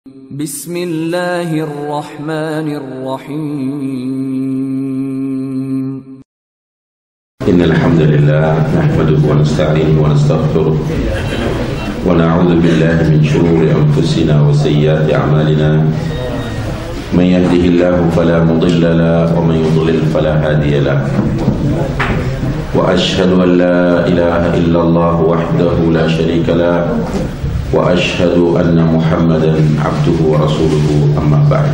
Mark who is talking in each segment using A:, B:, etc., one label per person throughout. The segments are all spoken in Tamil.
A: بسم الله الرحمن الرحيم
B: إن الحمد لله نحمده ونستعينه ونستغفره ونعوذ بالله من شرور أنفسنا وسيئات أعمالنا من يهده الله فلا مضل له ومن يضلل فلا هادي له وأشهد أن لا إله إلا الله وحده لا شريك له وأشهد أن محمدا عبده ورسوله أما بعد.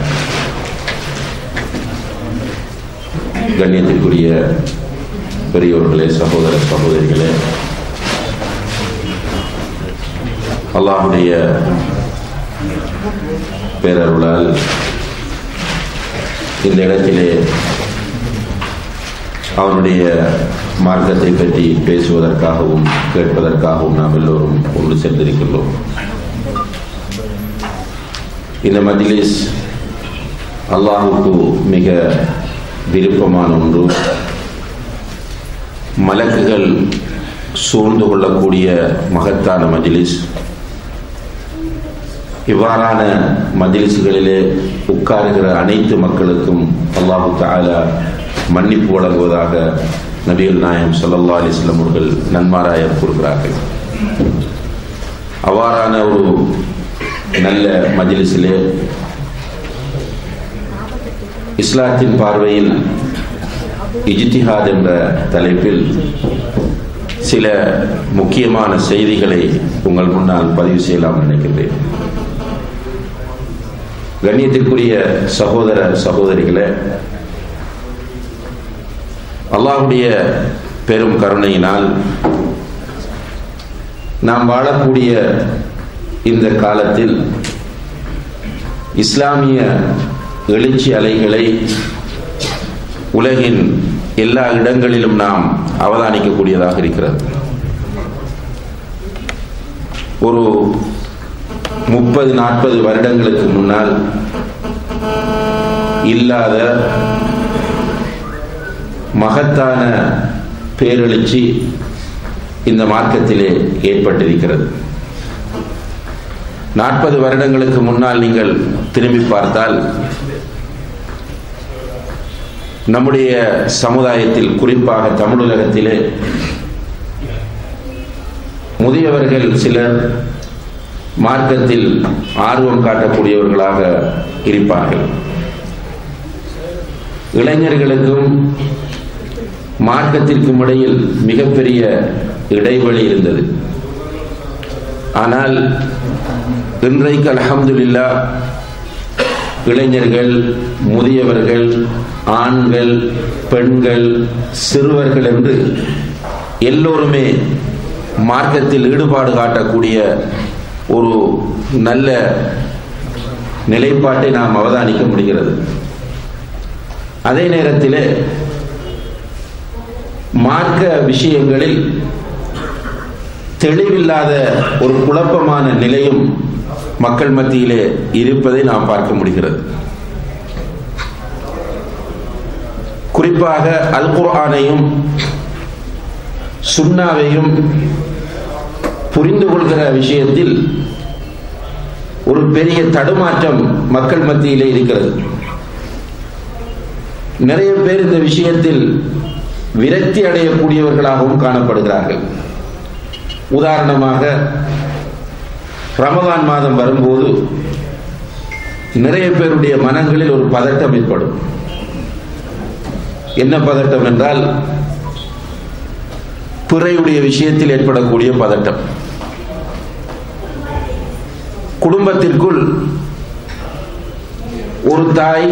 B: கண்ணியத்திற்குரிய பெரியோர்களே, சகோதர சகோதரிகளே, அல்லாஹுடைய பேரருளால் இந்த இடத்திலே அவனுடைய மார்க்கத்தை பற்றி பேசுவதற்காகவும் கேட்பதற்காகவும் நாம் எல்லோரும் ஒன்று சேர்ந்திருக்கின்றோம். இந்த மஜ்லிஸ் அல்லாஹுக்கு மிக விருப்பமான ஒன்று. மலக்குகள் சூழ்ந்து கொள்ளக்கூடிய மகத்தான மஜ்லிஸ். இவ்வாறான மஜ்லிஸ்களிலே உட்காருகிற அனைத்து மக்களுக்கும் அல்லாஹு தஆலா மன்னிப்பு வழங்குவதாக நபிகள் நாயகம் ஸல்லல்லாஹு அலைஹி வஸல்லம் அவர்கள் நன்மாராய கூறுகிறார்கள். அவ்வாறான ஒரு நல்ல மஜ்லிஸிலே இஸ்லாத்தின் பார்வையில் இஜ்திஹாத் என்ற தலைப்பில் சில முக்கியமான செய்திகளை உங்கள் முன்னால் பதிவு செய்யலாம் நினைக்கின்றேன். கண்ணியத்திற்குரிய சகோதர சகோதரிகளே, அல்லாஹ்வுடைய பெரும் கருணையினால் நாம் வாழக்கூடிய இந்த காலத்தில் இஸ்லாமிய எழுச்சி அலைகளை உலகின் எல்லா இடங்களிலும் நாம் அவதானிக்கக்கூடியதாக இருக்கிறது. ஒரு 30-40 வருடங்களுக்கு முன்னால் இல்லாத மகத்தான பேரெழுச்சி இந்த மார்க்கத்திலே ஏற்பட்டிருக்கிறது. 40 வருடங்களுக்கு முன்னால் நீங்கள் திரும்பி பார்த்தால் நம்முடைய சமுதாயத்தில், குறிப்பாக தமிழுலகத்திலே முதியவர்கள் சிலர் மார்க்கத்தில் ஆர்வம் காட்டக்கூடியவர்களாக இருப்பார்கள். இளைஞர்களுக்கும் மார்க்கத்திற்கும் இடையில் மிகப்பெரிய இடைவெளி இருந்தது. ஆனால் இன்றைக்கு அல்ஹம்துலில்லாஹ் இளைஞர்கள், முதியவர்கள், ஆண்கள், பெண்கள், சிறுவர்கள் என்று எல்லோருமே மார்க்கத்தில் ஈடுபாடு காட்டக்கூடிய ஒரு நல்ல நிலைப்பாட்டை நாம் அவதானிக்க முடிகிறது. அதே நேரத்தில் மார்க்க விஷயங்களில் தெளிவில்லாத ஒரு குழப்பமான நிலையும் மக்கள் மத்தியிலே இருப்பதை நாம் பார்க்க முடிகிறது. குறிப்பாக அல் குர்ஆனையும் சுன்னாவையும் புரிந்து கொள்கிற விஷயத்தில் ஒரு பெரிய தடுமாற்றம் மக்கள் மத்தியிலே இருக்கிறது. நிறைய பேர் இந்த விஷயத்தில் விரக்தி அடையக்கூடியவர்களாகவும் காணப்படுகிறார்கள். உதாரணமாக, ரமலான் மாதம் வரும்போது நிறைய பேருடைய மனங்களில் ஒரு பதட்டம் ஏற்படும். என்ன பதட்டம் என்றால், பிறையுடைய விஷயத்தில் ஏற்படக்கூடிய பதட்டம். குடும்பத்திற்குள் ஒரு தாய்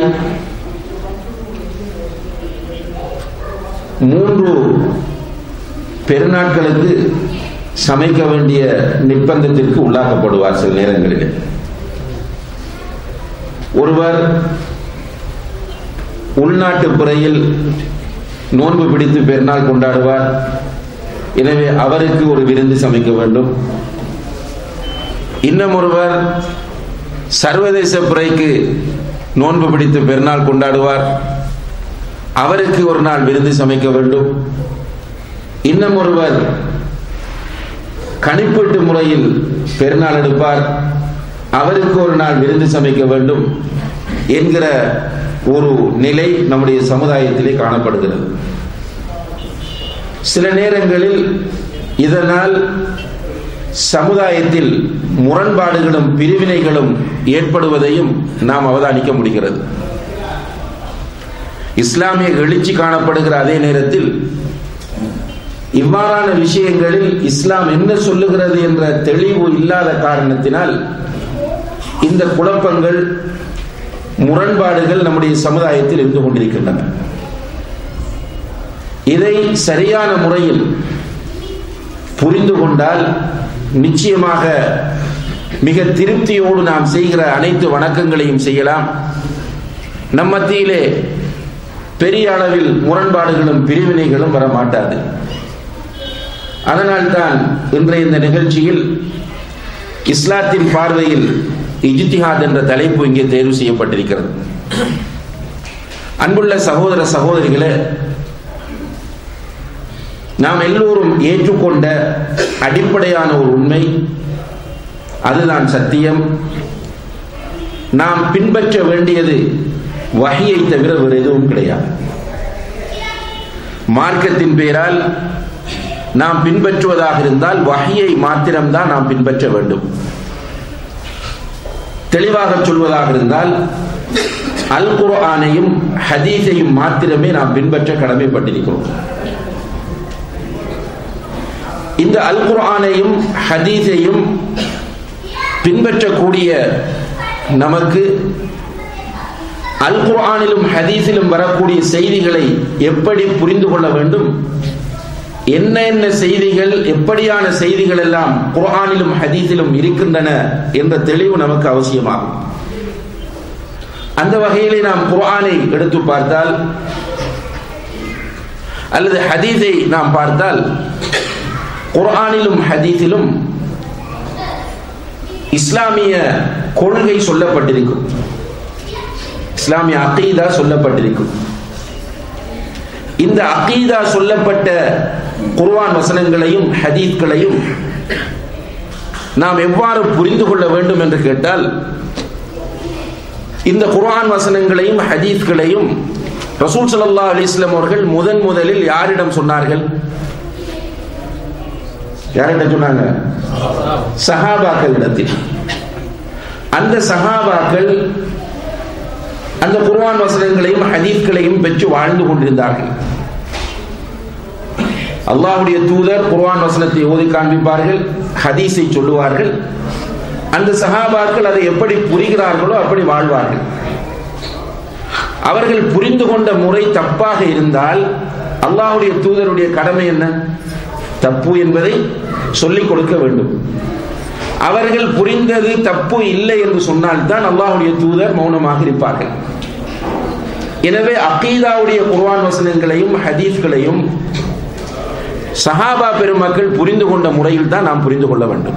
B: 3 பெருநாட்களுக்கு சமைக்க வேண்டிய நிர்பந்தத்திற்கு உள்ளாக்கப்படுவார். சில நேரங்களில் ஒருவர் உள்நாட்டு பிறையில் நோன்பு பிடித்து பெருநாள் கொண்டாடுவார். எனவே அவருக்கு ஒரு விருந்து சமைக்க வேண்டும். இன்னும் ஒருவர் சர்வதேச பிறைக்கு நோன்பு பிடித்து பெருநாள் கொண்டாடுவார். அவருக்கு ஒரு நாள் விருந்து சமைக்க வேண்டும். இன்னும் ஒருவர் கணிப்பீட்டு முறையில் பெருநாள் எடுப்பார். அவருக்கு ஒரு நாள் விருந்து சமைக்க வேண்டும் என்கிற ஒரு நிலை நம்முடைய சமுதாயத்திலே காணப்படுகிறது. சில நேரங்களில் இதனால் சமுதாயத்தில் முரண்பாடுகளும் பிரிவினைகளும் ஏற்படுவதையும் நாம் அவதானிக்க முடிகிறது. இஸ்லாமிய எழுச்சி காணப்படுகிற அதே நேரத்தில் இவ்வாறான விஷயங்களில் இஸ்லாம் என்ன சொல்லுகிறது என்ற தெளிவு இல்லாத காரணத்தினால் இந்த குழப்பங்கள், முரண்பாடுகள் நம்முடைய சமுதாயத்தில் இருந்து கொண்டிருக்கின்றன. இதை சரியான முறையில் புரிந்து கொண்டால் நிச்சயமாக மிக திருப்தியோடு நாம் செய்கிற அனைத்து வணக்கங்களையும் செய்யலாம். நம் மத்தியிலே பெரிய அளவில் முரண்பாடுகளும் பிரிவினைகளும் வர மாட்டாது. அதனால்தான் இன்றைய இந்த நிகழ்ச்சியில் இஸ்லாத்தின் பார்வையில் இஜ்திஹாத் என்ற தலைப்பு இங்கே தேர்வு செய்யப்பட்டிருக்கிறது. அன்புள்ள சகோதர சகோதரிகளே, நாம் எல்லோரும் ஏற்றுக்கொண்ட அடிப்படையான ஒரு உண்மை, அதுதான் சத்தியம். நாம் பின்பற்ற வேண்டியது வஹியை தவிர வேறு எதுவும் கிடையாது. மார்க்கத்தின் பெயரால் நாம் பின்பற்றுவதாக இருந்தால் வஹியை மாத்திரம்தான் நாம் பின்பற்ற வேண்டும். தெளிவாக சொல்வதாக இருந்தால் அல் குர்ஆனையும் ஹதீஸையும் மாத்திரமே நாம் பின்பற்ற கடமைப்பட்டிருக்கிறோம். இந்த அல் குர்ஆனையும் ஹதீஸையும் பின்பற்றக்கூடிய நமக்கு அல் குர்ஆனிலும் ஹதீஸிலும் வரக்கூடிய செய்திகளை எப்படி புரிந்து கொள்ள வேண்டும், என்ன என்ன செய்திகள், எப்படியான செய்திகள் எல்லாம் குர்ஆனிலும் ஹதீஸிலும் இருக்கின்றன என்ற தெளிவு நமக்கு அவசியமாகும். அந்த வகையிலே நாம் குர்ஆனை எடுத்து பார்த்தால் அல்லது ஹதீஸை நாம் பார்த்தால், குர்ஆனிலும் ஹதீஸிலும் இஸ்லாமிய கொள்கை சொல்லப்பட்டிருக்கும், இஸ்லாமிய அகீதா சொல்லப்பட்டிருக்கும். இந்த அகீதா சொல்லப்பட்ட குர்ஆன் வசனங்களையும் ஹதீஸ்களையும் நாம் எவ்வாறு புரிந்து கொள்ள வேண்டும் என்று கேட்டால், இந்த குர்ஆன் வசனங்களையும் ஹதீஸ்களையும் ரசூல் ஸல்லல்லாஹு அலைஹி வஸல்லம் அவர்கள் முதலில் யாரிடம் சொன்னார்கள்? யாரிடம் சொன்னாங்க? சஹாபாக்களிடத்தில். அந்த சஹாபாக்கள் அந்த குர்ஆன் வசனங்களையும் ஹதீஸ்களையும் பெற்று வாழ்ந்து கொண்டிருந்தார்கள். அல்லாஹ்வுடைய தூதர் குர்ஆன் வசனத்தை ஓதி காண்பிப்பார்கள், ஹதீஸை சொல்லுவார்கள். அந்த சஹாபாக்கள் அதை எப்படி புரிகிறார்களோ அப்படி வாழ்வார்கள். அவர்கள் புரிந்து கொண்ட முறை தப்பாக இருந்தால் அல்லாஹ்வுடைய தூதருடைய கடமை என்ன? தப்பு என்பதை சொல்லிக் கொடுக்க வேண்டும். அவர்கள் புரிந்தது தப்பு இல்லை என்று சொன்னால்தான் அல்லாஹ்வுடைய தூதர் மௌனமாக இருப்பார்கள். எனவே அகீதாவுடைய குர்ஆன் வசனங்களையும் ஹதீஸ்களையும் சஹாபா பெருமக்கள் புரிந்து கொண்ட முறையில் தான் நாம் புரிந்து கொள்ள வேண்டும்.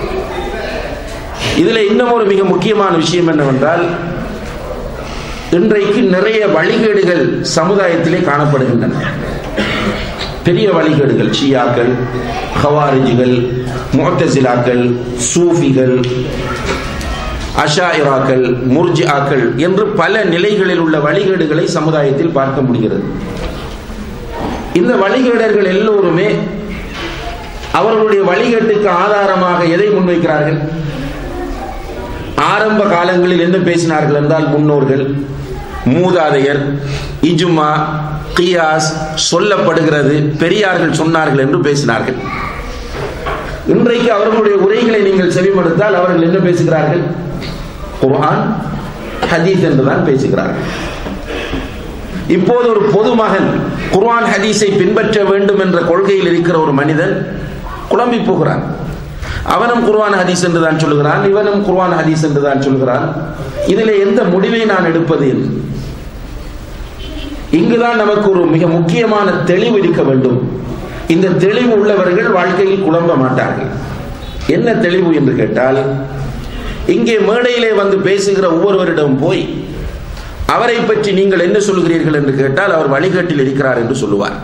B: இதில் இன்னும் ஒரு மிக முக்கியமான விஷயம் என்னவென்றால், இன்றைக்கு நிறைய வழிகேடுகள் சமுதாயத்திலே காணப்படுகின்றன. பெரிய வழிகேடுகள், ஷியாக்கள், ஹவாரிஜிகள், முஅத்தஸிலாக்கள், சூஃபிகள், அஷாயிராக்கள், முர்ஜிஆக்கள் என்று பல நிலைகளில் உள்ள வழிகேடுகளை சமுதாயத்தில் பார்க்க முடிகிறது. இந்த வழிகேடர்கள் எல்லோருமே அவர்களுடைய வழிகேட்டுக்கு ஆதாரமாக எதை முன்வைக்கிறார்கள்? ஆரம்ப காலங்களில் என்ன பேசினார்கள் என்றால், முன்னோர்கள், மூதாதையர், இஜ்மா, கியாஸ் சொல்லப்படுகிறது, பெரியார்கள் சொன்னார்கள் என்று பேசினார்கள். இன்றைக்கு அவர்களுடைய உரைகளை நீங்கள் செவிமடுத்தால் அவர்கள் என்ன பேசுகிறார்கள்? குர்ஆன் ஹதீஸ் என்றுதான் பேசுகிறார்கள். இப்போது ஒரு பொதுமகன் குர்ஆன் ஹதீஸை பின்பற்ற வேண்டும் என்ற கொள்கையில் இருக்கிற ஒரு மனிதன் குழம்பி போகிறான். அவனும் குர்ஆன் ஹதீஸ் என்று தான் சொல்லுகிறான், இவனும் குர்ஆன் ஹதீஸ் என்று தான் சொல்கிறான். இதிலே எந்த முடிவை நான் எடுப்பது என்று இங்குதான் நமக்கு ஒரு மிக முக்கியமான தெளிவு இருக்க வேண்டும். இந்த தெளிவு உள்ளவர்கள் வாழ்க்கையில் குழம்ப மாட்டார்கள். என்ன தெளிவு என்று கேட்டால், இங்கே மேடையிலே வந்து பேசுகிற ஒவ்வொருவரிடம் போய் அவரை பற்றி நீங்கள் என்ன சொல்கிறீர்கள் என்று கேட்டால் அவர் வழிகேட்டில் இருக்கிறார் என்று சொல்லுவார்.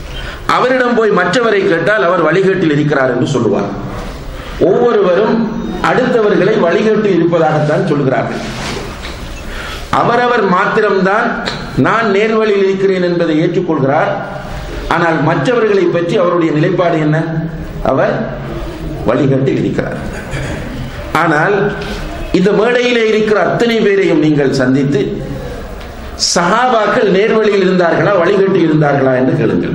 B: அவரிடம் போய் மற்றவரை கேட்டால் அவர் வழிகேட்டில் இருக்கிறார் என்று சொல்லுவார். ஒவ்வொருவரும் அடுத்தவர்களை வழிகேட்டு இருப்பதாகத்தான் சொல்கிறார்கள். அவரவர் மாத்திரம்தான் நான் நேர்வழியில் இருக்கிறேன் என்பதை ஏற்றுக்கொள்கிறார். ஆனால் மற்றவர்களை பற்றி அவருடைய நிலைப்பாடு என்ன? அவர் வழிகேட்டு இருக்கிறார். ஆனால் இந்த மேடையிலே இருக்கிற அத்தனை பேரையும் நீங்கள் சந்தித்து சஹாபாக்கள் நேர்வழியில் இருந்தார்களா வழிகேட்டு இருந்தார்களா என்று கேளுங்கள்.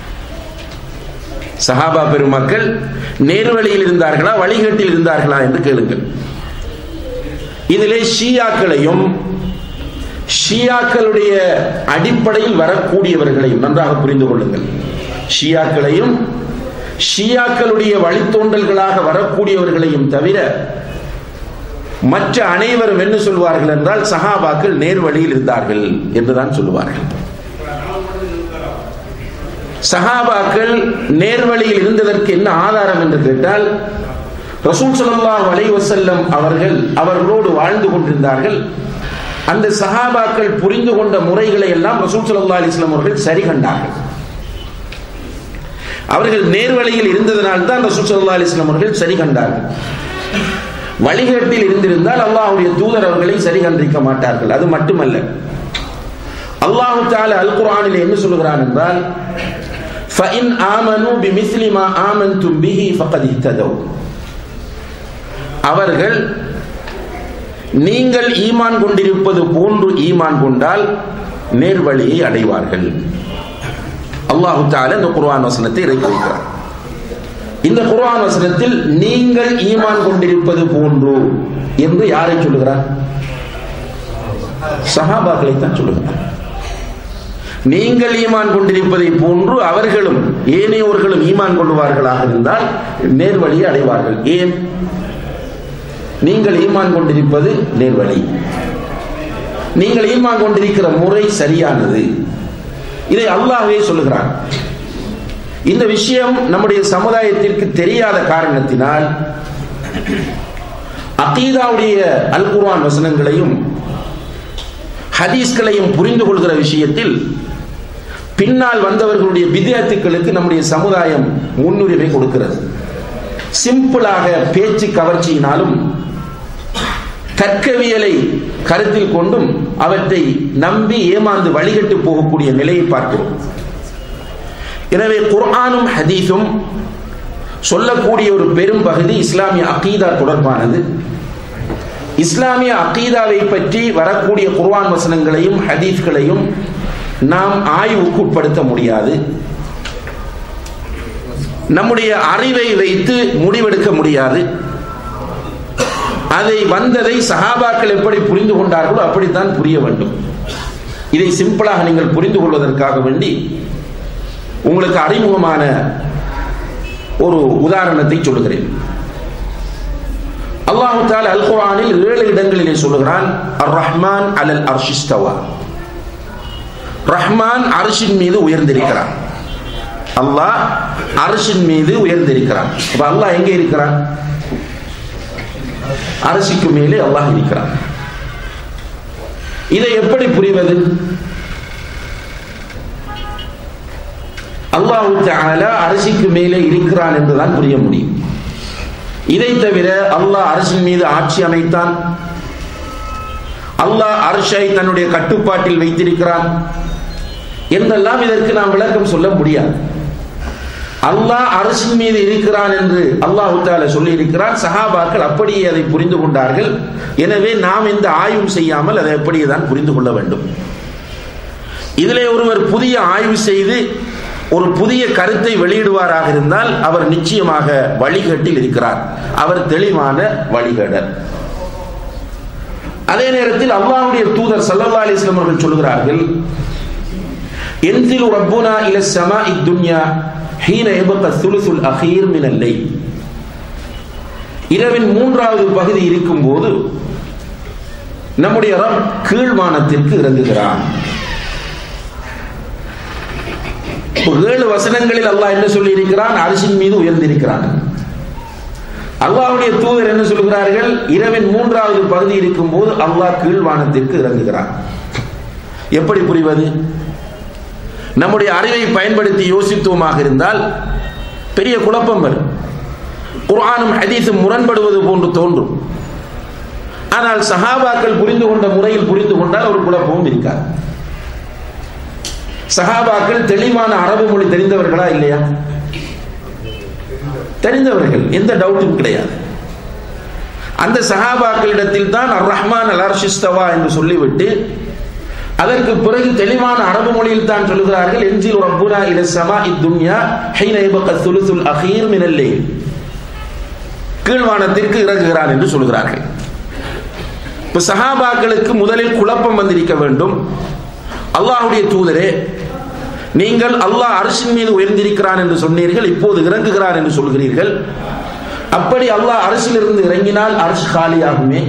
B: சஹாபா பெருமக்கள் நேர்வழியில் இருந்தார்களா வழிகேட்டில் இருந்தார்களா என்று கேளுங்கள். இதிலே ஷியாக்களையும் ஷியாக்களுடைய அடிப்படையில் வரக்கூடியவர்களையும் நன்றாக புரிந்து கொள்ளுங்கள். ஷியாக்களையும் ஷியாக்களுடைய வழித்தோன்றல்களாக வரக்கூடியவர்களையும் தவிர மற்ற அனைவரும் என்ன சொல்வார்கள் என்றால் சஹாபாக்கள் நேர்வழியில் இருந்தார்கள் என்றுதான் சொல்லுவார்கள். சஹாபாக்கள் நேர்வழியில் இருந்ததற்கு என்ன ஆதாரம் என்று கேட்டால், ரசூல் ஸல்லல்லாஹு அலைஹி வஸல்லம் அவர்களோடு வாழ்ந்து கொண்டிருந்தார்கள். அந்த சஹாபாக்கள் புரிந்து கொண்ட முறைகளை எல்லாம் ரசூல் ஸல்லல்லாஹு அலைஹி வஸல்லம் அவர்கள் சரி கண்டார்கள். அவர்கள் நேர்வழியில் இருந்ததனால் தான் ரசூல் ஸல்லல்லாஹு அலைஹி வஸல்லம் அவர்கள் சரி கண்டார்கள். வழிகேட்டில் இருந்திருந்தால் அல்லாஹ்வுடைய தூதர் அவர்களை சரி கண்டிருக்க மாட்டார்கள். அது மட்டுமல்ல, அல்லாஹ் தஆலா அல் குர்ஆனில் என்ன சொல்கிறான் என்றால், فَإِنْ آمَنُوا بِمِثْلِ مَا آمَنْتُمْ بِهِ فَقَدِ اهْتَدَوْا. அவர்கள் நீங்கள் ஈமான் கொண்டிருப்பது போன்று ஈமான் கொண்டால் நேர்வழியை அடைவார்கள். அல்லாஹ் தஆலா இந்த குர்ஆன் வசனத்தை இறக்கி வைக்கிறார். இந்த குர்ஆன் வசனத்தில் நீங்கள் ஈமான் கொண்டிருப்பது போன்று என்று யாரை சொல்லுகிறார்? சஹாபாக்களை தான் சொல்லுகிறார். நீங்கள் ஈமான் கொண்டிருப்பதை போன்று அவர்களும் ஏனையோர்களும் ஈமான் கொள்வார்களாக இருந்தால் நேர்வழியை அடைவார்கள். ஏன்? நீங்கள் ஈமான் கொண்டிருப்பது நேர்வழி, நீங்கள் ஈமான் கொண்டிருக்கிற முறை சரியானது. இதை அல்லாஹ்வே சொல்லுகிறான். இந்த விஷயம் நம்முடைய சமுதாயத்திற்கு தெரியாத காரணத்தினால் அகீதாவுடைய அல் குர்ஆன் வசனங்களையும் ஹதீஸ்களையும் புரிந்து கொள்கிற விஷயத்தில் பின்னால் வந்தவர்களுடைய பித்அத்துகளுக்கு நம்முடைய சமுதாயம் முன்னுரிமை கொடுக்கிறது. சிம்பிளாக பேச்சு கவர்ச்சியினாலும் தர்க்கவியலை கருத்தில் கொண்டும் அவற்றை நம்பி ஏமாந்து வழிகட்டு போகக்கூடிய நிலையை பார்க்கிறோம். எனவே குர்ஆனும் ஹதீஸும் சொல்லக்கூடிய ஒரு பெரும் பகுதி இஸ்லாமிய அகீதா தொடர்பானது. இஸ்லாமிய அகீதாவை பற்றி வரக்கூடிய குர்ஆன் வசனங்களையும் ஹதீஸ்களையும் நாம் ஆய்வுக்கு உட்படுத்த முடியாது. நம்முடைய அறிவை வைத்து முடிவெடுக்க முடியாது. அதை வந்ததை சஹாபாக்கள் எப்படி புரிந்து கொண்டார்களோ அப்படித்தான் புரிய வேண்டும். இதை சிம்பிளாக நீங்கள் புரிந்து கொள்வதற்காக வேண்டி உங்களுக்கு அறிமுகமான ஒரு உதாரணத்தை சொல்லுகிறேன். அல்லாஹ் தஆலா அல் குர்ஆனில் 7 இடங்களிலே சொல்லுகிறான், அர் ரஹ்மான் அலல் அர்ஷ் இஸ்தவா. ரஹ்மான் அர்ஷின் மீது உயர்ந்திருக்கிறான். அல்லாஹ் அர்ஷின் மீது உயர்ந்திருக்கிறான். அப்ப அல்லாஹ் எங்கே இருக்கிறான்? அர்ஷுக்கு மேலே அல்லாஹ் இருக்கிறான். இதை எப்படி புரிவது? அல்லாஹ் தஆலா அர்ஷுக்கு மேலே இருக்கிறான் என்றுதான் புரிய முடியும். இதை தவிர அல்லாஹ் அர்ஷின் மீது ஆட்சி அமைத்தான், அல்லாஹ் அர்ஷை தன்னுடைய கட்டுப்பாட்டில் வைத்திருக்கிறான் என்றெல்லாம் இதற்கு நாம் விளக்கம் சொல்ல முடியாது. அல்லாஹ் அர்ஷின் மீது இருக்கிறான் என்று அல்லாஹ் தஆலா சொல்லி இருக்கிறான். சஹாபாக்கள் அப்படியே அதை புரிந்து கொண்டார்கள். எனவே நாம் இந்த ஆய்வு செய்யாமல் அதை அப்படியே தான் புரிந்து கொள்ள வேண்டும். இதிலே ஒருவர் புதிய ஆய்வு செய்து ஒரு புதிய கருத்தை வெளியிடுவாராக இருந்தால் அவர் நிச்சயமாக வழிகேட்டில் இருக்கிறார். அவர் தெளிவான வழிகேடர். அதே நேரத்தில் அல்லாஹ்வுடைய தூதர் ஸல்லல்லாஹு அலைஹி வஸல்லம் அவர்கள் சொல்கிறார்கள், இன்சிலு ரப்புனா இல ஸமாஇ துன்யா ஹீன யபக ஸுலுஸுல் அகீர் மினல் லைல். இரவின் 3வது பகுதி இருக்கும்போது நம்முடைய ரப் கீழ்வானத்திற்கு இறங்குகிறான். 7 வசனங்களில் அல்லாஹ் என்ன சொல்லி இருக்கிறான்? அர்ஷின் மீது உயர்ந்திருக்கிறான். அல்லாஹ்வுடைய தூதர் என்ன சொல்கிறார்கள்? இரவின் 3வது பகுதி இருக்கும் போது அல்லாஹ் கீழ்வானத்திற்கு இறங்குகிறான். எப்படி புரிவது? நம்முடைய அறிவை பயன்படுத்தி யோசித்துவமாக இருந்தால் பெரிய குழப்பம் வரும். குர்ஆனும் ஹதீஸும் முரண்படுவது போன்று தோன்றும். ஆனால் சஹாபாக்கள் புரிந்து கொண்ட முறையில் புரிந்து கொண்டால் ஒரு குழப்பமும் இருக்காது. சஹாபாக்கள் தெளிவான அரபு மொழி தெரிந்தவர்களா இல்லையா? தெரிந்தவர்கள், எந்த டவுட்டும் கிடையாது. அந்த சஹாபாக்களிடத்தில் தான் அர் ரஹ்மான் அல் அர்ஷ் இஸ்தவா என்று சொல்லிவிட்டு அதற்கு பிறகு தெளிவான அரபு மொழியில் தான் சொல்கிறார்கள், இன்ஜில் ரப்புனா இல ஸமாஇ துன்யா ஹீன யபக ஸுலுஸுல் அகீர் மினல் லைல், கீழ்வானத்திற்கு இறங்குகிறான் என்று சொல்கிறார்கள். இப்ப சஹாபாக்களுக்கு முதலில் குழப்பம் வந்திருக்க வேண்டும். அல்லாஹ்வுடைய தூதரே, நீங்கள் அல்லாஹ் அர்ஷின் மீது உயர்ந்திருக்கிறான் என்று சொன்னீர்கள், இப்போது இறங்குகிறான் என்று சொல்கிறீர்கள். அப்படி அல்லாஹ் அர்ஷிலிருந்து இறங்கினால் அர்ஷ் காலியாகுமே.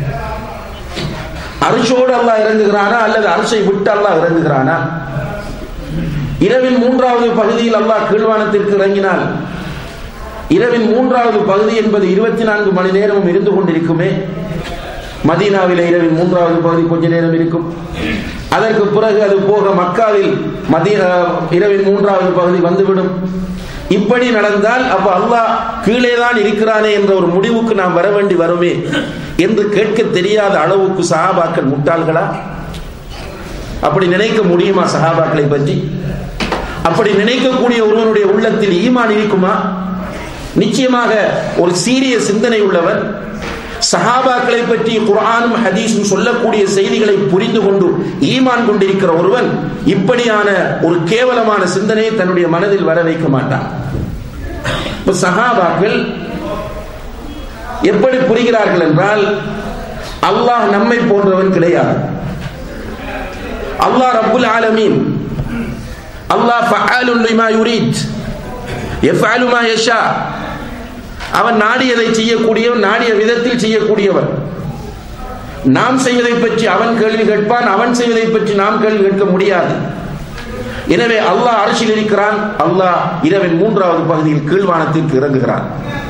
B: அர்ஷோடு அல்லாஹ் இறங்குகிறானா அல்லது அர்ஷை விட்டு அல்லாஹ் இறங்குகிறானா? இரவின் 3வது பகுதியில் அல்லாஹ் கீழ்வானத்திற்கு இறங்கினால் இரவின் 3வது பகுதி என்பது 24 மணி நேரமும் இருந்து கொண்டிருக்குமே. மதீனாவில் இரவின் 3வது பகுதி கொஞ்ச நேரம் இருக்கும். அதற்கு பிறகு அது போக மக்காவில் இரவின் 3வது பகுதி வந்துவிடும். இப்படி நடந்தால் அப்ப அல்லாஹ் கீழே தான் இருக்கிறானே என்ற ஒரு முடிவுக்கு நாம் வர வேண்டி வருமே என்று கேட்க தெரியாத அளவுக்கு சஹாபாக்கள் முட்டாள்களா? அப்படி நினைக்க முடியுமா சஹாபாக்களை பற்றி? அப்படி நினைக்கக்கூடிய ஒருவனுடைய உள்ளத்தில் ஈமான் இருக்குமா? நிச்சயமாக ஒரு சீரிய சிந்தனை உள்ளவன், சஹாபாக்களை பற்றி குர்ஆனும் ஹதீஸும் சொல்லக்கூடிய செய்திகளை புரிந்து கொண்டு ஈமான் கொண்டிருக்கிற ஒருவன் இப்படியான ஒரு கேவலமான சிந்தனையை தன்னுடைய மனதில் வர வைக்க மாட்டான். இப்ப சஹாபாக்கள் எப்படி புரிகிறார்கள் என்றால், அல்லாஹ் நம்மை போன்றவன் கிடையாது. அல்லாஹ் ரப்புல் ஆலமீன், அல்லாஹ் ஃபஅலுன் லிமா யுரீத் யஃஅலு மா யஷா. அவன் நாடியதை செய்யக்கூடியவன், நாடிய விதத்தில் செய்யக்கூடியவன். நாம் செய்வதை பற்றி அவன் கேள்வி கேட்பான், அவன் செய்வதை பற்றி நாம் கேள்வி கேட்க முடியாது. எனவே அல்லாஹ் அர்ஷில் இருக்கிறான். அல்லாஹ் இரவின் 3வது பகுதியில் கீழ்வானத்திற்கு இறங்குகிறான்.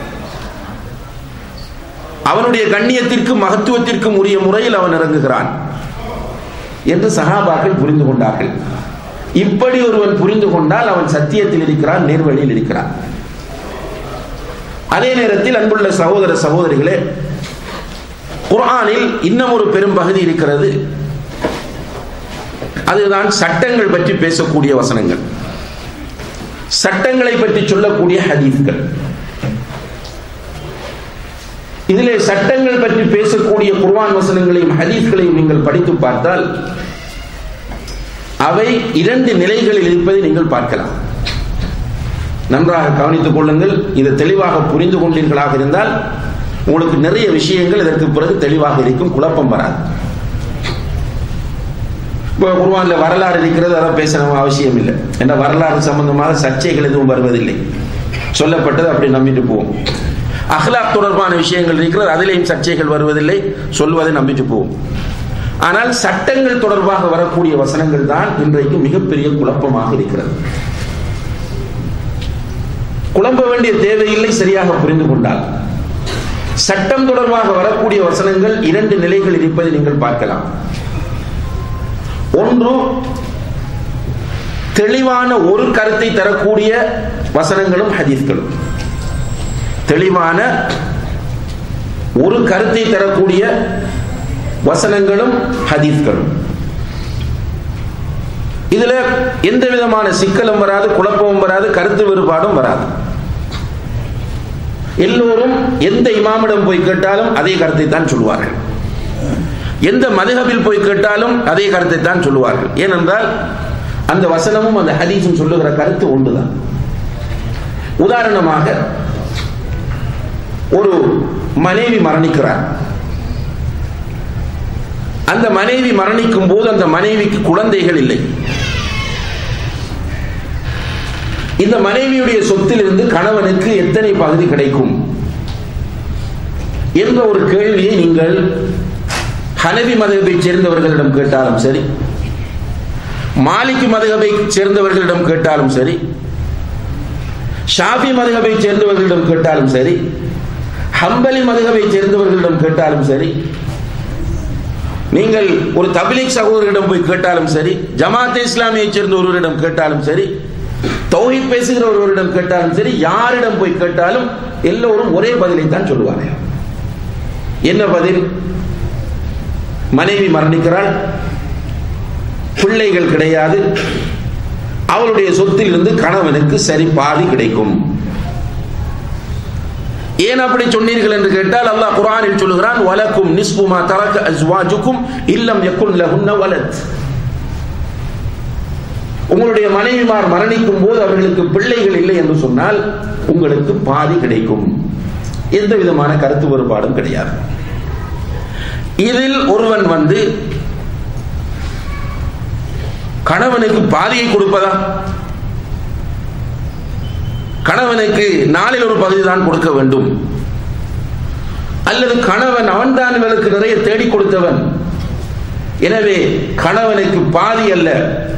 B: அவனுடைய கண்ணியத்திற்கும் மகத்துவத்திற்கும் உரிய முறையில் அவன் இறங்குகிறான் என்று சஹாபாக்கள் புரிந்து கொண்டார்கள். இப்படி ஒருவன் புரிந்து கொண்டால் அவன் சத்தியத்தில் இருக்கிறான், நேர்வழியில் இருக்கிறான். அதே நேரத்தில் அன்புள்ள சகோதர சகோதரிகளே, குர்ஆனில் இன்னும் ஒரு பெரும் பகுதி இருக்கிறது. அதுதான் சட்டங்கள் பற்றி பேசக்கூடிய வசனங்கள், சட்டங்களை பற்றி சொல்லக்கூடிய ஹதீஸ்கள். இதிலே சட்டங்கள் பற்றி பேசக்கூடிய குர்ஆன் வசனங்களையும் ஹதீஸ்களையும் நீங்கள் படித்து பார்த்தால் அவை 2 நிலைகளில் இருப்பதை நீங்கள் பார்க்கலாம். நன்றாக கவனித்துக் கொள்ளுங்கள். இதை தெளிவாக புரிந்து கொண்டீர்களாக இருந்தால் உங்களுக்கு நிறைய விஷயங்கள் இதற்கு பிறகு தெளிவாக இருக்கும், குழப்பம் வராது. இப்போ குர்ஆன்ல வரலாறு இருக்கிறது, அதை பேசணும் அவசியம் இல்லை. என்ற வரலாறு சம்பந்தமாக சர்ச்சைகள் எதுவும் வருவதில்லை, சொல்லப்பட்டது அப்படி நம்பிட்டு போவோம். அஹ்லாக் தொடர்பான விஷயங்கள் இருக்கிறது, அதிலேயும் சர்ச்சைகள் வருவதில்லை, சொல்வதை நம்பிட்டு போவோம். ஆனால் சட்டங்கள் தொடர்பாக வரக்கூடிய வசனங்கள் தான் இன்றைக்கு மிகப்பெரிய குழப்பமாக இருக்கிறது. குழம்ப வேண்டிய தேவையில்லை, சரியாக புரிந்து கொண்டால். சட்டம் தொடர்பாக வரக்கூடிய வசனங்கள் 2 நிலைகள் இருப்பதை நீங்கள் பார்க்கலாம். ஒன்று, தெளிவான ஒரு கருத்தை தரக்கூடிய வசனங்களும் ஹதீஸ்களும். தெளிவான ஒரு கருத்தை தரக்கூடிய வசனங்களும் ஹதீஸ்களும். இதுல எந்த விதமான சிக்கலும் வராது, குழப்பமும் வராது, கருத்து வேறுபாடும் வராது. எல்லோரும் எந்த இமாமிடம் போய் கேட்டாலும் அதே கருத்தை தான் சொல்லுவார்கள். எந்த மதுஹபில் போய் கேட்டாலும் அதே கருத்தை தான் சொல்லுவார்கள். ஏனென்றால் அந்த வசனமும் அந்த ஹதீஸும் சொல்லுகிற கருத்து ஒன்றுதான். உதாரணமாக, ஒரு மனைவி மரணிக்கிறார். அந்த மனைவி மரணிக்கும் போது அந்த மனைவிக்கு குழந்தைகள் இல்லை. இந்த மனைவியுடைய சொத்திலிருந்து கணவனுக்கு எத்தனை பகுதி கிடைக்கும் என்ற ஒரு கேள்வியை நீங்கள் ஹனபி மதகபை சேர்ந்தவர்களிடம் கேட்டாலும் சரி, மாலிகி மதகபை சேர்ந்தவர்களிடம் கேட்டாலும் சரி, ஷாஃபி மதகபை சேர்ந்தவர்களிடம் கேட்டாலும் சரி, ஹம்பலி மதகபை சேர்ந்தவர்களிடம் கேட்டாலும் சரி, நீங்கள் ஒரு தப்லீக் சகோதரரிடம் போய் கேட்டாலும் சரி, ஜமாத் இஸ்லாமியை சேர்ந்த ஒருவரிடம் கேட்டாலும் சரி, தௌஹீத் பேசுகிற ஒருவரிடம் கேட்டாலும் சரி, யாரிடம் போய் கேட்டாலும் எல்லோரும் ஒரே பதிலை தான் சொல்லுவாங்க. என்ன பதில்? மனைவி மரணிக்கிறாள், பிள்ளைகள் கிடையாது, அவளுடைய சொத்தில் இருந்து கணவனுக்கு சரி பாதி கிடைக்கும். ஏன் அப்படி சொன்னீர்கள் என்று கேட்டால், அல்லாஹ் குர்ஆனில் சொல்லுகிறான், வலக்கும் நிஸ்பு மா தரக அஸ்வாஜுக்கும் இல்லம் யகுன் லஹுன்ன வலத். உங்களுடைய மனைவிமார் மரணிக்கும் போது அவர்களுக்கு பிள்ளைகள் இல்லை என்று சொன்னால் உங்களுக்கு பாதி கிடைக்கும். எந்த விதமான கருத்து வேறுபாடும் கிடையாது. இதில் ஒருவன் வந்து கணவனுக்கு பாதியை கொடுப்பதா, கணவனுக்கு நாளில் ஒரு பகுதி தான் கொடுக்க வேண்டும், அல்லது கணவன் அவன்தான் இவளுக்கு நிறைய தேடி கொடுத்தவன், எனவே கணவனுக்கு பாதி அல்ல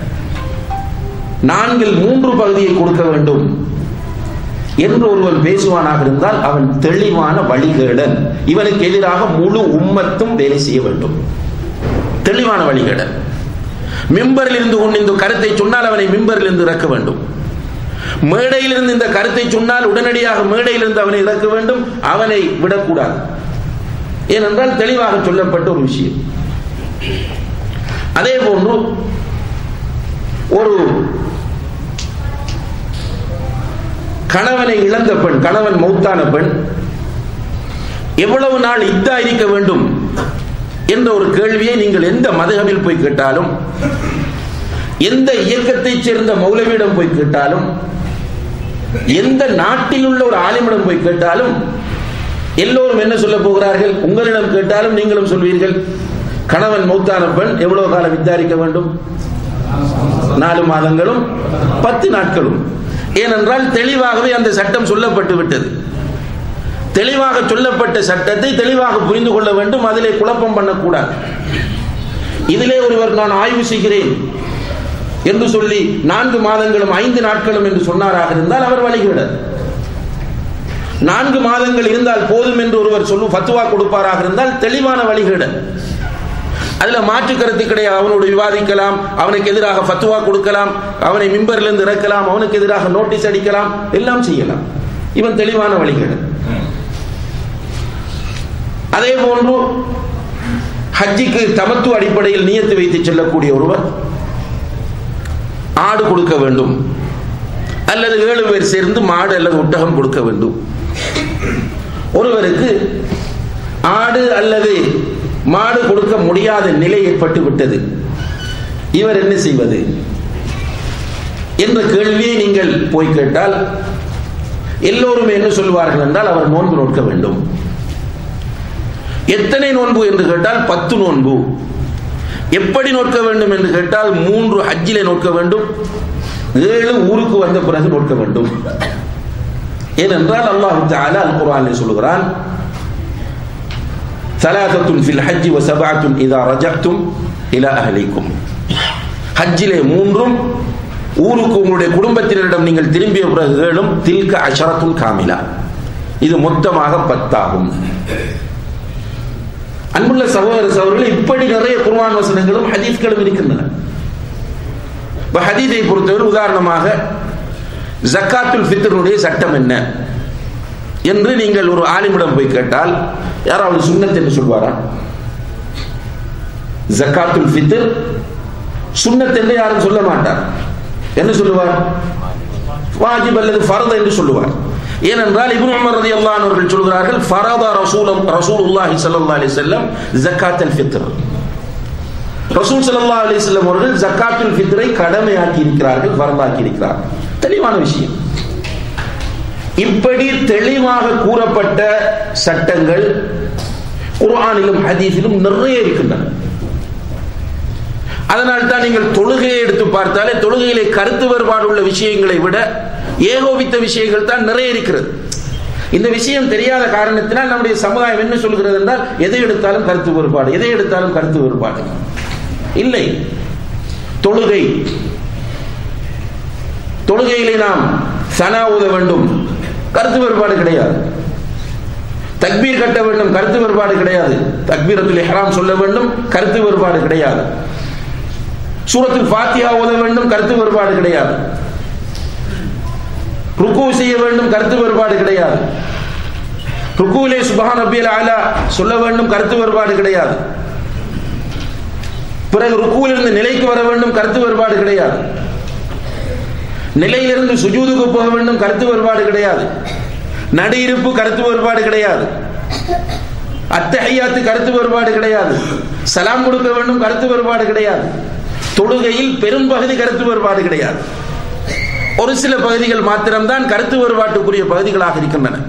B: 4/3 பகுதியை கொடுக்க வேண்டும் என்று ஒருவன் பேசுவானாக இருந்தால் அவன் தெளிவான வழிகேடன். இவனுக்கு எதிராக முழு உம்மத்தும் வேலை செய்ய வேண்டும். தெளிவான வழிகேடன். மிம்பரில் இருந்து கொண்டு இந்த கருத்தை சொன்னால் அவனை மிம்பரில் இருந்து இறக்க வேண்டும். மேடையில் இருந்து இந்த கருத்தை சொன்னால் உடனடியாக மேடையில் இருந்து அவனை இறக்க வேண்டும். அவனை விடக்கூடாது. ஏனென்றால் தெளிவாக சொல்லப்பட்ட ஒரு விஷயம். அதே போன்று ஒரு கணவனை இழந்த பெண், கணவன் மௌத்தான பெண் எவ்வளவு நாள் இத்தா இருக்க வேண்டும் என்ற ஒரு கேள்வியை நீங்கள் எந்த மதுஹபில் போய் கேட்டாலும், எந்த இயக்கத்தைச் சேர்ந்த மௌலவியிடம் போய் கேட்டாலும், எந்த நாட்டில் உள்ள ஒரு ஆலிமிடம் போய் கேட்டாலும் எல்லோரும் என்ன சொல்ல போகிறார்கள்? உங்களிடம் கேட்டாலும் நீங்களும் சொல்வீர்கள், கணவன் மௌத்தான பெண் எவ்வளவு காலம் வித்தாரிக்க வேண்டும்? 4 மாதங்களும் 10 நாட்களும். ஏனென்றால் தெளிவாகவே அந்த சட்டம் சொல்லப்பட்டு விட்டது. தெளிவாக சொல்லப்பட்ட சட்டத்தை தெளிவாக புரிந்து கொள்ள வேண்டும். அதிலே குழப்பம் பண்ணக்கூடாது. இதிலே ஒருவர் நான் ஆய்வு செய்கிறேன் என்று சொல்லி 4 மாதங்களும் 5 நாட்களும் என்று சொன்னாராக இருந்தால் அவர் வழிகேடர். 4 மாதங்கள் இருந்தால் போதும் என்று ஒருவர் சொல்லு ஃபத்வா கொடுப்பாராக இருந்தால் தெளிவான வழிகேடர். அதுல மாற்று கருத்து கிடையாது. அவனோடு விவாதிக்கலாம், அவனுக்கு எதிராக ஃபத்வா கொடுக்கலாம், அவனை மிம்பரிலிருந்து இறக்கலாம், அவனுக்கு எதிராக நோட்டீஸ் அடிக்கலாம், எல்லாம் செய்யலாம். இவன் தெளிவான வழிகேடர். அதே போன்று ஹஜ்ஜிக்கு தமத்து அடிப்படையில் நியத்து வைத்து செல்லக்கூடிய ஒருவர் ஆடு கொடுக்க வேண்டும், அல்லது 7 பேர் சேர்ந்து மாடு அல்லது ஒட்டகம் கொடுக்க வேண்டும். ஒருவருக்கு ஆடு அல்லது மாடு கொடுக்க முடியாத நிலை ஏற்பட்டு விட்டது. இவர் என்ன செய்வது என்ற கேள்வியை நீங்கள் போய் கேட்டால் எல்லோருமே என்ன சொல்வார்கள் என்றால், அவர் நோன்பு நோக்க வேண்டும். எத்தனை நோன்பு என்று கேட்டால் 10 நோன்பு. எப்படி நோக்க வேண்டும் என்று கேட்டால் 3 ஹஜ்ஜிலே நோக்க வேண்டும், 7 ஊருக்கு வந்த பிறகு நோக்க வேண்டும். ஏனென்றால் அல்லாஹ் தஆலா அல் குர்ஆனில் சொல்கிறான், ثلاثة في الحج وسبعة إذا رجعتم إلى أهليكم. ஹஜ்ஜிலே 3ம் ஊருக்கு உங்களுடைய குடும்பத்தினரிடம் நீங்கள் திரும்பிய பிறகு 7ம் தில்க அஷரத்துன் காமிலா. இது மொத்தமாக 10 ஆகும். அன்புள்ள சகோதர சகோதரர்களே, இப்படி நிறைய குர்ஆன் வசனங்களும் ஹதீஸ்களும் இருக்கின்றன. இப்ப ஹதீஸை பொறுத்தவரை உதாரணமாக ஜக்காத்துல் ஃபித்ருடைய சட்டம் என்ன என்று நீங்கள் ஒரு ஆலிமிடம் போய் கேட்டால் யாராவது சுன்னத் என்று சொல்வாரா? ஜக்காத்துல் ஃபித்ர் சுன்னத் என்று யாரும் சொல்ல மாட்டார். என்ன சொல்லுவார்? வாஜிப் அல்லது ஃபர்து என்று சொல்லுவார். ஏனென்றால் இப்னு உமர் ரலியல்லாஹு அன்ஹு அவர்கள் சொல்கிறார்கள், ஃபரத ரசூலுல்லாஹி ஸல்லல்லாஹு அலைஹி வஸல்லம் ஜக்காத்துல் ஃபித்ர். ரசூல் ஸல்லல்லாஹு அலைஹி வஸல்லம் அவர்கள் ஜக்காத்துல் ஃபித்ரை கடமையாக்கி இருக்கிறார்கள், ஃபர்தாக்கி இருக்கிறார்கள். தெளிவான விஷயம். இப்படி தெளிவாக கூறப்பட்ட சட்டங்கள் குர்ஆனிலும் ஹதீஸிலும் நிறைய இருக்கின்றன. அதனால் தான் நீங்கள் தொழுகையை எடுத்து பார்த்தாலே தொழுகையிலே கருத்து வேறுபாடு உள்ள விஷயங்களை விட ஏகோபித்த விஷயங்கள் தான் நிறைய இருக்கிறது. இந்த விஷயம் தெரியாத காரணத்தினால் நம்முடைய சமுதாயம் என்ன சொல்கிறது என்றால், எதை எடுத்தாலும் கருத்து வேறுபாடு, எதை எடுத்தாலும் கருத்து வேறுபாடு. இல்லை, தொழுகையிலே நாம் சனா ஓத வேண்டும், கருத்து வேறுபாடு கிடையாது. தக்பீர் கட்ட வேண்டும், கருத்து வேறுபாடு கிடையாது. தக்பீரத்துல் இஹ்ராம் சொல்ல வேண்டும், கருத்து வேறுபாடு கிடையாது. சூரத்துல் ஃபாத்திஹா ஓத வேண்டும், கருத்து வேறுபாடு கிடையாது. ருக்கு செய்ய வேண்டும், கருத்து வேறுபாடு கிடையாது. ருக்குவிலே சுப்ஹான ரப்பியல் அலா சொல்ல வேண்டும், கருத்து வேறுபாடு கிடையாது. பிறகு ருக்குவிலிருந்து நிலைக்கு வர வேண்டும், கருத்து வேறுபாடு கிடையாது. நிலையிலிருந்து சுஜூதுக்கு போக வேண்டும், கருத்து வேறுபாடு கிடையாது. நடு இருப்பு கருத்து வேறுபாடு கிடையாது. அத்தஹியாத்து கருத்து வேறுபாடு கிடையாது. சலாம் கொடுக்க வேண்டும், கருத்து வேறுபாடு கிடையாது. தொழுகையில் பெரும் பகுதி கருத்து வேறுபாடு கிடையாது. ஒரு சில பகுதிகள் மாத்திரம்தான் கருத்து வேறுபாட்டுக்குரிய பகுதிகளாக இருக்கின்றன.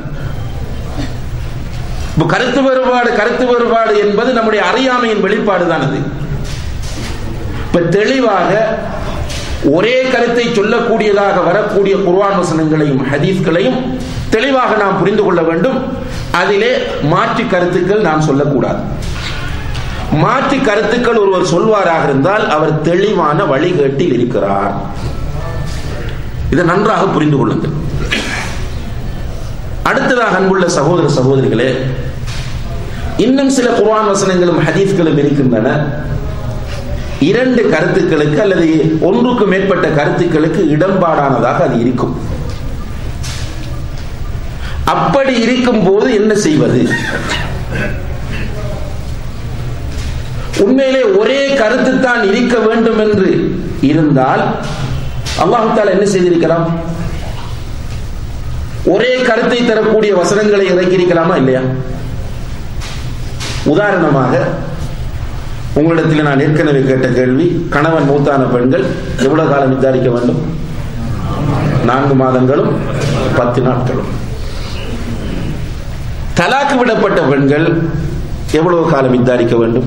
B: கருத்து வேறுபாடு என்பது நம்முடைய அறியாமையின் வெளிப்பாடு தான். அது இப்ப தெளிவாக ஒரே கருத்தை சொல்லக்கூடியதாக வரக்கூடிய குர்ஆன் வசனங்களையும் ஹதீஸ்களையும் தெளிவாக நாம் புரிந்து கொள்ள வேண்டும். அதிலே மாற்று கருத்துக்கள் நாம் சொல்லக்கூடாது. மாற்று கருத்துக்கள் ஒருவர் சொல்வாராக இருந்தால் அவர் தெளிவான வழிகேட்டில் இருக்கிறார். இதை நன்றாக புரிந்து கொள்ளுங்கள். அடுத்ததாக அன்புள்ள சகோதர சகோதரிகளே, இன்னும் சில குர்ஆன் வசனங்களும் ஹதீஸ்களும் இருக்கின்றன. இரண்டு கருத்துக்களுக்கு அல்லது ஒன்றுக்கு மேற்பட்ட கருத்துக்களுக்கு இடம்பாடானதாக அது இருக்கும். அப்படி இருக்கும் போது என்ன செய்வது? உண்மையிலே ஒரே கருத்து தான் இருக்க வேண்டும் என்று இருந்தால் அல்லாஹ் தஆலா என்ன செய்திருக்கிறான்? ஒரே கருத்தை தரக்கூடிய வசனங்களை இறக்கியிருக்கலாமா இல்லையா? உதாரணமாக உங்களிடத்தில் நான் ஏற்கனவே கேட்ட கேள்வி, கணவன் மூத்தான பெண்கள் எவ்வளவு காலம் விசாரிக்க வேண்டும்? 4 மாதங்களும் 10 நாட்களும். தலாக்கு விடப்பட்ட பெண்கள் எவ்வளவு காலம் விசாரிக்க வேண்டும்?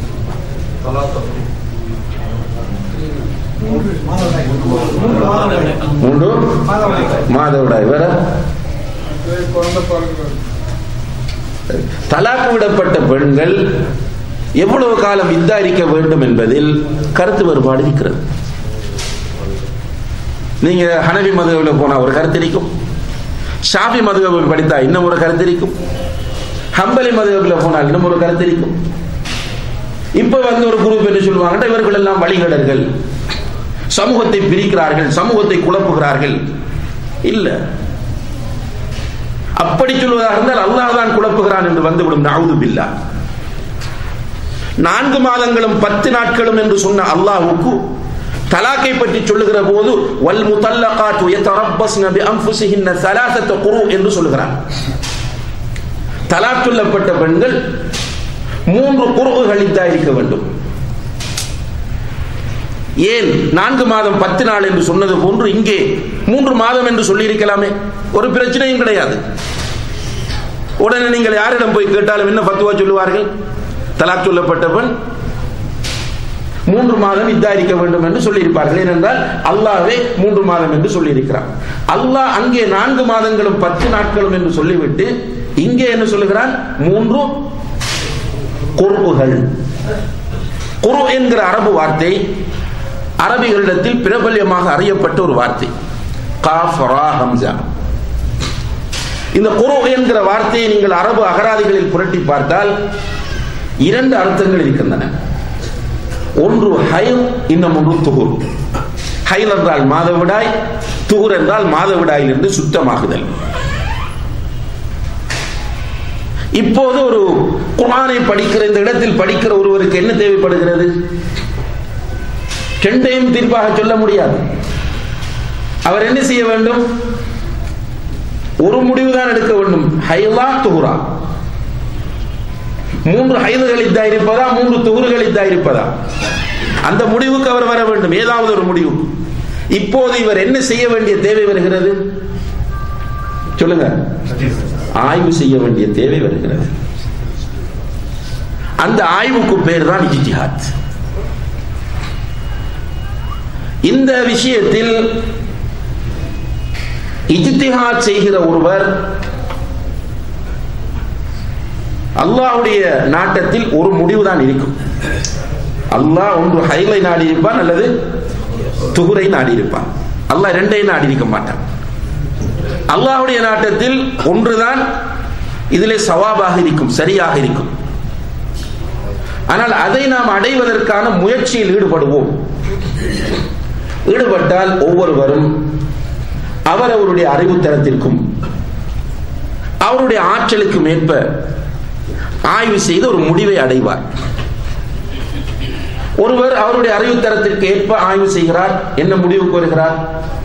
B: 3 மாதவிடாய். வேற தலாக்கு விடப்பட்ட பெண்கள் எவ்வளவு காலம் விசாரிக்க வேண்டும் என்பதில் கருத்து வேறுபாடு இருக்கிறது. நீங்க ஹனபி மதுஹபில் போனா ஒரு கருத்து இருக்கும், ஷாஃபி மதுஹபில் படித்தா இன்னும் ஒரு கருத்து இருக்கும், ஹம்பலி மதுஹபில் போனால் இன்னும் ஒரு கருத்து இருக்கும். இப்ப ஒரு குரூப் என்ன சொல்லுவாங்க, இவர்கள் எல்லாம் வழிகடர்கள், சமூகத்தை பிரிக்கிறார்கள், சமூகத்தை குழப்புகிறார்கள். இல்ல, அப்படி சொல்வதாக இருந்தால் அல்லாஹ் தான் குழப்புகிறான் என்று வந்துவிடும். நஅூது பில்லாஹ். 4 மாதங்களும் 10 நாட்களும் என்று சொன்ன அல்லாஹ்வுக்கு தலாக்கை பற்றி சொல்லுகிற போது வல் முத்தல்லகாத்து யதரப்பஸ்ன பிஅன்ஃபுஸிஹின்ன 3 குரு என்று சொல்கிறார். தலாக் சொல்லப்பட்ட பெண்கள் 3 குருகள் இருக்க வேண்டும். ஏன் 4 மாதம் 10 நாள் என்று சொன்னது போன்று இங்கே 3 மாதம் என்று சொல்லி இருக்கலாமே? ஒரு பிரச்சனையும் கிடையாது. உடனே நீங்கள் யாரிடம் போய் கேட்டாலும் என்ன ஃபத்வா சொல்லுவார்கள்? தலாக் சொல்லப்பட்ட பெண் 3 மாதம் இத்தாரிக்க வேண்டும் என்று சொல்லி இருப்பார்கள். ஏனென்றால் அல்லாஹ்வே 3 மாதம் என்று சொல்லி இருக்கிறார். அல்லாஹ் அங்கே 4 மாதங்களும் 10 நாட்களும் என்று சொல்லிவிட்டு இங்கே என்ன சொல்லுகிறான்? 3 குர்உகள். குரு என்கிற அரபு வார்த்தை அரபிகளிடத்தில் பிரபல்யமாக அறியப்பட்ட ஒரு வார்த்தை. காஃப் ரா ஹம்ஸா. இந்த குரு என்கிற வார்த்தையை நீங்கள் அரபு அகராதிகளில் புரட்டி பார்த்தால் 2 அர்த்தங்கள் இருக்கின்றன. ஒன்று ஹைல், இன்னும் ஒன்று துஹுர். ஹைல் என்றால் மாதவிடாய், துஹுர் என்றால் மாதவிடாயிலிருந்து சுத்தமாகுதல். இப்போது ஒரு குர்ஆனை படிக்கிற இந்த இடத்தில் படிக்கிற ஒருவருக்கு என்ன தேவைப்படுகிறது? 2ஐயும் தீர்ப்பாக சொல்ல முடியாது. அவர் என்ன செய்ய வேண்டும்? ஒரு முடிவுதான் எடுக்க வேண்டும். ஹைலா துஹுரா? 3 ஹைதுகள் இதா இருப்பதா, 3 துஹுர்கள் இதா இருப்பதா? அந்த முடிவுக்கு அவர் வர வேண்டும், ஏதாவது ஒரு முடிவு. இப்போது இவர் என்ன செய்ய வேண்டிய தேவை வருகிறது? சொல்லுங்க. ஆய்வு செய்ய வேண்டிய தேவை வருகிறது. அந்த ஆய்வுக்கு பேர் தான் இஜ்திஹாத். இந்த விஷயத்தில் இஜ்திஹாத் செய்கிற ஒருவர் அல்லாஹ்வுடைய நாட்டத்தில் ஒரு முடிவுதான் இருக்கும். அல்லாஹ் ஒன்று ஹைலை நாடி இருப்பான் அல்லது துஹுரை நாடி இருப்பான். அல்லாஹ் 2ஐயும் நாடி இருக்க மாட்டான். அல்லாஹ்வுடைய நாட்டத்தில் ஒன்றுதான் இதிலே சவாபாக இருக்கும், சரியாக இருக்கும். ஆனால் அதை நாம் அடைவதற்கான முயற்சியில் ஈடுபடுவோம். ஈடுபட்டால் ஒவ்வொருவரும் அவர் அவருடைய அறிவுத்தரத்திற்கும் அவருடைய ஆற்றலுக்கும் ஏற்ப ஆய்வு செய்து ஒரு முடிவை அடைவார். ஒருவர் அவருடைய அறிவுத்தரத்திற்கு ஏற்ப ஆய்வு செய்கிறார், என்ன முடிவுக்கு வருகிறார்?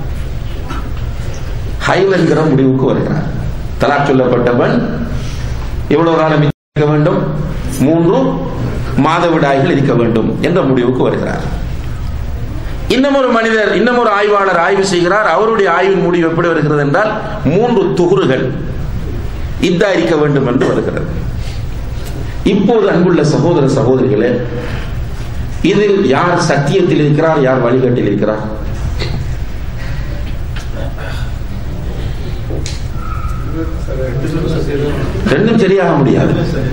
B: ஹைவ் என்கிற முடிவுக்கு வருகிறார். தலாக் சொல்லப்பட்டவன் எவ்வளவு காலம் இருக்க வேண்டும்? 3 மாதவிடாய்கள் இருக்க வேண்டும் என்ற முடிவுக்கு வருகிறார். இன்னமொரு மனிதர், இன்னமொரு ஆய்வாளர் ஆய்வு செய்கிறார். அவருடைய ஆய்வின் முடிவு எப்படி வருகிறது என்றால் 3 துகுறுகள் இத்தா இருக்க வேண்டும் என்று வருகிறது. இப்போது அன்புள்ள சகோதர சகோதரிகளே, இதில் யார் சத்தியத்தில் இருக்கிறார், யார் வழிகாட்டில் இருக்கிறார்? ரெண்டும் சரியாக முடியாது.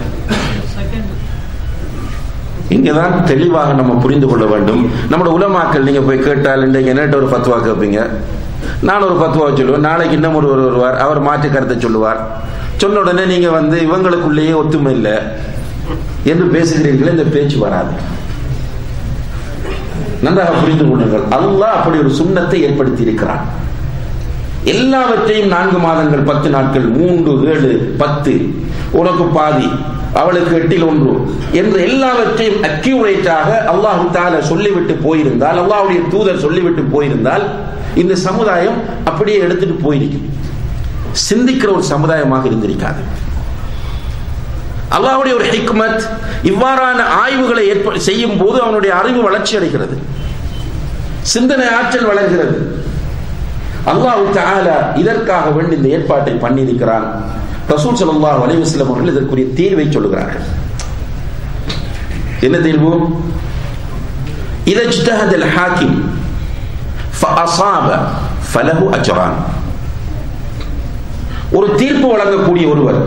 B: இங்கதான் தெளிவாக நம்ம புரிந்து கொள்ள வேண்டும். நம்மளோட உலமாக்கள் நீங்க போய் கேட்டால், இன்றைக்கு என்னட்ட ஒரு ஃபத்வா கேட்பீங்க, நான் ஒரு ஃபத்வா சொல்லுவேன், நாளைக்கு இன்னும் ஒருவர் வருவார், அவர் மாற்று கருத்தை சொல்லுவார். சொன்ன உடனே நீங்க இவங்களுக்குள்ளேயே ஒத்துமை இல்லை என்று பேசுகிறீர்களே, இந்த பேச்சு வராது. நன்றாக புரிந்து கொள்ளுங்கள். அல்லாஹ் அப்படி ஒரு சுன்னத்தை ஏற்படுத்தி இருக்கிறான். எல்லாவற்றையும் 4 மாதங்கள் 10 நாட்கள் 3 7 10 உனக்கு பாதி அவளுக்கு 8 1 என்று எல்லாவற்றையும் அக்யூரேட்டாக அல்லாஹ் தஆலா சொல்லிவிட்டு போயிருந்தால், அல்லாஹ்வுடைய தூதர் சொல்லிவிட்டு போயிருந்தால், இந்த சமுதாயம் அப்படியே எடுத்துட்டு போயிருக்கும். சிந்திக்கிற ஒரு சமுதாயமாக இருந்திருக்காது. அல்லாஹ்வுடைய ஒரு ஹிக்மத், இவ்வாறான ஆய்வுகளை செய்யும் போது அவனுடைய அறிவு வளர்ச்சி அடைகிறது, சிந்தனை ஆற்றல் வளர்கிறது. அல்லாஹ் தஆலா இதற்காக வேண்டி இந்த ஏற்பாட்டை பண்ணியிருக்கிறான். ரசூல் ஸல்லல்லாஹு அலைஹி வஸல்லம் அவர்கள் இதற்குரிய தீர்வை சொல்லுகிறார்கள். என்ன தீர்வு? இதா இஜ்தஹதல் ஹாக்கிம் ஃபஅஸாப ஃபலஹு அஜ்ரான். ஒரு தீர்ப்பு வழங்கக்கூடிய ஒருவர்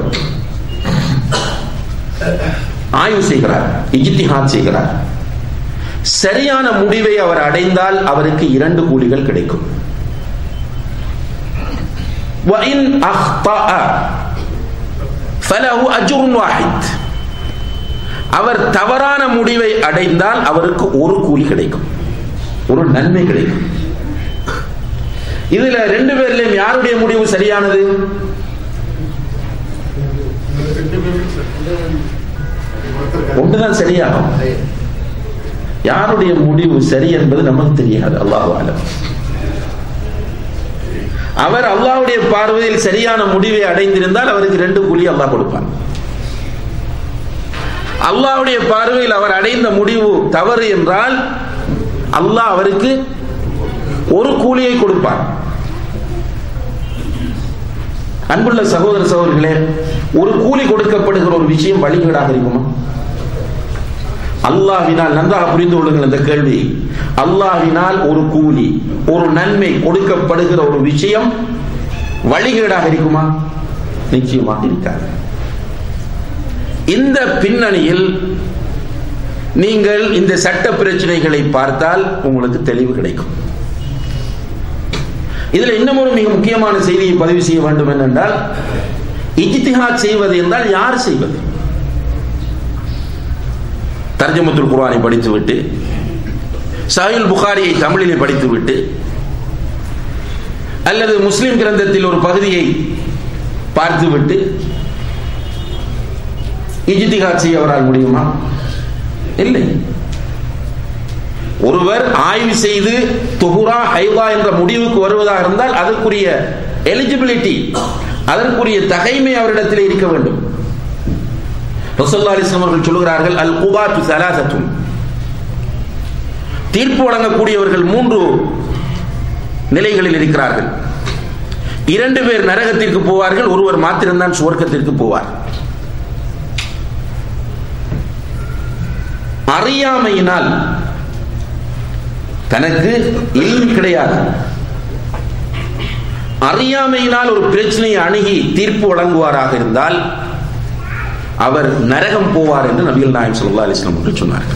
B: ஆய்வு செய்கிறார், இஜ்திஹாத் செய்கிறார், சரியான முடிவை அவர் அடைந்தால் அவருக்கு 2 கூலிகள் கிடைக்கும். وَإِنْ أَخْطَأَ فَلَهُ أَجْرٌ وَاحِدٌ. அவர் தவறான முடிவை அடைந்தால் அவருக்கு 1 கூலி கிடைக்கும், ஒரு நன்மை கிடைக்கும். இதுல 2 பேர்லயும் யாருடைய முடிவு சரியானது? ஒன்றுதான் சரியாகும். யாருடைய முடிவு சரி என்பது நமக்கு தெரியாது. அல்லாஹு அலம். அவர் அல்லாஹ்வுடைய பார்வையில் சரியான முடிவை அடைந்திருந்தால் அவருக்கு 2 கூலி அல்லாஹ் கொடுப்பான். அல்லாஹ்வுடைய பார்வையில் அவர் அடைந்த முடிவு தவறு என்றால் அல்லாஹ் அவருக்கு 1 கூலியை கொடுப்பான். அன்புள்ள சகோதர சகோதரிகளே, ஒரு கூலி கொடுக்கப்படுகிற ஒரு விஷயம் வழிகேடாக இருக்குமா? அல்லாஹ்வினால், நன்றாக புரிந்து கொள்ளுங்கள் இந்த கேள்வி, அல்லாஹ்வினால் ஒரு கூலி, ஒரு நன்மை கொடுக்கப்படுகிற ஒரு விஷயம் வழிகேடாக இருக்குமா? நிச்சயமாக இருக்காது. இந்த பின்னணியில் நீங்கள் இந்த சட்ட பிரச்சனைகளை பார்த்தால் உங்களுக்கு தெளிவு கிடைக்கும். இதுல இன்னும் ஒரு மிக முக்கியமான செய்தியை பதிவு செய்ய வேண்டும் என்றால், இஜ்திஹாத் செய்வது என்றால் யார் செய்வது? தர்ஜமத்துல் குர்ஆனை படித்துவிட்டு, சஹீஹ் புகாரியை தமிழிலே படித்துவிட்டு, அல்லது முஸ்லிம் கிரந்தத்தில் ஒரு பகுதியை பார்த்துவிட்டு இஜ்திஹாத் செய்ய அவரால் முடியுமா? இல்லை. ஒருவர் ஆய்வு செய்து துஹுரா ஹைவா என்ற முடிவுக்கு வருவதாக இருந்தால் அதற்குரிய எலிஜிபிலிட்டி, அதற்குரிய தகைமை அவரிடத்தில் இருக்க வேண்டும். ரசூலுல்லாஹி அலைஹி வஸல்லம் அவர்கள் சொல்கிறார்கள், அல் குபாத்து ஸலாஸத்துன், தீர்ப்பு வழங்கக்கூடியவர்கள் 3 நிலைகளில் இருக்கிறார்கள். 2 பேர் நரகத்திற்கு போவார்கள், ஒருவர் மாத்திரம்தான் சுவர்க்கத்திற்கு போவார். அறியாமையினால், தனக்கு இல்ம் கிடையாது, அறியாமையினால் ஒரு பிரச்சனையை அணுகி தீர்ப்பு வழங்குவாராக இருந்தால் அவர் நரகம் போவார் என்று நபிகள் நாயகம் ஸல்லல்லாஹு அலைஹி வஸல்லம் அவர்கள் சொன்னார்கள்.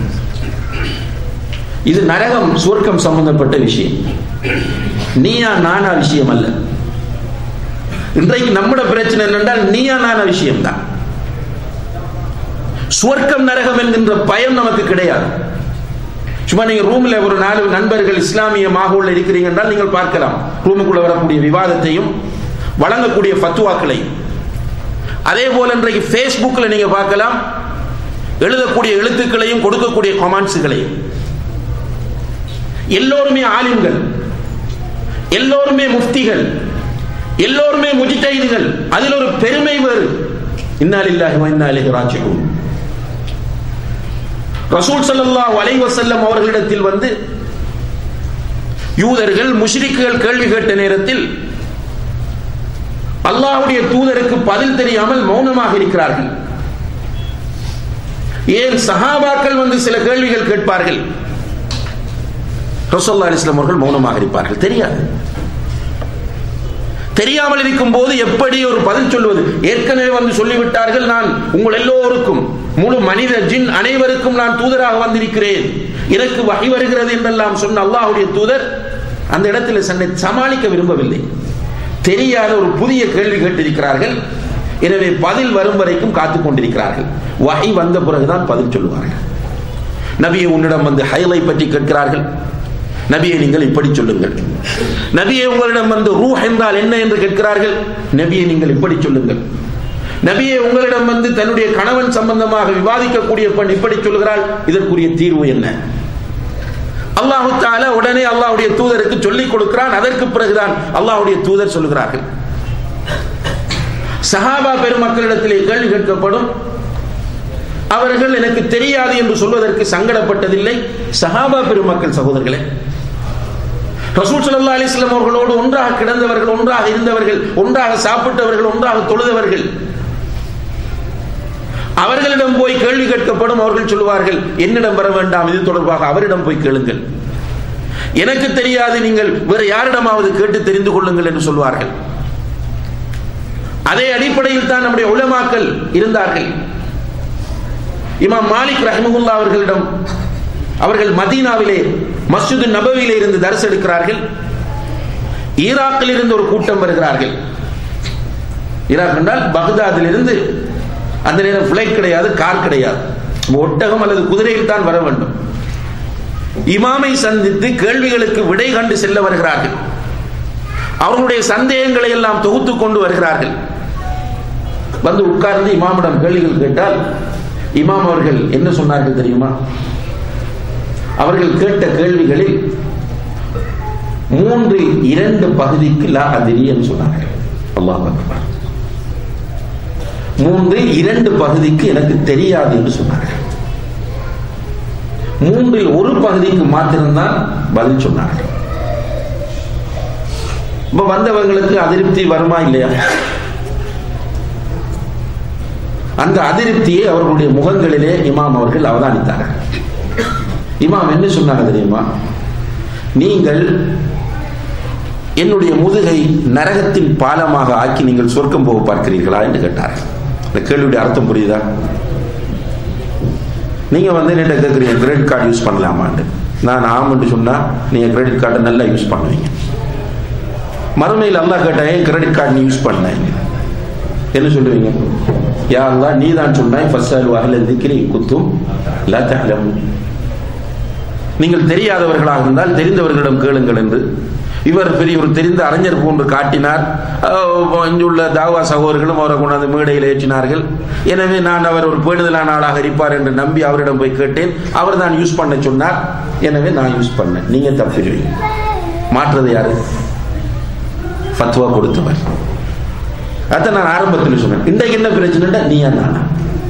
B: இது நரகம் சுவர்க்கம் சம்பந்தப்பட்ட விஷயம், நீயா நானா விஷயம் அல்ல. இன்றைக்கு நம்முடைய பிரச்சனை என்னென்றால் நீயா நானா விஷயம் தான். சுவர்க்கம் நரகம் என்கின்ற பயம் நமக்கு கிடையாது. சும்மா நீங்க ரூம்ல ஒரு 4 நண்பர்கள் இஸ்லாமிய மாகூல்ல இருக்கிறீங்க என்றால் நீங்கள் பார்க்கலாம் ரூமுக்குள்ள வரக்கூடிய விவாதத்தையும் வழங்கக்கூடிய ஃபத்வாக்களையும். அதே போல இன்றைக்கு Facebookல நீங்க பார்க்கலாம் எழுதக்கூடிய எழுத்துக்களையும் கொடுக்கக்கூடிய கமெண்ட்ஸ்களையும். எல்லோருமே ஆலிம்கள், எல்லோருமே முஃப்திகள், எல்லோருமே முஜ்தஹிதுகள். அதில் ஒரு பெருமை வேறு. இன்னா லில்லாஹி வ இன்னா இலைஹி ராஜிஊன். ரசூல் ஸல்லல்லாஹு அலைஹி வஸல்லம் அவர்களிடத்தில் வந்து யூதர்கள் முஷ்ரிக்குகள் கேள்வி கேட்ட நேரத்தில் அல்லாஹ்வுடைய தூதருக்கு பதில் தெரியாமல் மௌனமாக இருக்கிறார்கள். ஏன் சஹாபாக்கள் வந்து சில கேள்விகள் கேட்பார்கள், ரசூலுல்லாஹி அலைஹி வஸல்லம் அவர்கள் மௌனமாக இருப்பார்கள். தெரியாது. தெரியாமல் இருக்கும் போது எப்படி ஒரு பதில் சொல்வது? ஏற்கனவே வந்து சொல்லிவிட்டார்கள், நான் உங்கள் எல்லோருக்கும் முழு மனித ஜின் அனைவருக்கும் நான் தூதராக வந்திருக்கிறேன், எனக்கு வஹி வருகிறது என்றெல்லாம் சொன்ன அல்லாஹ்வுடைய தூதர் அந்த இடத்தில் சமாளிக்க விரும்பவில்லை. தெரியாத ஒரு புதிய கேள்வி கேட்டிருக்கிறார்கள். எனவே பதில் வரும் வரைக்கும் காத்துக் கொண்டிருக்கிறார்கள். வஹி வந்த பிறகுதான் பதில் சொல்லுவார்கள். நபியை உன்னிடம் வந்து ஹைலை பற்றி கேட்கிறார்கள். நபியை நீங்கள் இப்படி சொல்லுங்கள். நபியை உங்களிடம் வந்து ரூஹ் என்றால் என்ன என்று கேட்கிறார்கள். நபியை நீங்கள் இப்படி சொல்லுங்கள். நபியை உங்களிடம் வந்து தன்னுடைய கணவன் சம்பந்தமாக விவாதிக்கக்கூடிய பெண் இப்படி சொல்லுகிறாள், இதற்குரிய தீர்வு என்ன? அல்லாஹு தஆலா உடனே அல்லாஹ்வுடைய தூதருக்கு சொல்லிக் கொடுக்கிறான். அதற்கு பிறகுதான் அல்லாஹ்வுடைய தூதர் சொல்லுகிறார்கள். சஹாபா பெருமக்களிடத்திலே கேள்வி கேட்கப்படும். அவர்கள் எனக்கு தெரியாது என்று சொல்வதற்கு சங்கடப்பட்டதில்லை. சஹாபா பெருமக்கள் சகோதரர்களே, ரசூல் ஸல்லல்லாஹு அலைஹி வஸல்லம் அவர்களோடு ஒன்றாக கிடந்தவர்கள், ஒன்றாக இருந்தவர்கள், ஒன்றாக சாப்பிட்டவர்கள், ஒன்றாக தொழுதவர்கள். அவர்களிடம் போய் கேள்வி கேட்கப்படும். அவர்கள் சொல்லுவார்கள், என்னிடம் வர வேண்டாம், இது தொடர்பாக அவரிடம் போய் கேளுங்கள், எனக்கு தெரியாது, நீங்கள் வேறு யாரிடமாவது கேட்டு தெரிந்து கொள்ளுங்கள் என்று சொல்வார்கள். அதே அடிப்படையில் தான் நம்முடைய உலமாக்கள் இருந்தார்கள். இமாம் மாலிக் ரஹ்மத்துல்லாஹி அவர்களிடம் அவர்கள் மதீனாவிலே மஸ்ஜிது நபவியிலே இருந்து தர்ஸ் எடுக்கிறார்கள். ஈராக்கில் இருந்து ஒரு கூட்டம் வருகிறார்கள். ஈராக் என்றால் பக்தாதில் இருந்து. அந்த நேரம் ஃபிளைட் கிடையாது, கார் கிடையாது, ஒட்டகம் அல்லது குதிரையில் தான் வர வேண்டும். இமாமை சந்தித்து கேள்விகளுக்கு விடை கண்டு செல்ல வருகிறார்கள். அவர்களுடைய சந்தேகங்களை எல்லாம் தொகுத்து கொண்டு வருகிறார்கள். வந்து உட்கார்ந்து இமாமிடம் கேள்விகள் கேட்டால் இமாம் அவர்கள் என்ன சொன்னார்கள் தெரியுமா? அவர்கள் கேட்ட கேள்விகளில் 2/3 பகுதிக்கு லா அதிரி என்று சொன்னார்கள். அல்லாஹ் அக்பர். 2/3 பகுதிக்கு எனக்கு தெரியாது என்று சொன்னார்கள். 1/3 பகுதிக்கு மாத்திரம்தான் பதில் சொன்னார்கள். இப்ப வந்தவங்களுக்கு அதிருப்தி வருமா இல்லையா? அந்த அதிருப்தியை அவர்களுடைய முகங்களிலே இமாம் அவர்கள் அவதானித்தார்கள். இமாம் என்ன சொன்னாங்க தெரியுமா? நீங்கள் என்னுடைய முதுகை நரகத்தின் பாலமாக ஆக்கி நீங்கள் சொர்க்கம் போக பார்க்கிறீர்களா என்று கேட்டார்கள். இந்த கேள்வியுடைய அர்த்தம் புரியுதா? நீங்க வந்து என்ன கேட்குறீங்க, கிரெடிட் கார்டு யூஸ் பண்ணலாமான்னு. நான் ஆமென்று சொன்னா நீங்க கிரெடிட் கார்டை நல்லா யூஸ் பண்ணுவீங்க. மறுமையில் அல்லாஹ் கேட்டாங்க, கிரெடிட் கார்டு நீ யூஸ் பண்ண என்ன சொல்லுவீங்க? யா அல்லாஹ், நீ தான் சொன்னாய் ஃபஸ்ஸலு அஹ்ல ذிக்ரி குத்தும் லா தஅலமூன். நீங்கள் தெரியாதவர்களாக இருந்தால் தெரிந்தவர்களிடம் கேளுங்கள் என்று. இவர் பெரிய ஒரு தெரிந்த அறிஞர் போன்று காட்டினார். இங்குள்ள தாவா சகோதரர்களும் அவரை கொண்டாந்து மேடையில் ஏற்றினார்கள். எனவே நான் அவர் ஒரு பேணுதலான ஆளாக இருப்பார் என்று நம்பி அவரிடம் போய் கேட்டேன். அவர் தான் யூஸ் பண்ண சொன்னார். எனவே நான் யூஸ் பண்ணேன். நீங்க தப்பிடுவீங்க. மாற்றது யாரு? ஃபத்வா கொடுத்தவர். அதான் நான் ஆரம்பத்தில் சொன்னேன். இன்றைக்கு என்ன பிரச்சனை? நீயா நானா?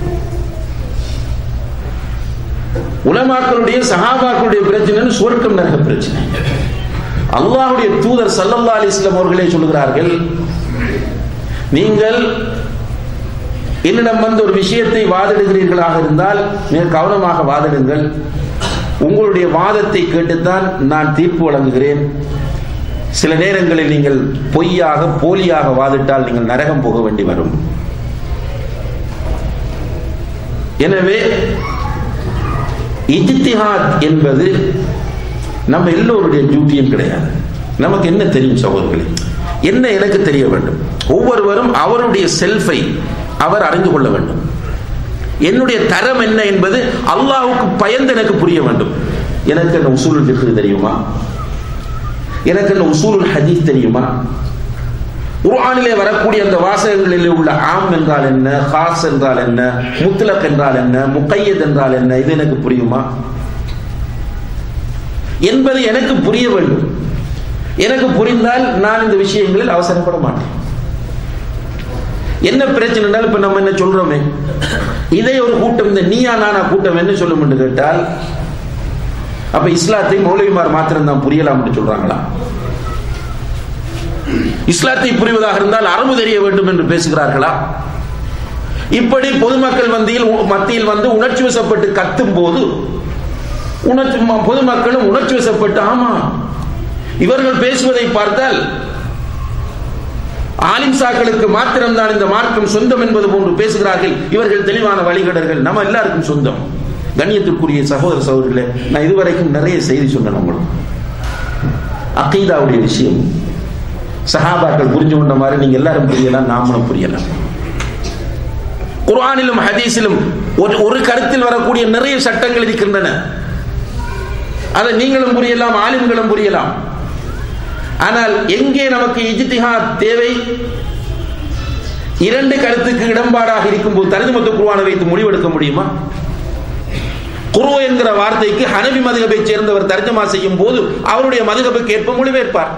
B: உலமாக்களுடைய சஹாபாக்களுடைய பிரச்சனை சொர்க்கம் நரக பிரச்சனை. அல்லாஹ்வுடைய தூதர் ஸல்லல்லாஹு அலைஹி வஸல்லம் அவர்களே சொல்கிறார்கள், நீங்கள் என்னிடம் வந்து ஒரு விஷயத்தை வாதிடுகிறீர்களாக இருந்தால் மிக கவனமாக வாதிடுங்கள். உங்களுடைய வாதத்தை கேட்டுத்தான் நான் தீர்ப்பு வழங்குகிறேன். சில நேரங்களில் நீங்கள் பொய்யாக போலியாக வாதிட்டால் நீங்கள் நரகம் போக வேண்டி வரும். எனவே இஜ்திஹாத் என்பது நம்ம எல்லோருடைய டியூட்டியும் கிடையாது. நமக்கு என்ன தெரியும் சகோதரர்களே? என்ன எனக்கு தெரிய வேண்டும்? ஒவ்வொருவரும் அவருடைய செல்ஃபை அவர் அறிந்து கொள்ள வேண்டும். என்னுடைய தரம் என்ன என்பது அல்லாஹ்வுக்கு பயந்து எனக்கு புரிய வேண்டும். எனக்கு என்ன உசூலுல் ஃபிக்ஹ் தெரியுமா? எனக்கு என்ன உசூலுல் ஹதீஸ் தெரியுமா? குர்ஆனிலே வரக்கூடிய அந்த வாசகங்களில் உள்ள ஆம் என்றால் என்ன, காஸ் என்றால் என்ன, முத்லக் என்றால் என்ன, முகையத் என்றால் என்ன, இது எனக்கு புரியுமா என்பது எனக்கு புரிய வேண்டும். எனக்கு புரிந்தால் நான் இந்த விஷயங்களில் அவசரப்பட மாட்டேன். என்ன பிரச்சனை என்றால், இப்ப நம்ம என்ன சொல்றோமே, இதே ஒரு கூட்டம், இந்த நீயா நானா கூட்டம் என்ன சொல்லும் என்று கேட்டால், அப்ப இஸ்லாத்தை மௌலவிமார் மாத்திரம் தான் புரியலாம் என்று சொல்றாங்களா? இஸ்லாத்தை புரிவதாக இருந்தால் அரபு தெரிய வேண்டும் என்று பேசுகிறார்களா? இப்படி பொதுமக்கள் மத்தியில் வந்து உணர்ச்சி வசப்பட்டு கத்தும் போது பொதுமக்களும் உணர்ச்சி வசப்பட்டு, ஆமா இவர்கள் பேசுவதை பார்த்தால் ஆலிம்சாக்களுக்கு மாத்திரம்தான் இந்த மார்க்கம் சொந்தம் என்பது போன்று பேசுகிறார்கள், இவர்கள் தெளிவான வழிகடர்கள், நம்ம எல்லாருக்கும் சொந்தம். கண்ணியத்திற்குரிய சகோதர சகோதரிகளே, நான் இதுவரைக்கும் நிறைய செய்தி சொன்னேன் உங்களுக்கு. அகீதாவுடைய விஷயம் சஹாபாக்கள் புரிஞ்சு கொண்ட மாதிரி நீங்க எல்லாரும் புரியலாம், நாமளும் புரியலாம். குர்ஆனிலும் ஹதீஸிலும் ஒரு கருத்தில் வரக்கூடிய நிறைய சட்டங்கள் இருக்கின்றன. அதை நீங்களும் புரியலாம், ஆலிம்களும் புரியலாம். ஆனால் எங்கே நமக்கு இஜ்திஹாத் தேவை? இரண்டு கருத்துக்கு இடம்பாடாக இருக்கும்போது தர்ஜுமத்துல் குர்ஆனை வைத்து முடிவெடுக்க முடியுமா? குரு என்கிற வார்த்தைக்கு ஹனபி மதுஹபை சேர்ந்தவர் தர்ஜமா செய்யும் போது அவருடைய மதுஹபுக்கு ஏற்ப மொழிபெயர்ப்பார்.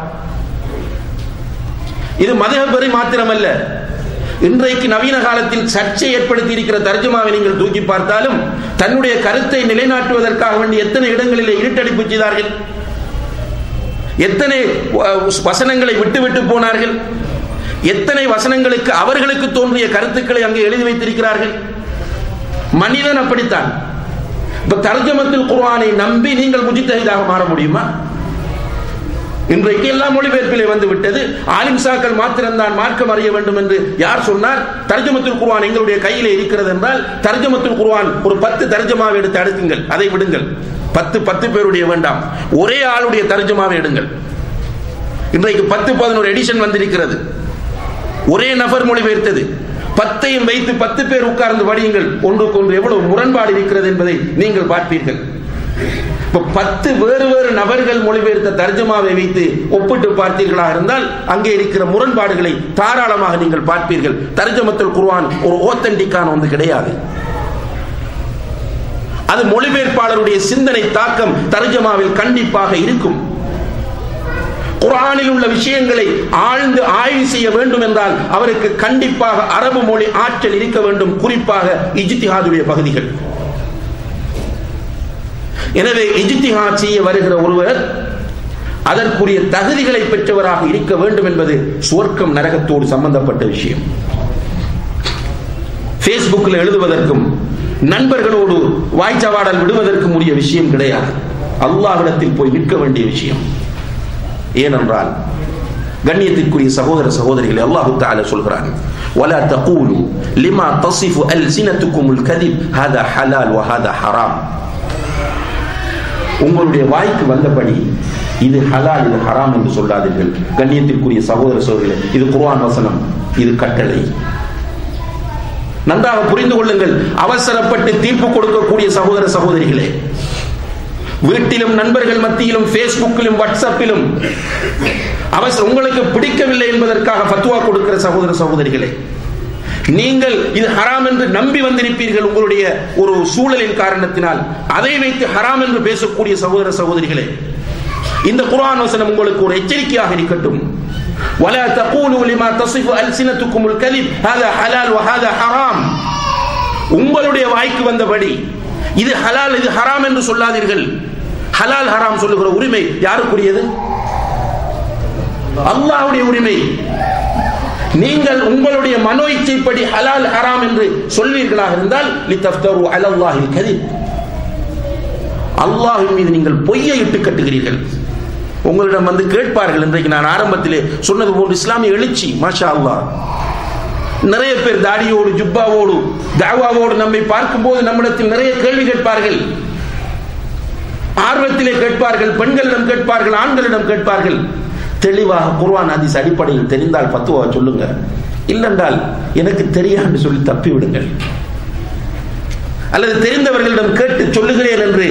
B: இது மதுஹபை மாத்திரமல்ல, இன்றைக்கு நவீன காலத்தில் சர்ச்சை ஏற்படுத்தி இருக்கிற தர்ஜமாவை நீங்கள் தூக்கி பார்த்தாலும் தன்னுடைய கருத்தை நிலைநாட்டுவதற்காக வேண்டிய எத்தனை இடங்களிலே இருட்டடிப்பு செய்தார்கள், எத்தனை வசனங்களை விட்டு போனார்கள், எத்தனை வசனங்களுக்கு அவர்களுக்கு தோன்றிய கருத்துக்களை அங்கே எழுதி வைத்திருக்கிறார்கள். மனிதன் அப்படித்தான். இப்ப தர்ஜமத்துல் குர்ஆனை நம்பி நீங்கள் முஜ்தஹிதாக மாற முடியுமா? இன்றைக்கு எல்லாம் மொழிபெயர்ப்பிலே வந்து விட்டது. ஆலிம்சாக்கள் மாத்திரம்தான் மார்க்கம் அறிய வேண்டும் என்று யார் சொன்னார்? தர்ஜமத்துல் குர்ஆன் எங்களுடைய கையிலே இருக்கிறது என்றால் தர்ஜமத்துல் குர்ஆன் ஒரு 10 தர்ஜமாவை எடுத்து அடுக்குங்கள், அதை விடுங்கள். 10 பேருடைய வேண்டாம், ஒரே ஆளுடைய தர்ஜமாவை எடுங்கள். இன்றைக்கு 10-11 எடிஷன் வந்திருக்கிறது, ஒரே நபர் மொழிபெயர்த்தது. 10ஐயும் வைத்து 10 பேர் உட்கார்ந்து படியுங்கள். ஒன்றுக்கொன்று எவ்வளவு முரண்பாடு இருக்கிறது என்பதை நீங்கள் பார்ப்பீர்கள். 10 வேறு வேறு நபர்கள் மொழிபெயர்த்த தர்ஜமாவை வைத்து ஒப்பிட்டு பார்த்தீர்களாக இருந்தால் அங்கே இருக்கிற முரண்பாடுகளை தாராளமாக நீங்கள் பார்ப்பீர்கள். தர்ஜமத்துல் குர்ஆன் ஒரு ஆத்தென்டிக்கான ஒன்று கிடையாது. அது மொழிபெயர்ப்பாளருடைய சிந்தனை தாக்கம் தர்ஜமாவில் கண்டிப்பாக இருக்கும். குர்ஆனில் உள்ள விஷயங்களை ஆழ்ந்து ஆய்வு செய்ய வேண்டும் என்றால் அவருக்கு கண்டிப்பாக அரபு மொழி ஆற்றல் இருக்க வேண்டும், குறிப்பாக இஜ்திஹாதுடைய பகுதிகள். எனவே இஜ்திஹாத் செய்ய வருகிற ஒருவர் அதற்குரிய தகுதிகளை பெற்றவராக இருக்க வேண்டும் என்பது சுவர்க்கம் நரகத்தோடு சம்பந்தப்பட்ட விஷயம். பேஸ்புக்கில் எழுதுவதற்கும் நண்பர்களோடு வாய்ச்சவாடல் விடுவதற்கும் உரிய விஷயம் கிடையாது. அல்லாஹ்விடத்தில் போய் நிற்க வேண்டிய விஷயம். ஏனென்றால் கண்ணியத்திற்குரிய சகோதர சகோதரிகளை அல்லாஹ் தஆலா சொல்கிறான், வலா தகூலு லிமா தஸிஃபு அல்சினத்துகுமுல் கதிப் ஹாதா ஹலால் வ ஹாதா ஹராம். உங்களுடைய வாய்க்கு வந்தபடி இது ஹலால் இது ஹராம் என்று சொல்லாதீர்கள். கண்ணியத்திற்குரிய சகோதர சகோதரிகளே, இது குர்ஆன் வசனம், இது கட்டளை. நன்றாக புரிந்து கொள்ளுங்கள். அவசரப்பட்டு தீர்ப்பு கொடுக்கக்கூடிய சகோதர சகோதரிகளே, வீட்டிலும் நண்பர்கள் மத்தியிலும் பேஸ்புக்கிலும் வாட்ஸ்அப்பிலும் உங்களுக்கு பிடிக்கவில்லை என்பதற்காக ஃபத்வா கொடுக்கிற சகோதர சகோதரிகளே, நீங்கள் இது ஹராம் என்று நம்பி வந்திருப்பீர்கள். உங்களுடைய ஒரு சூழலின் காரணத்தினால் அதை வைத்து ஹராம் என்று பேசக்கூடிய சகோதர சகோதரிகளே, இந்த குர்ஆன் வசனம் உங்களுக்கு ஒரு எச்சரிக்கையாக இருக்கட்டும். ولا تقولوا لما تصف ألسنتكم الكذب هذا حلال وهذا حرام. உங்களுடைய வாய்க்கு வந்தபடி இது ஹலால் இது ஹராம் என்று சொல்லாதீர்கள். ஹலால் ஹராம் சொல்லுகிற உரிமை யாருக்குரியது? அல்லாஹ்வுடைய உரிமை. நீங்கள் உங்களுடைய மனோ இச்சைப்படி ஹலால் ஹராம் என்று சொல்வீர்களாக இருந்தால் லிதஃப்தரு அலல்லாஹில் கதிப், அல்லாஹ்வின் மீது நீங்கள் பொய்யை இட்டு கட்டுகிறீர்கள். உங்களிடம் வந்து கேட்பார்கள். இன்றைக்கு நான் ஆரம்பத்திலே சொன்னது போன்று இஸ்லாமிய எழுச்சி, மாஷா அல்லாஹ். நிறைய பேர் தாடியோடு ஜுப்பாவோடு தாவாவோடு நம்மை பார்க்கும் போது நம்மிடத்தில் நிறைய கேள்வி கேட்பார்கள், ஆர்வத்திலே கேட்பார்கள். பெண்களிடம் கேட்பார்கள், ஆண்களிடம் கேட்பார்கள். தெளிவாக குர்ஆன் ஹதீஸ் அடிப்படையில் தெரிந்தால் ஃபத்வா சொல்லுங்க, இல்லென்றால் எனக்கு தெரியாது சொல்லி தப்பி விடுங்கள். அல்லது தெரிந்தவர்களிடம் கேட்டு சொல்லுகிறேன் என்று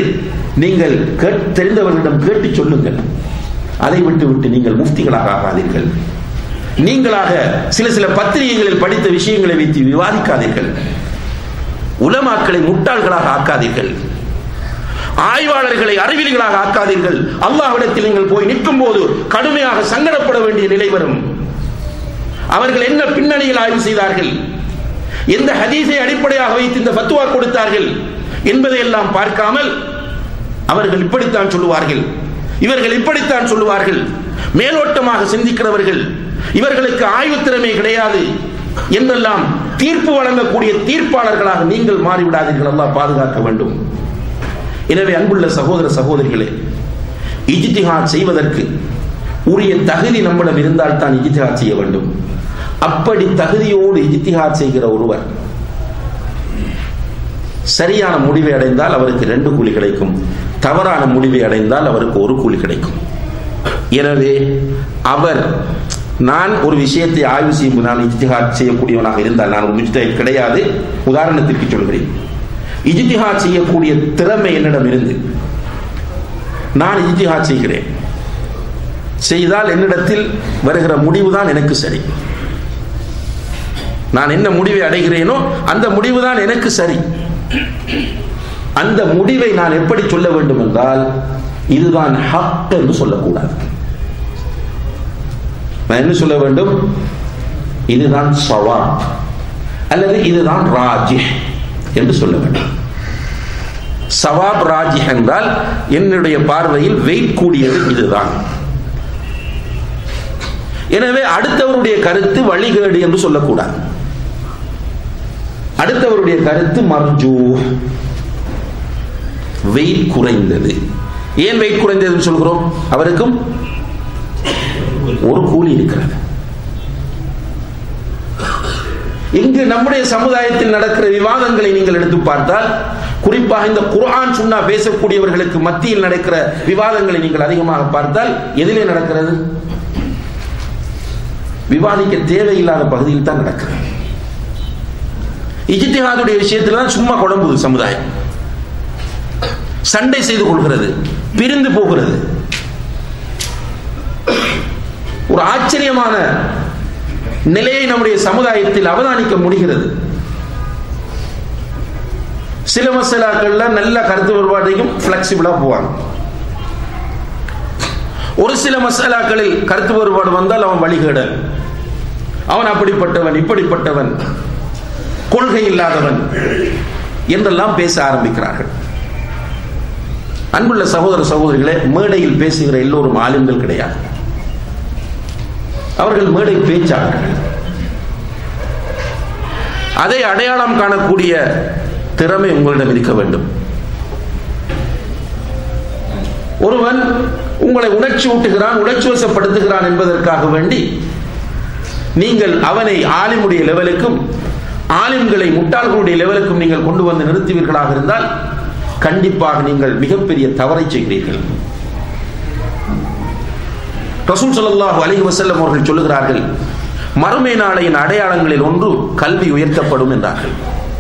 B: நீங்கள் தெரிந்தவர்களிடம் கேட்டு சொல்லுங்கள். அதை விட்டு நீங்கள் முஃப்திகளாக ஆகாதீர்கள். நீங்களாக சில பத்திரிகைகளில் படித்த விஷயங்களை வைத்து விவாதிக்காதீர்கள். உலமாக்களை முட்டாள்களாக ஆக்காதீர்கள். ஆய்வாளர்களை அறிவிலிகளாக ஆக்காதீர்கள். அல்லாஹ்விடத்தில் நீங்கள் போய் நிற்கும் போது கடுமையாக சங்கடப்பட வேண்டிய நிலை வரும். அவர்கள் என்ன பின்னணியில் ஆய்வு செய்தார்கள், எந்த ஹதீஸை அடிப்படையாக வைத்து இந்த ஃபத்வா கொடுத்தார்கள் என்பதை எல்லாம் பார்க்காமல் அவர்கள் இப்படித்தான் சொல்லுவார்கள், இவர்கள் இப்படித்தான் சொல்லுவார்கள், மேலோட்டமாக சிந்திக்கிறவர்கள், இவர்களுக்கு ஆய்வு திறமை கிடையாது என்றெல்லாம் தீர்ப்பு வழங்கக்கூடிய தீர்ப்பாளர்களாக நீங்கள் மாறிவிடாதீர்கள். அல்லாஹ் பாதுகாக்க வேண்டும். எனவே அன்புள்ள சகோதர சகோதரிகளே, இஜ்திஹாத் செய்வதற்கு உரிய தகுதி நம்மிடம் இருந்தால் தான் இஜ்திஹாத் செய்ய வேண்டும். அப்படி தகுதியோடு இஜ்திஹாத் செய்கிற ஒருவர் சரியான முடிவை அடைந்தால் அவருக்கு 2 கூலி கிடைக்கும், தவறான முடிவை அடைந்தால் அவருக்கு 1 கூலி கிடைக்கும். எனவே அவர் நான் ஒரு விஷயத்தை ஆய்வு செய்யும், நான் இஜ்திஹாத் செய்யக்கூடியவனாக இருந்தால், நான் ஒரு முஜ்தஹித் கிடையாது, உதாரணத்திற்கு சொல்கிறேன், இஜ்திஹாத் செய்யக்கூடிய திறமை என்னிடம் இருந்து நான் இஜ்திஹாத் செய்கிறேன், செய்தால் என்னிடத்தில் வருகிற முடிவுதான் எனக்கு சரி. நான் என்ன முடிவை அடைகிறேனோ அந்த முடிவுதான் எனக்கு சரி. அந்த முடிவை நான் எப்படி சொல்ல வேண்டும் என்றால், இதுதான் ஹக் என்று சொல்லக்கூடாது. நான் என்ன சொல்ல வேண்டும்? இதுதான் ஸவாப் அல்லது இதுதான் ராஜிஹ் என்று சொல்ல வேண்டும். ஸவாப் ராஜிஹ் என்றால் என்னுடைய பார்வையில் வெயிட் கூடியது இதுதான். எனவே அடுத்தவருடைய கருத்து வழிகேடு என்று சொல்லக்கூடாது. அடுத்தவருடைய கருத்து மர்ஜூ, வெயிட் குறைந்தது. ஏன் வெயிட் குறைந்தது சொல்கிறோம்? அவருக்கும் 1 கூலி இருக்கிறது. இங்கு நம்முடைய சமுதாயத்தில் நடக்கிற விவாதங்களை நீங்கள் எடுத்து பார்த்தால், குறிப்பாக இந்த குர்ஆன் சுன்னா பேசக்கூடியவர்களுக்கு மத்தியில் நடக்கிற விவாதங்களை நீங்கள் அதிகமாக பார்த்தால் எதிலே நடக்கிறது? விவாதிக்க தேவையில்லாத பகுதியில் தான் நடக்கிறது. இஜ்திஹாதுடைய விஷயத்தில் தான் சும்மா குழம்புது சமுதாயம், சண்டை செய்து கொள்கிறது, பிரிந்து போகிறது. ஒரு ஆச்சரியமான நிலையை நம்முடைய சமுதாயத்தில் அவதானிக்க முடிகிறது. சில மசாலாக்கள்ல நல்ல கருத்து வேறுபாட்டையும் பிளெக்சிபிளா போவாங்க. ஒரு சில மசாலாக்களில் கருத்து வேறுபாடு வந்தால் அவன் வழிகேடன், அவன் அப்படிப்பட்டவன், இப்படிப்பட்டவன், கொள்கை இல்லாதவன் என்றெல்லாம் பேச ஆரம்பிக்கிறார்கள். அன்புள்ள சகோதர சகோதரிகளே, மேடையில் பேசுகிற எல்லோரும் ஆலிம்கள் கிடையாது. அவர்கள் மேடை பேச்சாளர்கள். அதை அடையாளம் காணக்கூடிய திறமை உங்களிடம் இருக்க வேண்டும். ஒருவன் உங்களை உணர்ச்சி ஊட்டுகிறான், உணர்ச்சி வசப்படுத்துகிறான் என்பதற்காக வேண்டி நீங்கள் அவனை ஆலிமுடைய லெவலுக்கும் ஆலிம்களை முட்டாள்களுடைய லெவலுக்கும் நீங்கள் கொண்டு வந்து நிறுத்துவீர்களாக இருந்தால் கண்டிப்பாக நீங்கள் மிகப்பெரிய தவறை செய்கிறீர்கள். ரசூல் ஸல்லல்லாஹு அலைஹி வஸல்லம் அவர்கள் சொல்லுகிறார்கள், மறுமை நாளையின் அடையாளங்களில் ஒன்று கல்வி உயர்த்தப்படும் என்றார்கள்.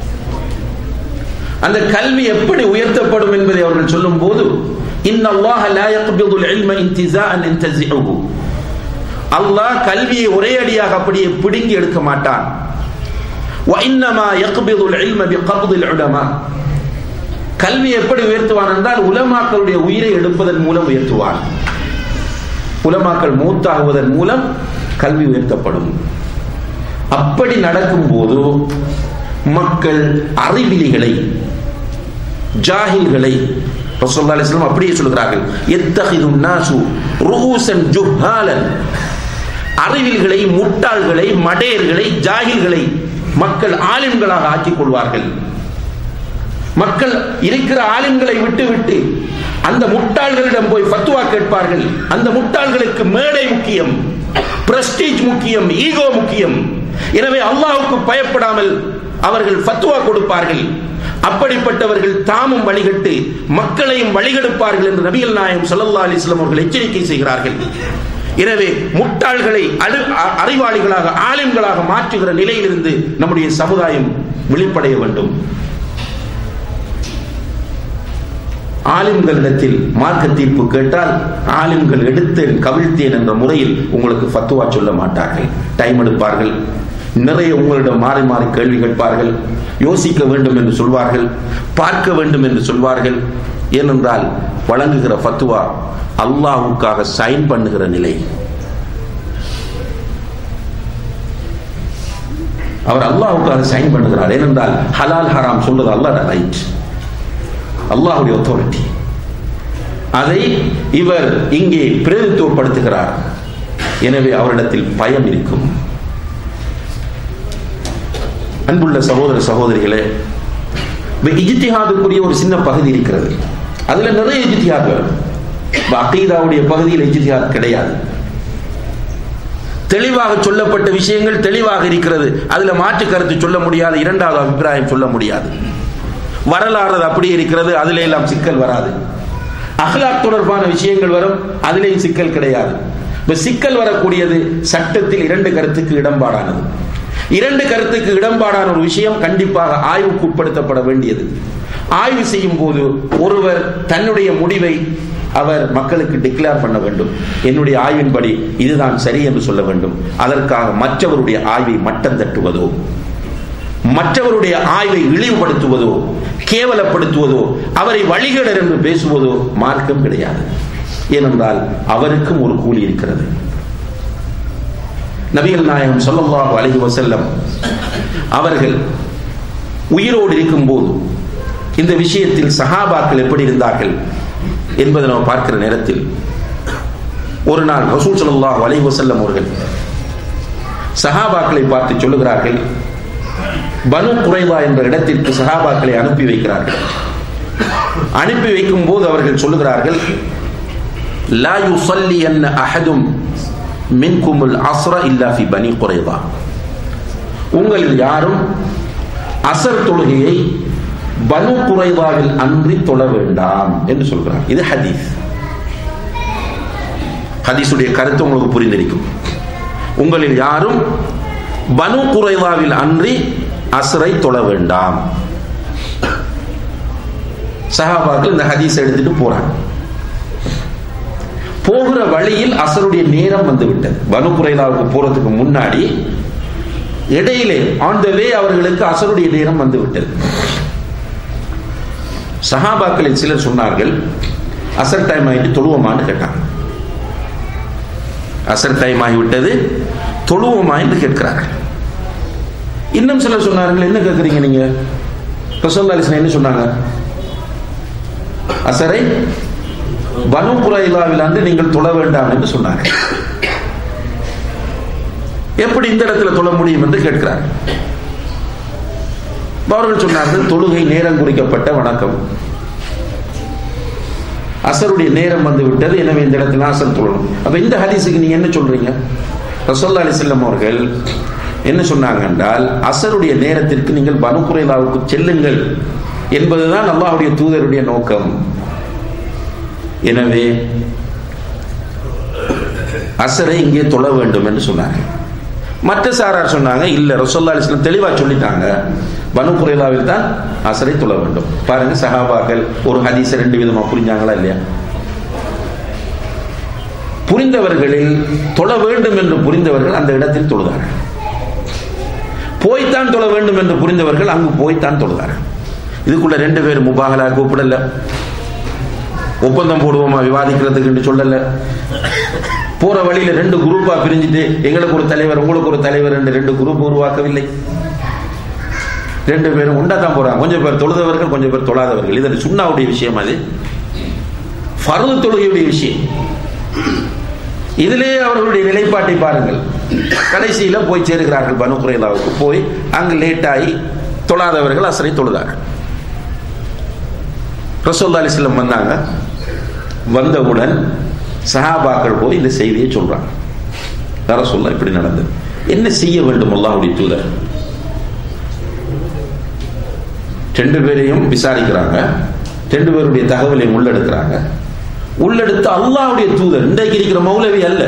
B: அந்த கல்வி எப்படி உயர்த்தப்படும் என்பதை அவர்கள் சொல்லும் போது, இன்னல்லாஹ லா யக்பிதுல் இல்ம இன்திஸாஅன் யன்தஸிஉஹு, அல்லாஹ் கல்வியை ஒரே அடியாக அப்படியே பிடுங்கி எடுக்க மாட்டான். வ இன்னமா யக்பிதுல் இல்ம பிகப்தில் உலமா, கல்வி எப்படி உயர்த்துவான் என்றால் உலமாக்களுடைய உயிரை எடுப்பதன் மூலம் உயர்த்துவான். உலமாக்கள் மூத்தாகுவதன் மூலம் கல்வி உயர்த்தப்படும். அப்படி நடக்கும் போது மக்கள் அறிவிலிகளை, ஜாஹில்களை ரசூலுல்லாஹி அலைஹி வஸல்லம் அப்படியே சொல்கிறார்கள், யத்தஹிதுன் நாசு ரூஸன் ஜுஹாலன், அறிவில்களை, முட்டாள்களை, மடையர்களை, ஜாஹில்களை மக்கள் ஆலிம்களாக ஆக்கிக் கொள்வார்கள். மக்கள் இருக்கிற ஆலிம்களை விட்டுவிட்டு அந்த முட்டாள்களிடம் போய் ஃபத்வா கேட்பார்கள். அந்த முட்டாள்களுக்கு மேடை முக்கியம், பிரஸ்டீஜ் முக்கியம், ஈகோ முக்கியம். எனவே அல்லாஹ்வுக்கு பயப்படாமல் அவர்கள் ஃபத்வா கொடுப்பார்கள். அப்படிப்பட்டவர்கள் தாமும் வழிகட்டு மக்களையும் வழிகெடுப்பார்கள் என்று நபிகள் நாயகம் ஸல்லல்லாஹு அலைஹி வஸல்லம் அவர்கள் எச்சரிக்கை செய்கிறார்கள். எனவே முட்டாள்களை அறிவாளிகளாக, ஆலிம்களாக மாற்றுகிற நிலையிலிருந்து நம்முடைய சமுதாயம் விழிப்படைய வேண்டும். ஆலிம்களிடத்தில் மார்க்க தீர்ப்பு கேட்டால் ஆலிம்கள் எடுத்தேன் கவிழ்த்தேன் என்ற முறையில் உங்களுக்கு ஃபத்வா சொல்ல மாட்டார்கள். டைம் எடுப்பார்கள். நிறைய உங்களிடம் மாறி மாறி கேள்வி கேட்பார்கள். யோசிக்க வேண்டும் என்று சொல்வார்கள், பார்க்க வேண்டும் என்று சொல்வார்கள். ஏனென்றால் வழங்குகிற ஃபத்வா அல்லாஹ்வுக்காக சைன் பண்ணுகிற நிலை. அவர் அல்லாஹ்வுக்காக சைன் பண்ணுகிறார். ஏனென்றால் ஹலால் ஹராம் சொல்றது அல்லாஹ்வுடைய ரைட், அல்லாஹ்வுடைய அத்தாரிட்டி. அதை இவர் இங்கே பிரதித்துவப்படுத்துகிறார். எனவே அவரிடத்தில் பயம் இருக்கும். அன்புள்ள சகோதர சகோதரிகளே, இஜ்திஹாதுக்குரிய ஒரு சின்ன பகுதி இருக்கிறது. அதுல நிறைய இஜ்திஹாத் வரும். அகீதாவுடைய பகுதியில் இஜ்திஹாத் கிடையாது. தெளிவாக சொல்லப்பட்ட விஷயங்கள் தெளிவாக இருக்கிறது. அதுல மாற்று கருத்து சொல்ல முடியாது, இரண்டாவது அபிப்பிராயம் சொல்ல முடியாது. வரலாறு அப்படியே இருக்கிறது, அதிலே எல்லாம் சிக்கல் வராது. அஹ்லாக் தொடர்பான விஷயங்கள் வரும், அதிலேயும் சிக்கல் கிடையாது. சிக்கல் வரக்கூடியது சட்டத்தில் இரண்டு கருத்துக்கு இடம்பாடானது. இரண்டு கருத்துக்கு இடம்பாடான ஒரு விஷயம் கண்டிப்பாக ஆய்வுக்கு உட்படுத்தப்பட வேண்டியது. ஆய்வு செய்யும் போது ஒருவர் தன்னுடைய முடிவை அவர் மக்களுக்கு டிக்ளேர் பண்ண வேண்டும். என்னுடைய ஆய்வின்படி இதுதான் சரி என்று சொல்ல வேண்டும். அதற்காக மற்றவருடைய ஆய்வை மட்டம் தட்டுவதோ, மற்றவருடைய ஆய்வை இழிவுபடுத்துவதோ, கேவலப்படுத்துவதோ, அவரை வழிகேடர் என்று பேசுவதோ மார்க்கம் கிடையாது. ஏனென்றால் அவருக்கும் ஒரு கூலி இருக்கிறது. நபிகள் நாயகம் ஸல்லல்லாஹு அலைஹி வஸல்லம் அவர்கள் உயிரோடு இருக்கும் போது இந்த விஷயத்தில் சஹாபாக்கள் எப்படி இருந்தார்கள் என்பதை நாம் பார்க்கிற நேரத்தில், ஒரு நாள் ரசூல் ஸல்லல்லாஹு அலைஹி வஸல்லம் அவர்கள் சஹாபாக்களை பார்த்து சொல்லுகிறார்கள். பனு குறைவா என்ற இடத்திற்கு சஹாபாக்களை அனுப்பி வைக்கிறார்கள். அனுப்பி வைக்கும் போது அவர்கள் சொல்லுகிறார்கள், லா யுஸல்லி அன் அஹதும் மின்குமுல் அஸ்ர இல்லா ஃபி பனி குறைவா. உங்களில் யாரும் அசர் தொழுகையை பனு குறைவாவில் அன்றி தொழ வேண்டாம் என்று சொல்கிறார். இது ஹதீஸ். ஹதீஸுடைய கருத்து உங்களுக்கு புரிந்திருக்கும். உங்களில் யாரும் பனு குறைவாவில் அன்றி அஸ்ரை தொழ வேண்டாம். சஹாபாக்கள் இந்த ஹதீஸ் எடுத்துட்டு போறாங்க. போகிற வழியில் அசருடைய நேரம் வந்து விட்டது. பனு குறைலாவுக்கு போறதுக்கு முன்னாடி இடையிலே ஆன் த வே அவர்களுக்கு அசருடைய நேரம் வந்து விட்டது. சஹாபாக்களில் சிலர் சொன்னார்கள், அசர் டைம் ஆகிட்டு தொழுவோமான்னு கேட்டாங்க. அசர் டைம் ஆகிவிட்டது, தொழுவோமா என்று கேட்கிறார்கள். இன்னும் சிலர் சொன்னார்கள், என்ன கேட்கிறீங்க நீங்க? ரசூலுல்லாஹி ஸல்லல்லாஹு அலைஹி வஸல்லம் என்ன சொன்னாங்க? அசரை பனு குறைலாவில் அன்று நீங்கள் தொழ வேண்டாம் என்று சொன்னார்கள். எப்படி இந்த இடத்துல தொழ முடியும் என்று கேட்கிறார். அவர்கள் சொன்னார்கள், தொழுகை நேரம் குறிக்கப்பட்ட வணக்கம், அசருடைய நேரம் வந்து விட்டது, எனவே இந்த இடத்துல அசர் தொழணும். அப்ப இந்த ஹதீஸுக்கு நீங்க என்ன சொல்றீங்க? ரசூலுல்லாஹி அலைஹி வஸல்லம் அவர்கள் என்ன சொன்னாங்க என்றால், அசருடைய நேரத்திற்கு நீங்கள் பனு குறைலாவுக்கு செல்லுங்கள் என்பதுதான் அல்லாஹ்வுடைய தூதருடைய நோக்கம். எனவே அசரை இங்கே தொழ வேண்டும் என்று சொன்னாங்க. மற்ற சாரார் சொன்னாங்க, இல்ல ரசூலுல்லாஹி அலைஹி வஸல்லம் தெளிவா சொல்லிட்டாங்க, பனு குறைலாவில் தான் அசரை தொழ வேண்டும். பாருங்க, சஹாபாக்கள் ஒரு ஹதீஸை ரெண்டு விதமா புரிஞ்சாங்களா இல்லையா? புரிந்தவர்களில் தொழ வேண்டும் என்று புரிந்தவர்கள் அந்த இடத்தில் தொழுதார்கள். போய்த்தான் தொழ வேண்டும் என்று புரிந்தவர்கள் அங்கு போய்த்தான் தொழுதார்கள். இதுக்குள்ள ரெண்டு பேர் முபாகலா கூப்பிடல, ஒப்பந்தம் போடுவோமா விவாதிக்கிறதுக்கு சொல்லல. போற வழியில ரெண்டு குரூப்பா பிரிஞ்சுட்டு எங்களுக்கு ஒரு தலைவர் உங்களுக்கு ஒரு தலைவர் என்று ரெண்டு குரூப் உருவாக்கவில்லை. ரெண்டு பேரும் உண்டாதான் போறாங்க. கொஞ்சம் பேர் தொழுதவர்கள், கொஞ்சம் பேர் தொழாதவர்கள். இது சுன்னாவுடைய விஷயம், அது ஃபர்து தொழுகையுடைய விஷயம். இதிலே அவர்களுடைய நிலைப்பாட்டை பாருங்கள். கடைசியில போய் சேருகிறார்கள் பனு குறைலாவுக்கு. போய் அங்கு லேட்டாகி தொழாதவர்கள் அசரை தொழுதார்கள். ரசூலுல்லாஹி அலைஹி வஸல்லம் வந்தாங்க. வந்தவுடன் சஹாபாக்கள் போய் இந்த செய்தியை சொல்றாங்க. யா ரசூலுல்லாஹ், இப்படி நடந்தது, என்ன செய்ய வேண்டும் அல்லாஹ்வுடைய தூதர்? ரெண்டு பேரையும் விசாரிக்கிறாங்க. ரெண்டு பேருடைய தகவலையும் உள்ளெடுக்கிறாங்க. உள்ளெடுத்து அல்லாஹ்வுடைய தூதர், இன்றைக்கு இருக்கிற மௌலவி அல்ல,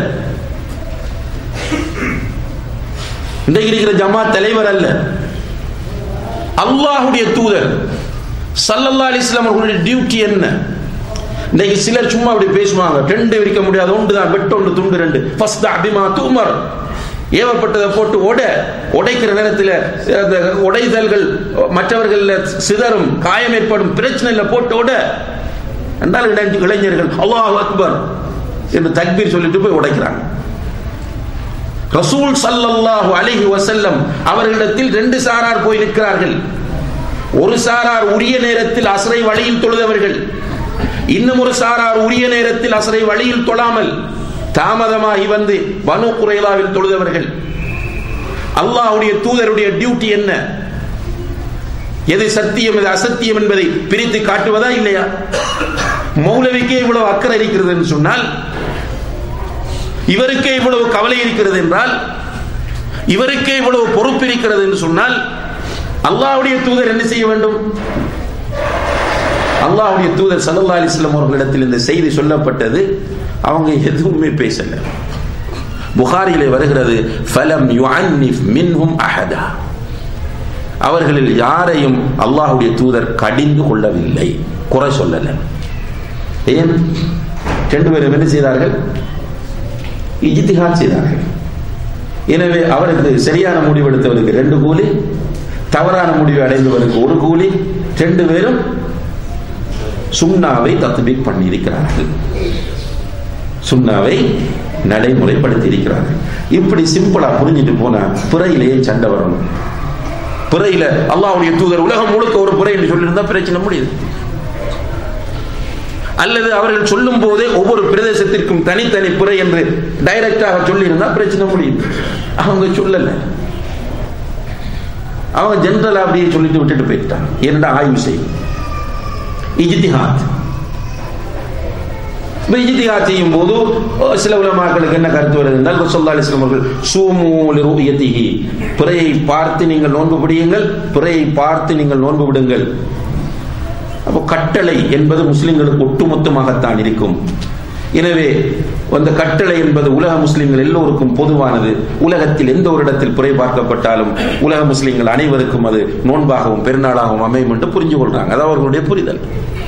B: இன்றைக்கு இருக்கிற ஜமாத் தலைவர் அல்ல, அல்லாஹ்வுடைய தூதர் ஸல்லல்லாஹு அலைஹி வஸல்லம் அவர்களுடைய டியூட்டி என்ன? இன்னைக்கு சிலர் சும்மா அப்படி பேசுவாங்க, ரெண்டு விரிக்க முடியாது, ஒன்று தான் வெட்டொன்று துண்டு ரெண்டு, ஃபஸ்ட் அபிமா தூமர், ஏவப்பட்டதை போட்டு உடைக்கிற நேரத்தில் அந்த உடைதல்கள் மற்றவர்கள் சிதறும், காயம் ஏற்படும், பிரச்சனையில் போட்டு என்றால் இளைஞர்கள் அல்லாஹ் அக்பர் என்று தக்பீர் சொல்லிட்டு போய் உடைக்கிறாங்க. ரசூல் ஸல்லல்லாஹு அலைஹி வஸல்லம் அவர்களிடத்தில் ரெண்டு சாரார் போய் நிற்கிறார்கள். ஒரு சாரார் உரிய நேரத்தில் அஸ்ரை வழியில் தொழுதவர்கள், இன்னும் ஒரு சாரார் உரிய நேரத்தில் அஸ்ரை வழியில் தொழாமல் தாமதமாகி வந்து பனு குறைலாவில் தொழுதவர்கள். அல்லாஹ்வுடைய தூதருடைய டியூட்டி என்ன? எது சத்தியம் எது அசத்தியம் என்பதை பிரித்து காட்டுவதா இல்லையா? மௌலவிக்கே இவ்வளவு அக்கறை இருக்கிறது என்று சொன்னால், இவருக்கே இவ்வளவு கவலை இருக்கிறது என்றால், இவருக்கே இவ்வளவு பொறுப்பு இருக்கிறது என்று சொன்னால், அல்லாஹ்வுடைய தூதர் என்ன செய்ய வேண்டும்? அல்லாஹ்வுடைய தூதர் ஸல்லல்லாஹு அலைஹி வஸல்லம் அவர்களிடத்தில் இந்த செய்தி சொல்லப்பட்டது, அவங்க எதுவுமே பேசல. புகாரியிலே வருகிறது, ஃபலம் யுஅன்னிஃப் மின்ஹும் அஹதா, அவர்களில் யாரையும் அல்லாஹ்வுடைய தூதர் கடிந்து கொள்ளவில்லை, குறை சொல்லல. ஏன்? ரெண்டு பேரும் என்ன செய்தார்கள்? இஜ்திஹாத் செய்தார்கள். எனவே அவருக்கு சரியான முடிவு எடுத்தவருக்கு 2 கூலி, தவறான முடிவை அடைந்தவருக்கு 1 கூலி. 2 பேரும் சுன்னாவை தத்பீக் பண்ணி இருக்கிறார்கள், சுன்னாவை நடைமுறைப்படுத்தி இருக்கிறார்கள். இப்படி சிம்பிளா புரிஞ்சிட்டு போனா பிறையிலேயே சண்டை வரணும். பிறையில அல்லாஹ்வுடைய தூதர் உலகம் முழுக்க ஒரு பிறை என்று சொல்லியிருந்தா பிரச்சனை முடியுது. அல்லது அவர்கள் சொல்லும் போதே ஒவ்வொரு பிரதேசத்திற்கும் தனித்தனி பிறை என்று டைரக்டாக சொல்லியிருந்தா பிரச்சனை முடியுது. அவங்க சொல்லல, அவங்க ஜெனரல் அப்படியே சொல்லிட்டு விட்டுட்டு போயிட்டாங்க. இரண்டா ஆய்வு செய்யும் இஜ்திஹாத். இஜ்திஹாத் செய்யும் போது சில உலமாக்களுக்கு என்ன கருத்து வருது என்றால், ரசூலுல்லாஹி அலைஹி வஸல்லம் அவர்கள் சூமு லிருயதிஹி, பிறையை பார்த்து நீங்கள் நோன்பு பிடியுங்கள், பிறையை பார்த்து நீங்கள் நோன்பு விடுங்கள். அப்போ கட்டளை என்பது முஸ்லிம்களுக்கு ஒட்டுமொத்தமாகத்தான் இருக்கும். எனவே அந்த கட்டளை என்பது உலக முஸ்லிம்கள் எல்லோருக்கும் பொதுவானது. உலகத்தில் எந்த ஒரு இடத்தில் பிறை பார்க்கப்பட்டாலும் உலக முஸ்லிம்கள் அனைவருக்கும் அது நோன்பாகவும் பெருநாளாகவும் அமையும் என்று புரிஞ்சு கொள்றாங்க. அது அவர்களுடைய புரிதல்.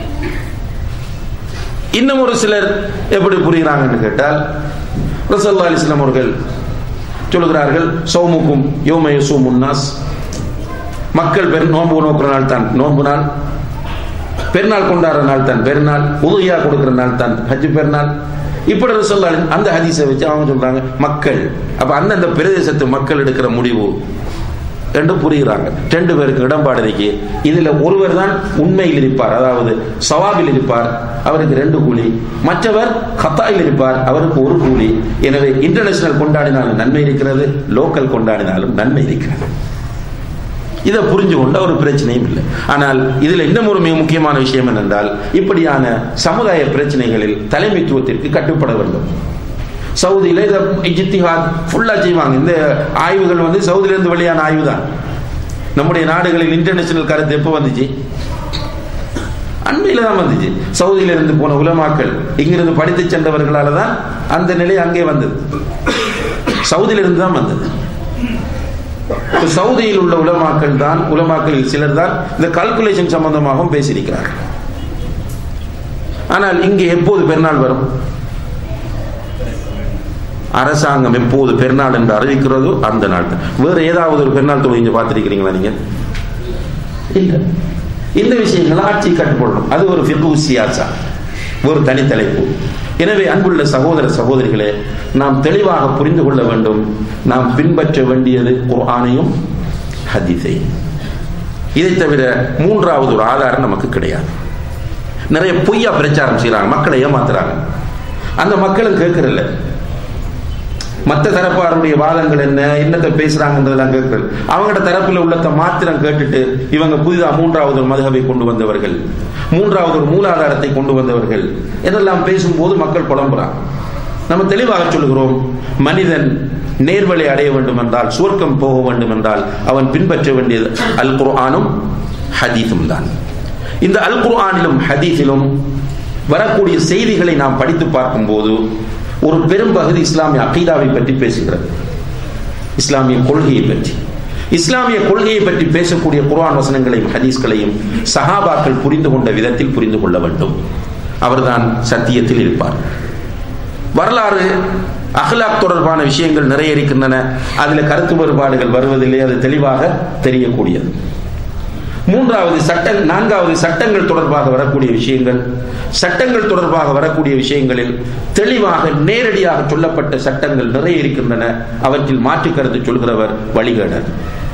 B: இன்னும் ஒரு சிலர் எப்படி புரிகிறாங்க கேட்டால், ரசூலுல்லாஹி அலைஹி வஸல்லம் அவர்கள் சொல்கிறார்கள், சௌமுக்கும் யௌம யஸூமுன் நாஸ், மக்கள் நோன்பு நோக்குற நாள் தான் நோன்பு நாள், பெருநாள் கொண்டாடுற நாள் தான் பெருநாள், உதுஹியா கொடுக்கிற நாள் தான் ஹஜ் பெருநாள். இப்படி ரசூலுல்லாஹி அந்த ஹதீஸை வச்சு அவங்க சொல்றாங்க மக்கள், அப்ப அந்தந்த பிரதேசத்து மக்கள் எடுக்கிற முடிவு என்று புரிகிறாங்க. 2 பேருக்கு இடம்பாடுதைக்கு இதுல ஒருவர் தான் உண்மையில் இருப்பார், அதாவது சவாபில் இருப்பார், அவருக்கு 2 கூலி. மற்றவர் கத்தாயில் இருப்பார், அவருக்கு 1 கூலி. எனவே இன்டர்நேஷனல் கொண்டாடினாலும் நன்மை இருக்கிறது, லோக்கல் கொண்டாடினாலும் நன்மை இருக்கிறது. இதை புரிஞ்சு கொண்ட ஒரு பிரச்சனையும் இல்லை. ஆனால் இதுல இன்னும் ஒரு மிக முக்கியமான விஷயம் என்னென்றால், இப்படியான சமுதாய பிரச்சனைகளில் தலைமைத்துவத்திற்கு கட்டுப்பட வேண்டும். சவுதியில இதை இஜ்திஹாத் ஃபுல்லா செய்வாங்க. இந்த ஆய்வுகள் வந்து சவுதியில இருந்து வெளியான ஆய்வு தான். நம்முடைய நாடுகளில் இன்டர்நேஷனல் கருத்து எப்போ வந்துச்சு? அண்மையில தான் வந்துச்சு. சவுதியில இருந்து போன உலமாக்கள் இங்கிருந்து படித்து சென்றவர்களால தான் அந்த நிலை அங்கே வந்தது. சவுதியில இருந்து தான் வந்தது. சவுதியில் உள்ள உலமாக்களில் சிலர் தான் இந்த கால்குலேஷன் சம்பந்தமாகவும் பேசியிருக்கிறார்கள். ஆனால் இங்கே எப்போது பெருநாள் வரும்? அரசாங்கம் எப்போது பெருநாள் என்று அறிவிக்கிறதோ அந்த நாள் தான். வேற ஏதாவது ஒரு பெருநாள் தொழுகை பார்த்திருக்கிறீங்களா நீங்க? இல்ல. இந்த விஷயங்கள் ஆட்சி கட்டுப்படணும். அது ஒரு ஃபிக்ஹு சியாஸா, ஒரு தனித்தலைப்பு. எனவே அன்புள்ள சகோதர சகோதரிகளே, நாம் தெளிவாக புரிந்து கொள்ள வேண்டும், நாம் பின்பற்ற வேண்டியது குர்ஆனையும் ஹதீஸையும். இதை தவிர 3வது ஒரு ஆதாரம் நமக்கு கிடையாது. நிறைய பொய்யா பிரச்சாரம் செய்யறாங்க, மக்களை ஏமாத்துறாங்க. அந்த மக்களும் கேட்கறதில்ல. மற்ற தரப்பாருடைய வாதங்கள் என்னத்தை பேசுறாங்கன்றதெல்லாம் கேட்கறது. அவங்கள்ட்ட தரப்பில் உள்ளத்தை மாத்திரம் கேட்டுட்டு இவங்க புதிதா 3வது ஒரு மதுஹபை கொண்டு வந்தவர்கள், 3வது ஒரு மூலாதாரத்தை கொண்டு வந்தவர்கள் இதெல்லாம் பேசும்போது மக்கள் புலம்புறாங்க. நம்ம தெளிவாக சொல்லுகிறோம், மனிதன் நேர்வழி அடைய வேண்டும் என்றால், சுவர்க்கம் போக வேண்டும் என்றால் அவன் பின்பற்ற வேண்டியது அல் குர்ஆனும் ஹதீஸும் தான். இந்த அல் குர்ஆனிலும் ஹதீஸிலும் வரக்கூடிய செய்திகளை நாம் படித்து பார்க்கும் போது ஒரு பெரும் பகுதி இஸ்லாமிய அகீதாவை பற்றி பேசுகிறது, இஸ்லாமிய கொள்கையை பற்றி. இஸ்லாமிய கொள்கையை பற்றி பேசக்கூடிய குர்ஆன் வசனங்களையும் ஹதீஸ்களையும் சஹாபாக்கள் புரிந்து கொண்ட விதத்தில் புரிந்து கொள்ள வேண்டும். அவர்தான் சத்தியத்தில் இருப்பார். வரலாறு அஹ்லாக் தொடர்பான விஷயங்கள் நிறைய இருக்கின்றன. அதில் கருத்து வேறுபாடுகள் வருவதில்லை, அது தெளிவாக தெரியக்கூடியது. நான்காவது சட்டங்கள் தொடர்பாக வரக்கூடிய விஷயங்கள். சட்டங்கள் தொடர்பாக வரக்கூடிய விஷயங்களில் தெளிவாக நேரடியாக சொல்லப்பட்ட சட்டங்கள் நிறைய இருக்கின்றன. அவற்றில் மாற்று கருத்து சொல்கிறவர் வழிகேடர்.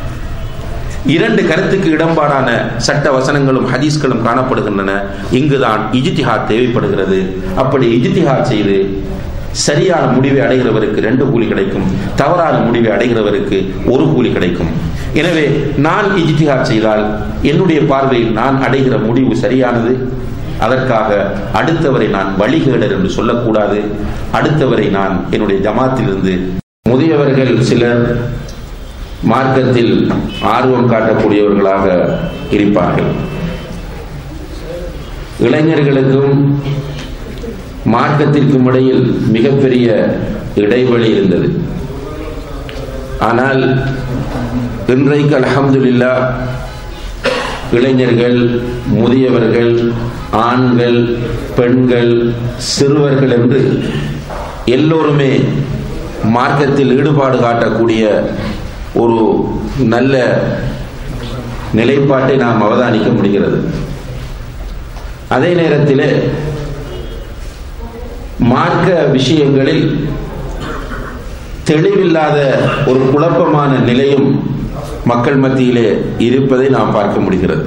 B: 2 கருத்துக்கு இடம்பாடான சட்ட வசனங்களும் ஹதீஸ்களும் காணப்படுகின்றன. இங்குதான் இஜ்திஹாத் தேவைப்படுகிறது. அப்படி இஜ்திஹாத் செய்து சரியான முடிவை அடைகிறவருக்கு 2 கூலி கிடைக்கும், தவறான முடிவை அடைகிறவருக்கு 1 கூலி கிடைக்கும். எனவே நான் இஜ்திஹாத் செய்தால் என்னுடைய பார்வையில் நான் அடைகிற முடிவு சரியானது. அதற்காக அடுத்தவரை நான் வழிகேடர் என்று சொல்லக்கூடாது. அடுத்தவரை நான் என்னுடைய ஜமாத்திலிருந்து முதியவர்கள் சிலர் மார்க்கத்தில் ஆர்வம் காட்டக்கூடியவர்களாக இருப்பார்கள். இளைஞர்களுக்கும் மார்க்கத்திற்கும் இடையில் மிகப்பெரிய இடைவெளி இருந்தது. ஆனால் இன்றைக்கு அல்ஹம்துலில்லாஹ் இளைஞர்கள், முதியவர்கள், ஆண்கள், பெண்கள், சிறுவர்கள் என்று எல்லோருமே மார்க்கத்தில் ஈடுபாடு காட்டக்கூடிய ஒரு நல்ல நிலைப்பாட்டை நாம் அவதானிக்க முடிகிறது. அதே நேரத்தில் மார்க்க விஷயங்களில் தெளிவில்லாத ஒரு குழப்பமான நிலையும் மக்கள் மத்தியிலே இருப்பதை நாம் பார்க்க முடிகிறது.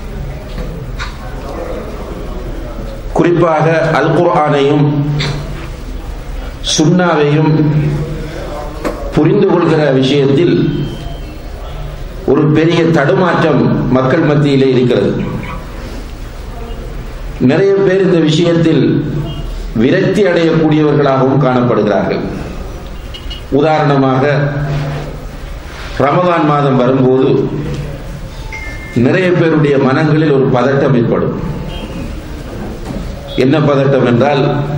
B: குறிப்பாக அல் குர்ஆனையும் சுன்னாவையும் புரிந்து கொள்கிற விஷயத்தில் ஒரு பெரிய தடுமாற்றம் மக்கள் மத்தியிலே இருக்கிறது. நிறைய பேர் இந்த விஷயத்தில் விரக்தி அடையக்கூடியவர்களாகவும் காணப்படுகிறார்கள். உதாரணமாக ரமலான் மாதம் வரும்போது நிறைய பேருடைய மனங்களில் ஒரு பதட்டம் ஏற்படும். என்ன பதட்டம் என்றால்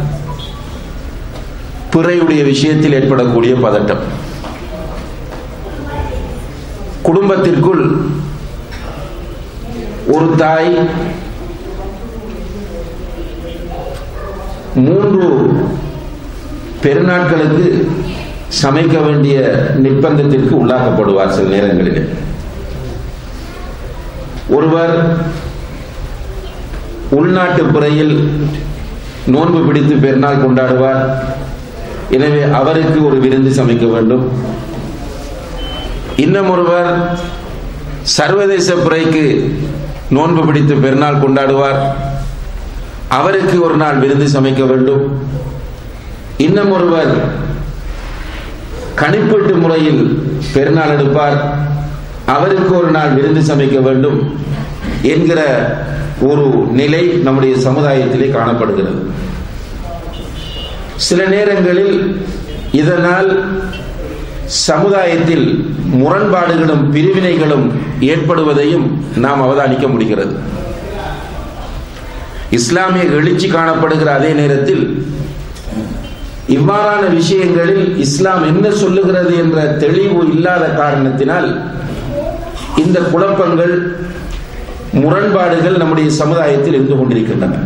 B: பிறையுடைய விஷயத்தில் ஏற்படக்கூடிய பதட்டம். குடும்பத்திற்குள் ஒரு தாய் 3 பெருநாட்களுக்கு சமைக்க வேண்டிய நிர்பந்தத்திற்கு உள்ளாக்கப்படுவார். சில நேரங்களில் ஒருவர் உள்நாட்டு பிறையில் நோன்பு பிடித்து பெருநாள் கொண்டாடுவார். எனவே அவருக்கு ஒரு விருந்து சமைக்க வேண்டும். இன்னும் ஒருவர் சர்வதேச பிறைக்கு நோன்பு பிடித்து பெருநாள் கொண்டாடுவார். அவருக்கு ஒரு நாள் விருந்து சமைக்க வேண்டும். இன்னும் ஒருவர் கணிப்பீட்டு முறையில் பெருநாள் எடுப்பார். அவருக்கு ஒரு நாள் விருந்து சமைக்க வேண்டும் என்கிற ஒரு நிலை நம்முடைய சமுதாயத்திலே காணப்படுகிறது. சில நேரங்களில் இதனால் சமுதாயத்தில் முரண்பாடுகளும் பிரிவினைகளும் ஏற்படுவதையும் நாம் அவதானிக்க முடிகிறது. இஸ்லாமிய எழுச்சி காணப்படுகிற அதே நேரத்தில் இவ்வாறான விஷயங்களில் இஸ்லாம் என்ன சொல்லுகிறது என்ற தெளிவு இல்லாத காரணத்தினால் இந்த குழப்பங்கள், முரண்பாடுகள் நம்முடைய சமுதாயத்தில் இருந்து கொண்டிருக்கின்றன.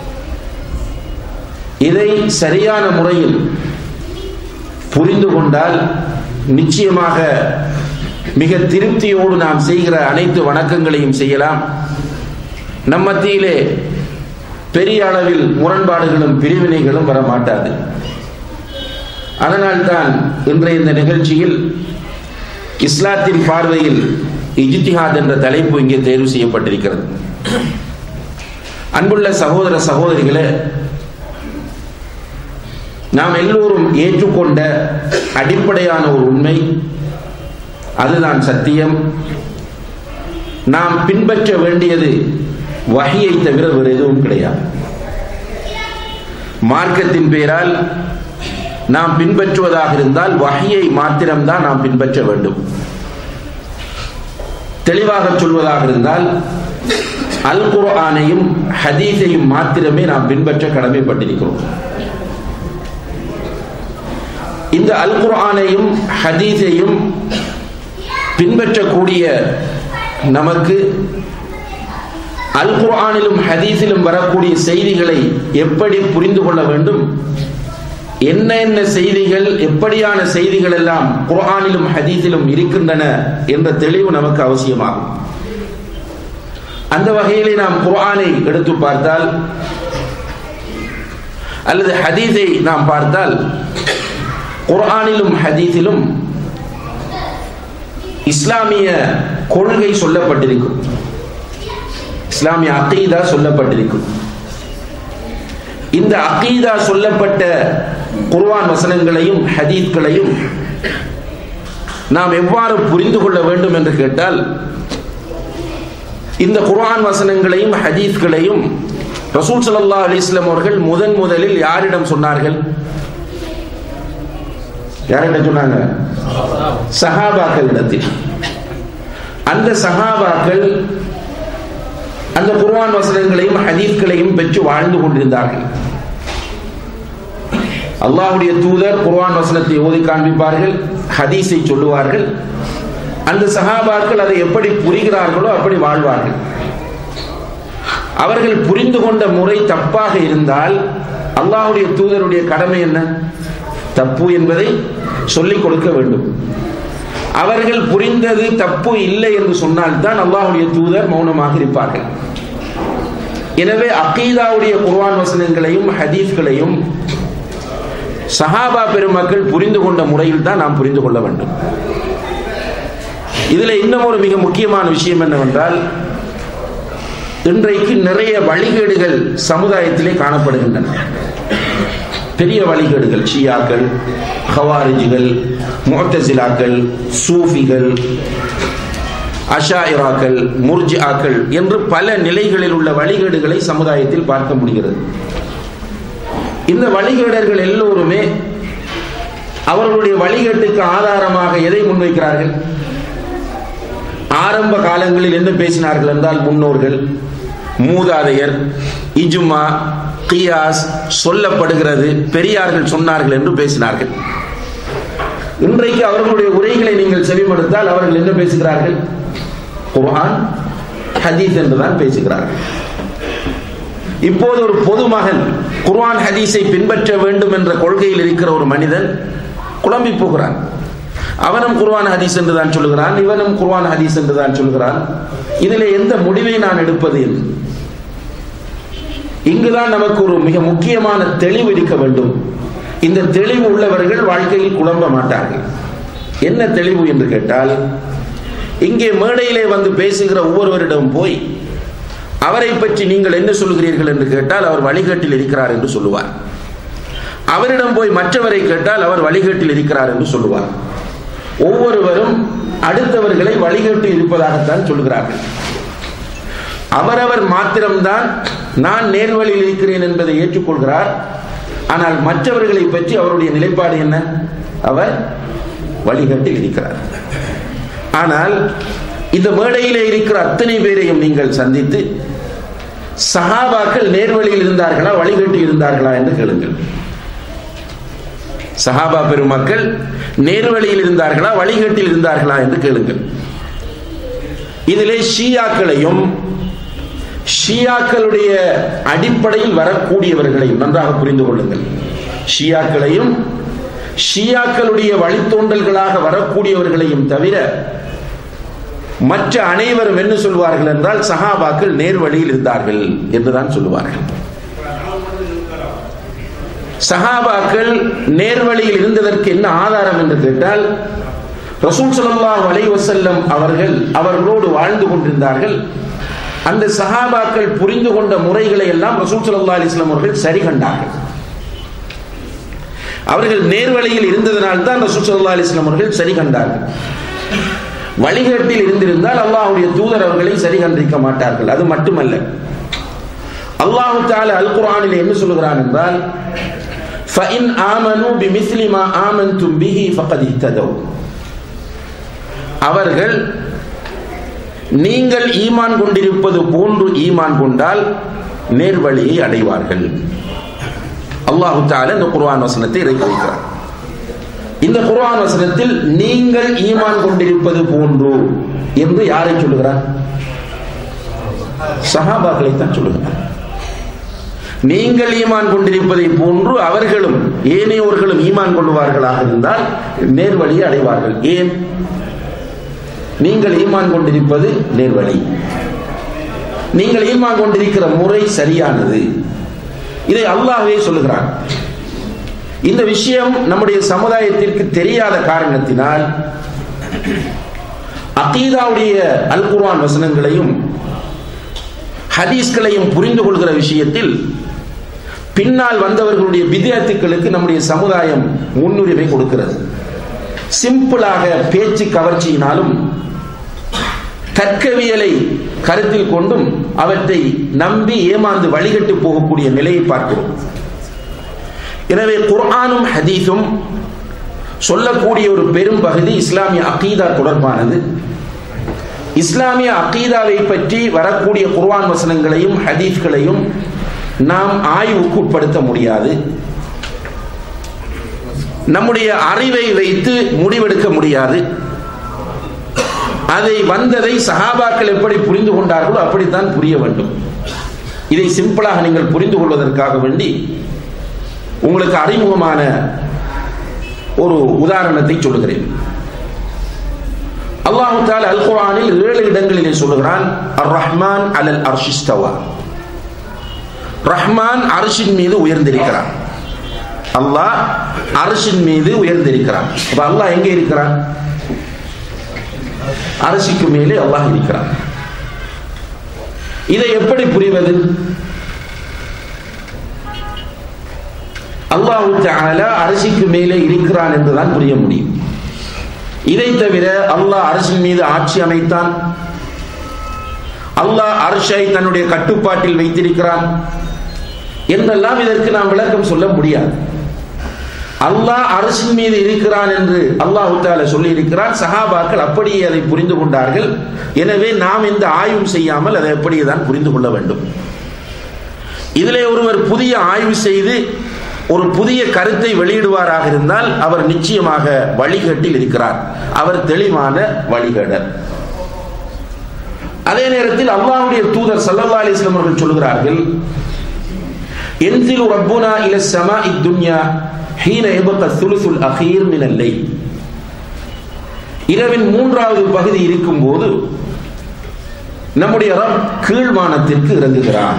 B: இதை சரியான முறையில் புரிந்து கொண்டால் நிச்சயமாக மிக திருப்தியோடு நாம் செய்கிற அனைத்து வணக்கங்களையும் செய்யலாம். நம் மத்தியிலே பெரிய அளவில் முரண்பாடுகளும் பிரிவினைகளும் வர மாட்டாது. அதனால்தான் இன்றைய இந்த நிகழ்ச்சியில் இஸ்லாத்தின் பார்வையில் இஜ்திஹாத் என்ற தலைப்பு இங்கே தேர்வு செய்யப்பட்டிருக்கிறது. அன்புள்ள சகோதர சகோதரிகளே, நாம் எல்லோரும் ஏற்றுக்கொண்ட அடிப்படையான ஒரு உண்மை, அதுதான் சத்தியம். நாம் பின்பற்ற வேண்டியது வஹியை தவிர வேறு எதுவும் கிடையாது. மார்க்கத்தின் பெயரால் நாம் பின்பற்றுவதாக இருந்தால் வஹியை மாத்திரம்தான் நாம் பின்பற்ற வேண்டும். தெளிவாக சொல்வதாக இருந்தால் அல் குர்ஆனையும் ஹதீஸையும் மாத்திரமே நாம் பின்பற்ற கடமைப்பட்டிருக்கிறோம். இந்த அல் குர்ஆனையும் ஹதீஸையும் பின்பற்றக்கூடிய நமக்கு அல் குர்ஆனிலும் ஹதீஸிலும் வரக்கூடிய செய்திகளை எப்படி புரிந்து கொள்ள வேண்டும், என்ன என்ன செய்திகள், எப்படியான செய்திகள் எல்லாம் குர்ஆனிலும் ஹதீஸிலும் இருக்கின்றன என்ற தெளிவு நமக்கு அவசியமாகும். அந்த வகையிலே நாம் குர்ஆனை எடுத்து பார்த்தால் அல்லது ஹதீஸை நாம் பார்த்தால், குர்ஆனிலும் ஹதீஸிலும் இஸ்லாமிய கொள்கை சொல்லப்பட்டிருக்கும், இஸ்லாமிய அகீதா சொல்லப்பட்டிருக்கும். இந்த அகீதா சொல்லப்பட்ட குர்ஆன் வசனங்களையும் ஹதீஸ்களையும் நாம் எவ்வாறு புரிந்து கொள்ள வேண்டும் என்று கேட்டால், இந்த குர்ஆன் வசனங்களையும் ஹதீஸ்களையும் ரசூல் ஸல்லல்லாஹு அலைஹி வஸல்லம் அவர்கள் முதலில் யாரிடம் சொன்னார்கள்? யாரிடம் சொன்னாங்க? சஹாபாக்களிடத்தில். அந்த சஹாபாக்கள் அந்த குர்ஆன் வசனங்களையும் ஹதீஸ்களையும் பெற்று வாழ்ந்து கொண்டிருந்தார்கள். அல்லாஹ்வுடைய தூதர் குர்ஆன் வசனத்தை ஓதி காண்பிப்பார்கள், ஹதீஸை சொல்லுவார்கள். அந்த சஹாபாக்கள் அதை எப்படி புரிகிறார்களோ அப்படி வாழ்வார்கள். அவர்கள் புரிந்து கொண்ட முறை தப்பாக இருந்தால் அல்லாஹ்வுடைய தூதருடைய கடமை என்ன? தப்பு என்பதை சொல்லிக் கொடுக்க வேண்டும். அவர்கள் புரிந்தது தப்பு இல்லை என்று சொன்னால்தான் அல்லாஹ்வுடைய தூதர் மௌனமாக இருப்பார்கள். எனவே அகீதாவுடைய குர்ஆன் வசனங்களையும் ஹதீஸ்களையும் சஹாபா பெருமக்கள் புரிந்து கொண்ட முறையில் தான் நாம் புரிந்து கொள்ள வேண்டும். இதில் இன்னும் ஒரு மிக முக்கியமான விஷயம் என்னவென்றால், இன்றைக்கு நிறைய வழிகேடுகள் சமுதாயத்திலே காணப்படுகின்றன. பெரிய வழிகேடுகள், ஷியாக்கள், ஹவாரிஜிகள், முஅத்தஸிலாக்கள், சூஃபிகள், அஷாயிராக்கள், முர்ஜிஆக்கள் என்று பல நிலைகளில் உள்ள வழிகேடுகளை சமுதாயத்தில் பார்க்க முடிகிறது. இந்த வழிகேடர்கள் எல்லோருமே அவர்களுடைய வழிகேட்டுக்கு ஆதாரமாக எதை முன்வைக்கிறார்கள்? ஆரம்ப காலங்களில் என்ன பேசினார்கள் என்றால், முன்னோர்கள், மூதாதையர், இஜ்மா, கியாஸ் சொல்லப்படுகிறது, பெரியார்கள் சொன்னார்கள் என்று பேசினார்கள். இன்றைக்கு அவர்களுடைய உரைகளை நீங்கள் செவிமடுத்தால் அவர்கள் என்ன பேசுகிறார்கள்? குர்ஆன் ஹதீஸ் என்றுதான் பேசுகிறார்கள். இப்போது ஒரு பொதுமகன் குர்ஆன் ஹதீஸை பின்பற்ற வேண்டும் என்ற கொள்கையில் இருக்கிற ஒரு மனிதன் குழம்பி போகிறான். அவனும் குர்ஆன் ஹதீஸ் என்று தான் சொல்கிறான், இவனும் குர்ஆன் ஹதீஸ் என்று தான் சொல்கிறான். இதிலே எந்த முடிவை நான் எடுப்பது என்று இங்குதான் நமக்கு ஒரு மிக முக்கியமான தெளிவு இருக்க வேண்டும். இந்த தெளிவு உள்ளவர்கள் வாழ்க்கையில் குழம்ப மாட்டார்கள். என்ன தெளிவு என்று கேட்டால், இங்கே மேடையிலே வந்து பேசுகிற ஒவ்வொருவரிடம் போய் அவரை பற்றி நீங்கள் என்ன சொல்கிறீர்கள் என்று கேட்டால் அவர் வழிகேட்டில் இருக்கிறார் என்று சொல்லுவார். அவரிடம் போய் மற்றவரை கேட்டால் அவர் வழிகேட்டில் இருக்கிறார் என்று சொல்லுவார். ஒவ்வொருவரும் அடுத்தவர்களை வழிகேட்டில் இருப்பதாகத்தான் சொல்கிறார்கள். அவரவர் மாத்திரம்தான் நான் நேர்வழியில் இருக்கிறேன் என்பதை ஏற்றுக்கொள்கிறார். ஆனால் மற்றவர்களை பற்றி அவருடைய நிலைப்பாடு என்ன? அவர் வழிகேட்டில் இருக்கிறார். ஆனால் இந்த மேடையிலே இருக்கிற அத்தனை பேரையும் நீங்கள் சந்தித்து சஹாபாக்கள் நேர்வழியில் இருந்தார்களா வழிகேட்டில் இருந்தார்களா என்று கேளுங்கள். சஹாபா பெருமக்கள் நேர்வழியில் இருந்தார்களா வழிகேட்டில் இருந்தார்களா என்று கேளுங்கள். இதிலே ஷியாக்களையும் ஷியாக்களுடைய அடிப்படையில் வரக்கூடியவர்களையும் நன்றாக புரிந்து கொள்ளுங்கள். ஷியாக்களையும் ஷியாக்களுடைய வழித்தோன்றல்களாக வரக்கூடியவர்களையும் தவிர மற்ற அனைவரும் என்ன சொல்வார்கள் என்றால், சஹாபாக்கள் நேர்வழியில் இருந்தார்கள் என்றுதான் சொல்லுவார்கள். சஹாபாக்கள் நேர்வழியில் இருந்ததற்கு என்ன ஆதாரம் என்று கேட்டால், ரசூல் ஸல்லல்லாஹு அலைஹி வஸல்லம் அவர்களோடு வாழ்ந்து கொண்டிருந்தார்கள். அந்த சஹாபாக்கள் புரிந்து கொண்ட முறைகளை எல்லாம் ரசூல் ஸல்லல்லாஹு அலைஹி வஸல்லம் அவர்கள் சரி கண்டார்கள். அவர்கள் நேர்வழியில் இருந்ததனால் தான் ரசூல் ஸல்லல்லாஹு அலைஹி வஸல்லம் அவர்கள் சரி கண்டார்கள். வழிகேட்டில் இருந்திருந்தால் அல்லாஹ்வுடைய தூதர் அவர்களை சரி கண்டிருக்க மாட்டார்கள். அது மட்டுமல்ல, அல்லாஹ் தஆலா அல் குர்ஆனில் என்ன சொல்கிறான் என்றால், ஃபஇன் ஆமனூ பிமிஸ்லி மா ஆமன்தும் பிஹி ஃபகத் இஹ்ததவ். அவர்கள் நீங்கள் ஈமான் கொண்டிருப்பது போன்று ஈமான் கொண்டால் நேர்வழியை அடைவார்கள். அல்லாஹ் தஆலா இந்த குர்ஆன் வசனத்தை இறக்கி வைக்கிறார். இந்த குர்ஆன் வசனத்தில் நீங்கள் ஈமான் கொண்டிருப்பது போன்று என்று யாரை சொல்லுகிறார்? சஹாபாக்களை தான் சொல்லுகிறார். நீங்கள் ஈமான் கொண்டிருப்பதை போன்று அவர்களும் ஏனையோர்களும் ஈமான் கொள்வார்களாக இருந்தால் நேர்வழியை அடைவார்கள். ஏன்? நீங்கள் ஈமான் கொண்டிருப்பது நேர்வழி, நீங்கள் ஈமான் கொண்டிருக்கிற முறை சரியானது. இதை அல்லாஹ்வே சொல்லுகிறான். இந்த விஷயம் நம்முடைய சமுதாயத்திற்கு தெரியாத காரணத்தினால் அகீதாவுடைய அல் குர்ஆன் வசனங்களையும் ஹதீஸ்களையும் புரிந்து கொள்கிற விஷயத்தில் பின்னால் வந்தவர்களுடைய பித்அத்துகளுக்கு நம்முடைய சமுதாயம் முன்னுரிமை கொடுக்கிறது. சிம்பிளாக பேச்சு கவர்ச்சியினாலும் தர்க்கவியலை கருத்தில் கொண்டும் அவற்றை நம்பி ஏமாந்து வழிகட்டு போகக்கூடிய நிலையை பார்க்கிறோம். எனவே குர்ஆனும் ஹதீஸும் சொல்லக்கூடிய ஒரு பெரும் பகுதி இஸ்லாமிய அகீதா தொடர்பானது. இஸ்லாமிய அகீதாவை பற்றி வரக்கூடிய குர்ஆன் வசனங்களையும் ஹதீஸ்களையும் நாம் ஆய்வுக்கு உட்படுத்த முடியாது. நம்முடைய அறிவை வைத்து முடிவெடுக்க முடியாது. அதை வந்ததை சஹாபாக்கள் எப்படி புரிந்து கொண்டார்களோ அப்படித்தான் புரிய வேண்டும். இதை சிம்பிளாக நீங்கள் புரிந்து கொள்வதற்காக வேண்டி உங்களுக்கு அறிமுகமான ஒரு உதாரணத்தை சொல்லுகிறேன். அல்லாஹ் தஆலா அல் குர்ஆனில் 7 இடங்களிலே சொல்லுகிறான், அர் ரஹ்மான் அலல் அர்ஷ் இஸ்தவா. ரஹ்மான் அர்ஷின் மீது உயர்ந்திருக்கிறான். அல்லாஹ் அர்ஷின் மீது உயர்ந்திருக்கிறான். அப்ப அல்லாஹ் எங்கே இருக்கிறான்? அர்ஷுக்கு மேலே அல்லாஹ் இருக்கிறான். இதை எப்படி புரிவது? அல்லாஹ் தஆலா அர்ஷுக்கு மேலே இருக்கிறான் என்றுதான் புரிய முடியும். இதை தவிர அல்லாஹ் அர்ஷின் மீது ஆட்சி அமைத்தான், அல்லாஹ் அர்ஷை தன்னுடைய கட்டுப்பாட்டில் வைத்திருக்கிறான் என்றெல்லாம் இதற்கு நாம் விளக்கம் சொல்ல முடியாது. அல்லாஹ் அர்ஷின் மீது இருக்கிறான் என்று அல்லாஹ் தஆலா சொல்லி இருக்கிறான். சஹாபாக்கள் அப்படியே அதை புரிந்து கொண்டார்கள். எனவே நாம் இந்த ஆய்வு செய்யாமல் அதை அப்படியே தான் புரிந்து கொள்ள வேண்டும். இதிலே ஒருவர் புதிய ஆய்வு செய்து ஒரு புதிய கருத்தை வெளியிடுவாராக இருந்தால் அவர் நிச்சயமாக வழிகேட்டில் இருக்கிறார். அவர் தெளிவான வழிகேடர். அதே நேரத்தில் அல்லாஹ்வுடைய தூதர் ஸல்லல்லாஹு அலைஹி வஸல்லம் அவர்கள் சொல்கிறார்கள், யன்சிலு ரப்புனா இல ஸமாஇ துன்யா ஹீன யபகா ஸுலுஸுல் அகீர் மினல் லைல். இரவின் 3வது பகுதி இருக்கும்போது நம்முடைய ரப் கீழ்வானத்திற்கு இறங்குகிறான்.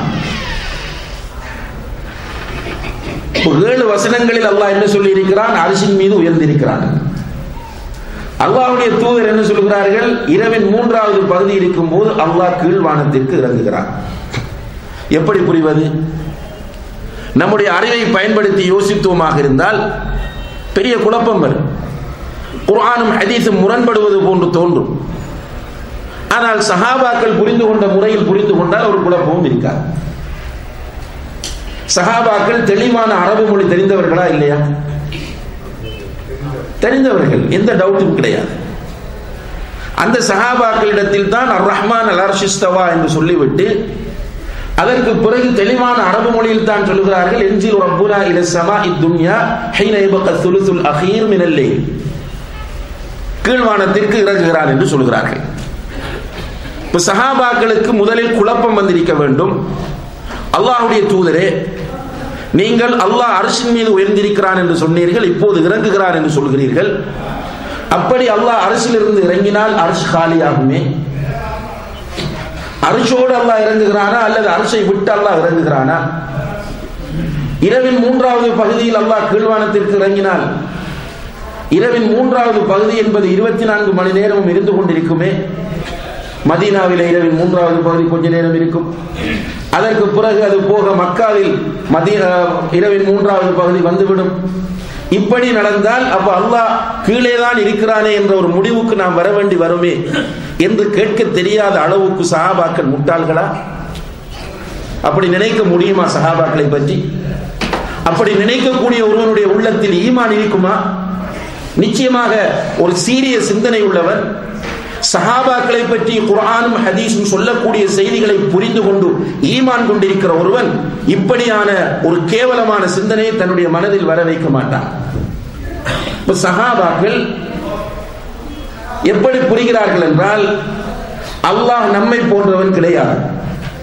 B: 7 வசனங்களில் அல்லாஹ் என்ன சொல்லி இருக்கிறான்? அர்ஷின் மீது உயர்ந்திருக்கிறான். அல்லாஹ்வுடைய தூதர் என்ன சொல்கிறார்கள்? இரவின் 3வது பகுதி இருக்கும் போது அல்லாஹ் கீழ்வானத்திற்கு இறங்குகிறான். எப்படி புரிவது? நம்முடைய அறிவை பயன்படுத்தி யோசித்துவமாக இருந்தால் பெரிய குழப்பம் வரும். குர்ஆனும் ஹதீஸும் முரண்படுவது போன்று தோன்றும். ஆனால் சஹாபாக்கள் புரிந்து கொண்ட முறையில் புரிந்து கொண்டால் ஒரு குழப்பமும் இருக்காது. சஹாபாக்கள் தெளிவான அரபு மொழி தெரிந்தவர்களா இல்லையா? தெரிந்தவர்கள், எந்த டவுட்டும் கிடையாது. அந்த சஹாபாக்களிடத்தில் தான் அர் ரஹ்மான் அல் அர்ஷ் இஸ்தவா என்று சொல்லிவிட்டு அதற்கு பிறகு தெளிவான அரபு மொழியில் தான் சொல்லுகிறார்கள், யன்சிலு ரப்புனா இல ஸமாஇ துன்யா ஹீன யபகா ஸுலுஸுல் அகீர் மினல் லைல். கீழ்வானத்திற்கு இறங்குகிறான் என்று சொல்கிறார்கள். இப்ப சஹாபாக்களுக்கு முதலில் குழப்பம் வந்திருக்க வேண்டும். அல்லாஹ்வுடைய தூதரே, நீங்கள் அல்லாஹ் அர்ஷின் மீது உயர்ந்திருக்கிறான் என்று சொன்னீர்கள், இப்போது இறங்குகிறான் என்று சொல்கிறீர்கள். அப்படி அல்லாஹ் அர்ஷிலிருந்து இறங்கினால் அர்ஷ் காலியாகுமே. அர்ஷோடு அல்லாஹ் இறங்குகிறானா அல்லது அர்ஷை விட்டு அல்லாஹ் இறங்குகிறானா? இரவின் 3வது பகுதியில் அல்லாஹ் கீழ்வானத்திற்கு இறங்கினால் இரவின் 3வது பகுதி என்பது 24 மணி நேரமும் இருந்து கொண்டிருக்குமே. மதீனாவில் இரவின் 3வது பகுதி கொஞ்ச நேரம் இருக்கும். அதற்கு பிறகு அது போக மக்காவில் இரவின் 3வது பகுதி வந்துவிடும். இப்படி நடந்தால் அப்ப அல்லாஹ் கீழே தான் இருக்கிறானே என்ற ஒரு முடிவுக்கு நாம் வர வேண்டி வருமே என்று கேட்க தெரியாத அளவுக்கு சஹாபாக்கள் முட்டாள்களா? அப்படி நினைக்க முடியுமா? சஹாபாக்களை பற்றி அப்படி நினைக்கக்கூடிய ஒருவனுடைய உள்ளத்தில் ஈமான் இருக்குமா? நிச்சயமாக ஒரு சீரிய சிந்தனை உள்ளவர் சஹாபாக்களை பற்றி குர்ஆனும் ஹதீஸும் சொல்லக்கூடிய செய்திகளை புரிந்து கொண்டு ஈமான் கொண்டிருக்கிற ஒருவன் இப்படியான ஒரு கேவலமான சிந்தனையை தன்னுடைய மனதில் வர வைக்க மாட்டான். இப்ப சஹாபாக்கள் எப்படி புரிகிறார்கள் என்றால், அல்லாஹ் நம்மை போன்றவன் கிடையாது.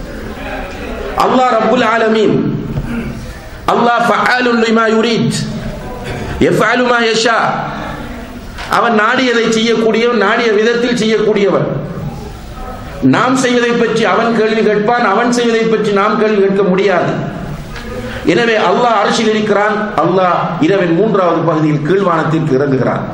B: அல்லாஹ் ரப்புல் ஆலமீன், அல்லாஹ் ஃபஅலுன் லிமா யுரீத் யஃஅலு மா யஷா. அவன் நாடியதை செய்யக்கூடியவன், நாடிய விதத்தில் செய்யக்கூடியவன். நாம் செய்வதை பற்றி அவன் கேள்வி கேட்பான், அவன் செய்வதை பற்றி நாம் கேள்வி கேட்க முடியாது. எனவே அல்லாஹ் அர்ஷில் இருக்கிறான். அல்லாஹ் இரவின் 3வது பகுதியில் கீழ்வானத்திற்கு இறங்குகிறான்.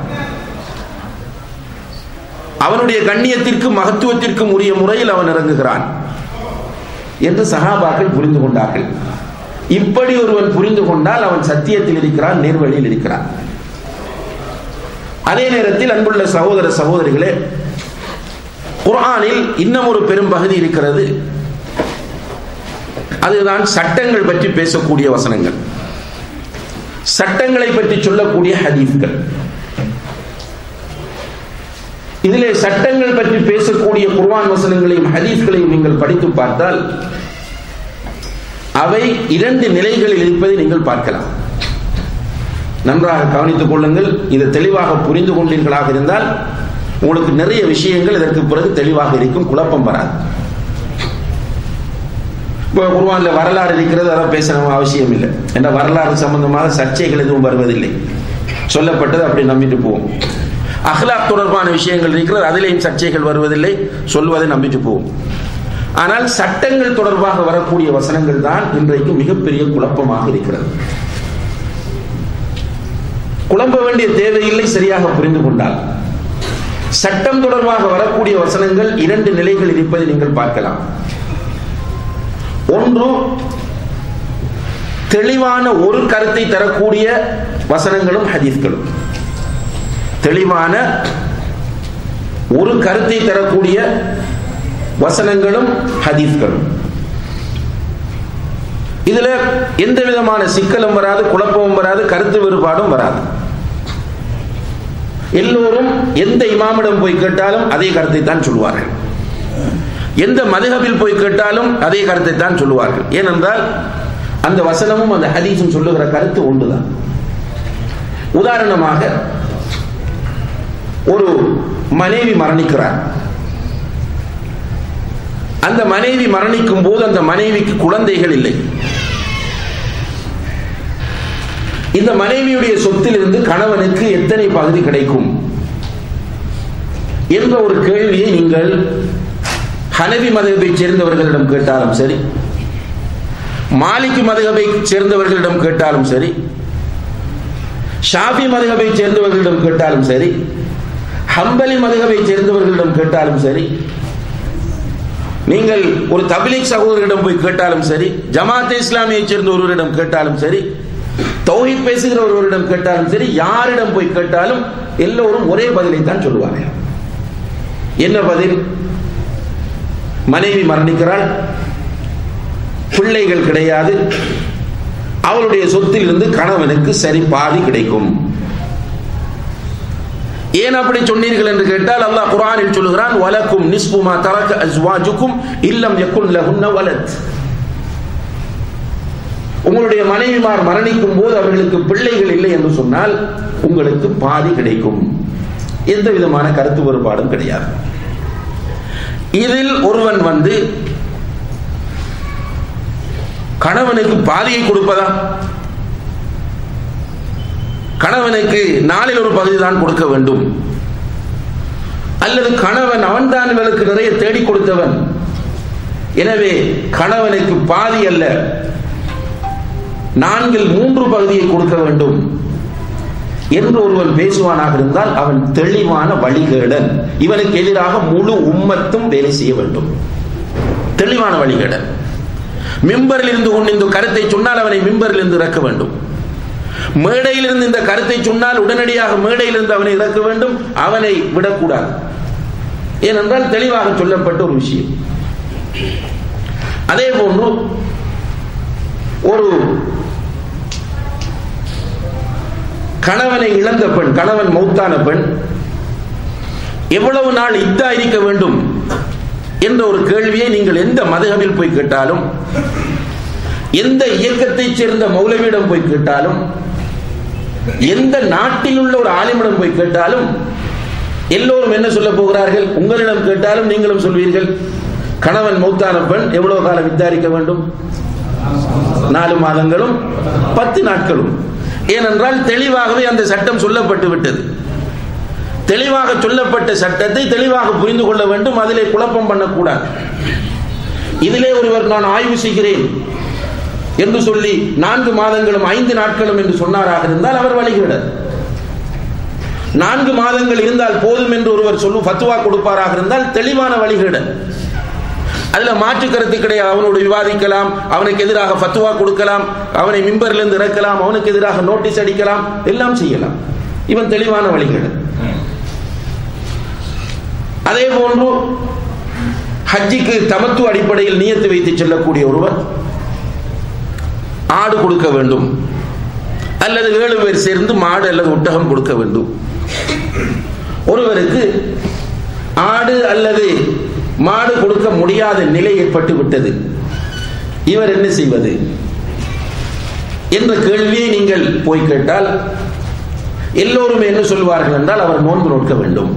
B: அவனுடைய கண்ணியத்திற்கும் மகத்துவத்திற்கும் உரிய முறையில் அவன் இறங்குகிறான் என்று சஹாபாக்கள் புரிந்து கொண்டார்கள். இப்படி ஒருவன் புரிந்து கொண்டால் அவன் சத்தியத்தில் இருக்கிறான், நேர்வழியில் இருக்கிறான். அதே நேரத்தில் அன்புள்ள சகோதர சகோதரிகளே, குர்ஆனில் இன்னும் ஒரு பெரும் பகுதி இருக்கிறது. அதுதான் சட்டங்கள் பற்றி பேசக்கூடிய வசனங்கள், சட்டங்களை பற்றி சொல்லக்கூடிய ஹதீஸ்கள். இதிலே சட்டங்கள் பற்றி பேசக்கூடிய குர்ஆன் வசனங்களையும் ஹதீஸ்களையும் நீங்கள் படித்து பார்த்தால் அவை 2 நிலைகளில் இருப்பதை நீங்கள் பார்க்கலாம். நன்றாக கவனித்துக் கொள்ளுங்கள். இதை தெளிவாக புரிந்து கொண்டீர்களாக இருந்தால் உங்களுக்கு நிறைய விஷயங்கள் இதற்கு பிறகு தெளிவாக இருக்கும், குழப்பம் வராது. இப்போ குர்ஆன்ல வரலாறு இருக்கிறது, அதை பேசணும் அவசியம் இல்லை. என்ற வரலாறு சம்பந்தமாக சர்ச்சைகள் எதுவும் வருவதில்லை, சொல்லப்பட்டது அப்படி நம்பிட்டு போவோம். அஹ்லாக் தொடர்பான விஷயங்கள் இருக்கிறது, அதிலேயும் சர்ச்சைகள் வருவதில்லை, சொல்வதை நம்பிட்டு போவோம். ஆனால் சட்டங்கள் தொடர்பாக வரக்கூடிய வசனங்கள் தான் இன்றைக்கு மிகப்பெரிய குழப்பமாக இருக்கிறது. குழம்ப வேண்டிய தேவையில்லை, சரியாக புரிந்து கொண்டால். சட்டம் தொடர்பாக வரக்கூடிய வசனங்கள் 2 நிலைகள் இருப்பதை நீங்கள் பார்க்கலாம். ஒன்று, தெளிவான ஒரு கருத்தை தரக்கூடிய வசனங்களும் ஹதீஸ்களும். தெளிவான ஒரு கருத்தை தரக்கூடிய வசனங்களும் ஹதீஸ்களும். இதுல எந்த விதமான சிக்கலும் வராது, குழப்பமும் வராது, கருத்து வேறுபாடும் வராது. எல்லோரும் எந்த இமாமிடம் போய் கேட்டாலும் அதே கருத்தை தான் சொல்லுவார்கள், எந்த மதுஹபில் போய் கேட்டாலும் அதே கருத்தை தான் சொல்லுவார்கள். ஏனென்றால் அந்த வசனமும் அந்த ஹதீஸும் சொல்லுகிற கருத்து ஒன்றுதான். உதாரணமாக, ஒரு மனைவி மரணிக்கிறார். அந்த மனைவி மரணிக்கும் போது அந்த மனைவிக்கு குழந்தைகள் இல்லை. இந்த மனைவியுடைய சொத்திலிருந்து கணவனுக்கு எத்தனை பகுதி கிடைக்கும் என்ற ஒரு கேள்வியை நீங்கள் ஹனபி மதகபை சேர்ந்தவர்களிடம் கேட்டாலும் சரி, மாலிகி மதகபை சேர்ந்தவர்களிடம் கேட்டாலும் சரி, ஷாஃபி மதகபை சேர்ந்தவர்களிடம் கேட்டாலும் சரி, ஹம்பலி மதகபை சேர்ந்தவர்களிடம் கேட்டாலும் சரி, நீங்கள் ஒரு தப்லீக் சகோதரரிடம் போய் கேட்டாலும் சரி, ஜமாத் இஸ்லாமியை சேர்ந்த ஒருவரிடம் கேட்டாலும் சரி, தௌஹீத் பேசுகிற ஒருவரிடம் கேட்டாலும் சரி, யாரிடம் போய் கேட்டாலும் எல்லோரும் ஒரே பதிலை தான் சொல்லுவாங்க. என்ன பதில்? மனைவி மரணிக்கிறாள், பிள்ளைகள் கிடையாது, அவளுடைய சொத்தில் இருந்து கணவனுக்கு சரி பாதி கிடைக்கும். ஏன் அப்படி சொன்னீர்கள் என்று கேட்டால் அல்லாஹ் குர்ஆனில் சொல்லுகிறான், வலக்கும் நிஸ்பு மா தரக அஸ்வாஜுக்கும் இல்லம் யகுன் லஹுன்ன வலத். உங்களுடைய மனைவிமார் மரணிக்கும் போது அவர்களுக்கு பிள்ளைகள் இல்லை என்று சொன்னால் உங்களுக்கு பாதி கிடைக்கும். எந்த விதமான கருத்து வேறுபாடும் கிடையாது. இதில் ஒருவன் வந்து கணவனுக்கு பாதியை கொடுப்பதா, கணவனுக்கு 4 ஒரு பகுதி தான் கொடுக்க வேண்டும், அல்லது கணவன் அவன்தான் இவளுக்கு நிறைய தேடி கொடுத்தவன், எனவே கணவனுக்கு பாதி அல்ல 4/3 பகுதியை கொடுக்க வேண்டும் என்று ஒருவன் பேசுவானாக இருந்தால் அவன் தெளிவான வழிகேடன். இவனுக்கு எதிராக முழு உம்மத்தும் வேலை செய்ய வேண்டும். தெளிவான வழிகேடன். மிம்பரில் இருந்து கொண்டு இந்த கருத்தை சொன்னால் அவனை மிம்பரில் இருந்து இறக்க வேண்டும். மேடையில் இருந்து இந்த கருத்தை சொன்னால் உடனடியாக மேடையில் இருந்து அவனை இறக்க வேண்டும், அவனை விடக்கூடாது. ஏனென்றால் தெளிவாக சொல்லப்பட்ட ஒரு விஷயம். அதே போன்று ஒரு கணவனை இழந்த பெண், கணவன் மௌத்தான பெண் எவ்வளவு நாள் இத்தா இருக்க வேண்டும் என்ற ஒரு கேள்வியை நீங்கள் எந்த மதுஹபில் போய் கேட்டாலும், எந்த இயக்கத்தை சேர்ந்த மௌலவியிடம் போய் கேட்டாலும், எந்த நாட்டில் உள்ள ஒரு ஆலிமிடம் போய் கேட்டாலும் எல்லோரும் என்ன சொல்ல போகிறார்கள்? உங்களிடம் கேட்டாலும் நீங்களும் சொல்வீர்கள் கணவன் மௌத்தான பெண் எவ்வளவு காலம் வித்தாரிக்க வேண்டும்? 4 மாதங்களும் 10 நாட்களும். ஏனென்றால் தெளிவாகவே அந்த சட்டம் சொல்லப்பட்டு விட்டது. தெளிவாக சொல்லப்பட்ட சட்டத்தை தெளிவாக புரிந்து கொள்ள வேண்டும். அதிலே குழப்பம் பண்ணக்கூடாது. இதிலே ஒருவர் நான் ஆய்வு செய்கிறேன் என்று சொல்லி 4 மாதங்களும் 5 நாட்களும் என்று சொன்னாராக இருந்தால் அவர் வழிகிறார். 4 மாதங்கள் இருந்தால் போதும் என்று ஒருவர் சொல்லு ஃபத்வா கொடுப்பாராக இருந்தால் தெளிவான வழிகிறார். அதுல மாற்று கருத்து கிடையாது. அவனோடு விவாதிக்கலாம், அவனுக்கு எதிராக ஃபத்வா கொடுக்கலாம், அவனை மிம்பரிலிருந்து இறக்கலாம், அவனுக்கு எதிராக நோட்டீஸ் அடிக்கலாம், எல்லாம் செய்யலாம். இவன் தெளிவான வழிகிறார். அதே போன்று ஹஜ்ஜிக்கு தமத்து அடிப்படையில் நியத்து வைத்து செல்லக்கூடிய ஒருவர் ஆடு கொடுக்க வேண்டும் அல்லது 7 பேர் சேர்ந்து மாடு அல்லது ஒட்டகம் கொடுக்க வேண்டும். ஒருவருக்கு ஆடு அல்லது மாடு கொடுக்க முடியாத நிலை ஏற்பட்டு விட்டது. இவர் என்ன செய்வது என்ற கேள்வியை நீங்கள் போய் கேட்டால் எல்லோருமே என்ன சொல்வார்கள் என்றால் அவர் நோன்பு நோக்க வேண்டும்.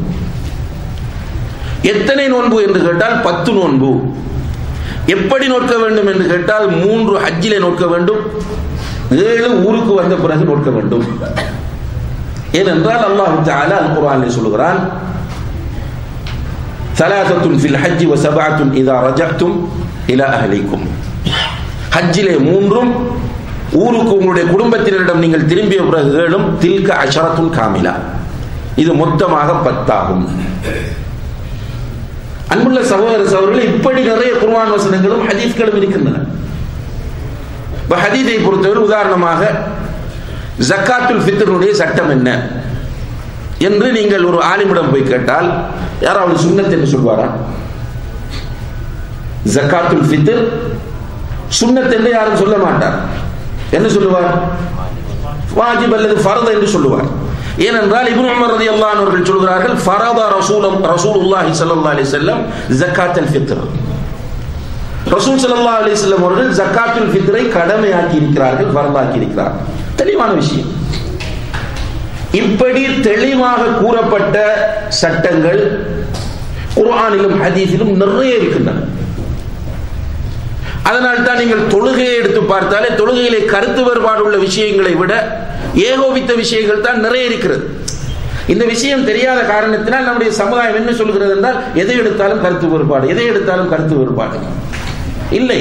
B: எத்தனை நோன்பு என்று கேட்டால் 10 நோன்பு. எப்படி நோக்க வேண்டும் என்று கேட்டால் 3 ஹஜ்ஜிலே நோக்க வேண்டும், 7 ஊருக்கு வந்த பிறகு நோக்க வேண்டும். ஏனென்றால் அல்லாஹ் தஆலா அல் குர்ஆனில் சொல்கிறான், ثلاثة في الحج وسبعة إذا رجعتم إلى أهليكم. ஹஜ்ஜிலே 3ம் ஊருக்கு உங்களுடைய குடும்பத்தினரிடம் நீங்கள் திரும்பிய பிறகு 7ம் தில்க அஷரத்துன் காமிலா. இது மொத்தமாக 10 ஆகும். அன்புள்ள சகோதர சகோதரர்களே, இப்படி நிறைய குர்ஆன் வசனங்களும் ஹதீஸ்களும் இருக்கின்றன. இப்ப ஹதீஸை பொறுத்தவரை உதாரணமாக ஜக்காத்துல் ஃபித்ருடைய சட்டம் என்ன என்று நீங்கள் ஒரு ஆலிமிடம் போய் கேட்டால் யாராவது சுன்னத் என்று சொல்வாரா? ஜக்காத்துல் ஃபித்ர் சுன்னத் என்று யாரும் சொல்ல மாட்டார். என்ன சொல்லுவார்? வாஜிப் அல்லது ஃபர்து என்று சொல்லுவார். ஏனென்றால் இப்னு உமர் ரலியல்லாஹு அன்ஹு அவர்கள் சொல்கிறார்கள், ஃபரத ரசூலுல்லாஹி ஸல்லல்லாஹு அலைஹி வஸல்லம் ஜக்காத்துல் ஃபித்ர். ரசூல் ஸல்லல்லாஹு அலைஹி வஸல்லம் அவர்கள் ஜக்காத்துல் ஃபித்ரை கடமையாக்கி இருக்கிறார்கள், ஃபர்தாக்கி இருக்கிறார்கள். தெளிவான விஷயம். இப்படி தெளிவாக கூறப்பட்ட சட்டங்கள் குர்ஆனிலும் ஹதீஸிலும் நிறைய இருக்கின்றன. அதனால் தான் நீங்கள் தொழுகையை எடுத்து பார்த்தாலே தொழுகையிலே கருத்து வேறுபாடு உள்ள விஷயங்களை விட ஏகோபித்த விஷயங்கள் தான் நிறைய இருக்கிறது. இந்த விஷயம் தெரியாத காரணத்தினால் நம்முடைய சமுதாயம் என்ன சொல்கிறது என்றால் எதை எடுத்தாலும் கருத்து வேறுபாடு, எதை எடுத்தாலும் கருத்து வேறுபாடு. இல்லை,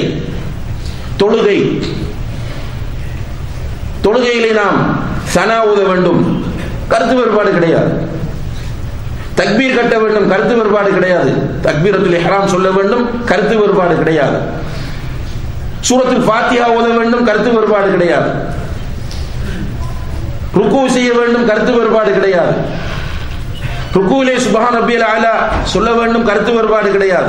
B: தொழுகையிலே நாம் சனா ஓத வேண்டும், கருத்து வேறுபாடு கிடையாது. தக்பீர் கட்ட வேண்டும், கருத்து வேறுபாடு கிடையாது. தக்பீரத்துல் இஹ்ராம் சொல்ல வேண்டும், கருத்து வேறுபாடு கிடையாது. சூரத்துல் ஃபாத்திஹா ஓத வேண்டும், கருத்து வேறுபாடு கிடையாது. ருக்கு செய்ய வேண்டும், கருத்து வேறுபாடு கிடையாது. ருக்குவிலே சுப்ஹான ரப்பியல் அலா சொல்ல வேண்டும், கருத்து வேறுபாடு கிடையாது.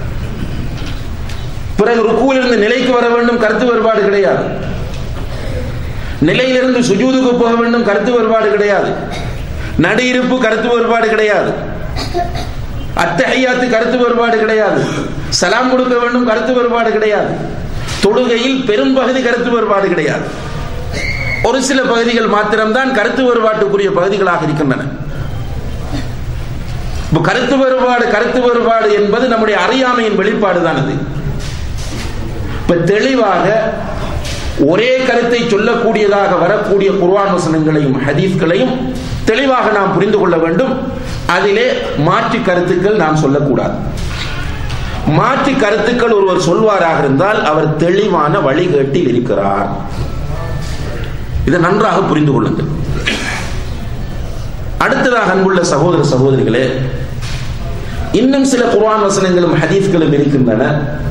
B: பிறகு ருக்குவிலிருந்து நிலைக்கு வர வேண்டும், கருத்து வேறுபாடு கிடையாது. நிலையிலிருந்து சுஜூதுக்கு போக வேண்டும், கருத்து வேறுபாடு கிடையாது. நடு இருப்பு கருத்து வேறுபாடு கிடையாது. அத்தஹியாத்து கருத்து வேறுபாடு கிடையாது. சலாம் கொடுக்க வேண்டும், கருத்து வேறுபாடு கிடையாது. தொழுகையில் பெரும்பகுதி கருத்து வேறுபாடு கிடையாது. ஒரு சில பகுதிகள் மாத்திரம்தான் கருத்து வேறுபாட்டுக்குரிய பகுதிகளாக இருக்கின்றன. கருத்து வேறுபாடு என்பது நம்முடைய அறியாமையின் வெளிப்பாடு தான். அது இப்ப தெளிவாக ஒரே கருத்தை சொல்லக்கூடியதாக வரக்கூடிய குர்ஆன் வசனங்களையும் ஹதீஸ்களையும் தெளிவாக நாம் புரிந்து கொள்ள வேண்டும். அதிலே மாற்று கருத்துக்கள் நாம் சொல்லக்கூடாது. மாற்று கருத்துக்கள் ஒருவர் சொல்வாராக இருந்தால் அவர் தெளிவான வழிகேட்டில் இருக்கிறார். இதை நன்றாக புரிந்து கொள்ளுங்கள். அடுத்ததாக அன்புள்ள சகோதர சகோதரிகளே, இன்னும் சில குர்ஆன் வசனங்களும் ஹதீஸ்களும் இருக்கின்றன.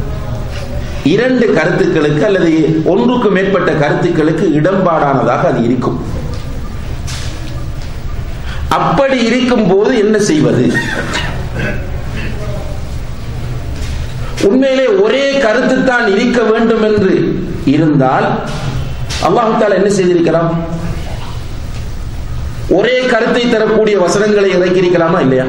B: 2 கருத்துக்களுக்கு அல்லது ஒன்றுக்கு மேற்பட்ட கருத்துக்களுக்கு இடம்பாடானதாக அது இருக்கும். அப்படி இருக்கும் போது என்ன செய்வது? உண்மையிலே ஒரே கருத்து தான் இருக்க வேண்டும் என்று இருந்தால் அல்லாஹ் தஆலா என்ன செய்திருக்கலாம்? ஒரே கருத்தை தரக்கூடிய வசனங்களை இறக்கியிருக்கலாமா இல்லையா?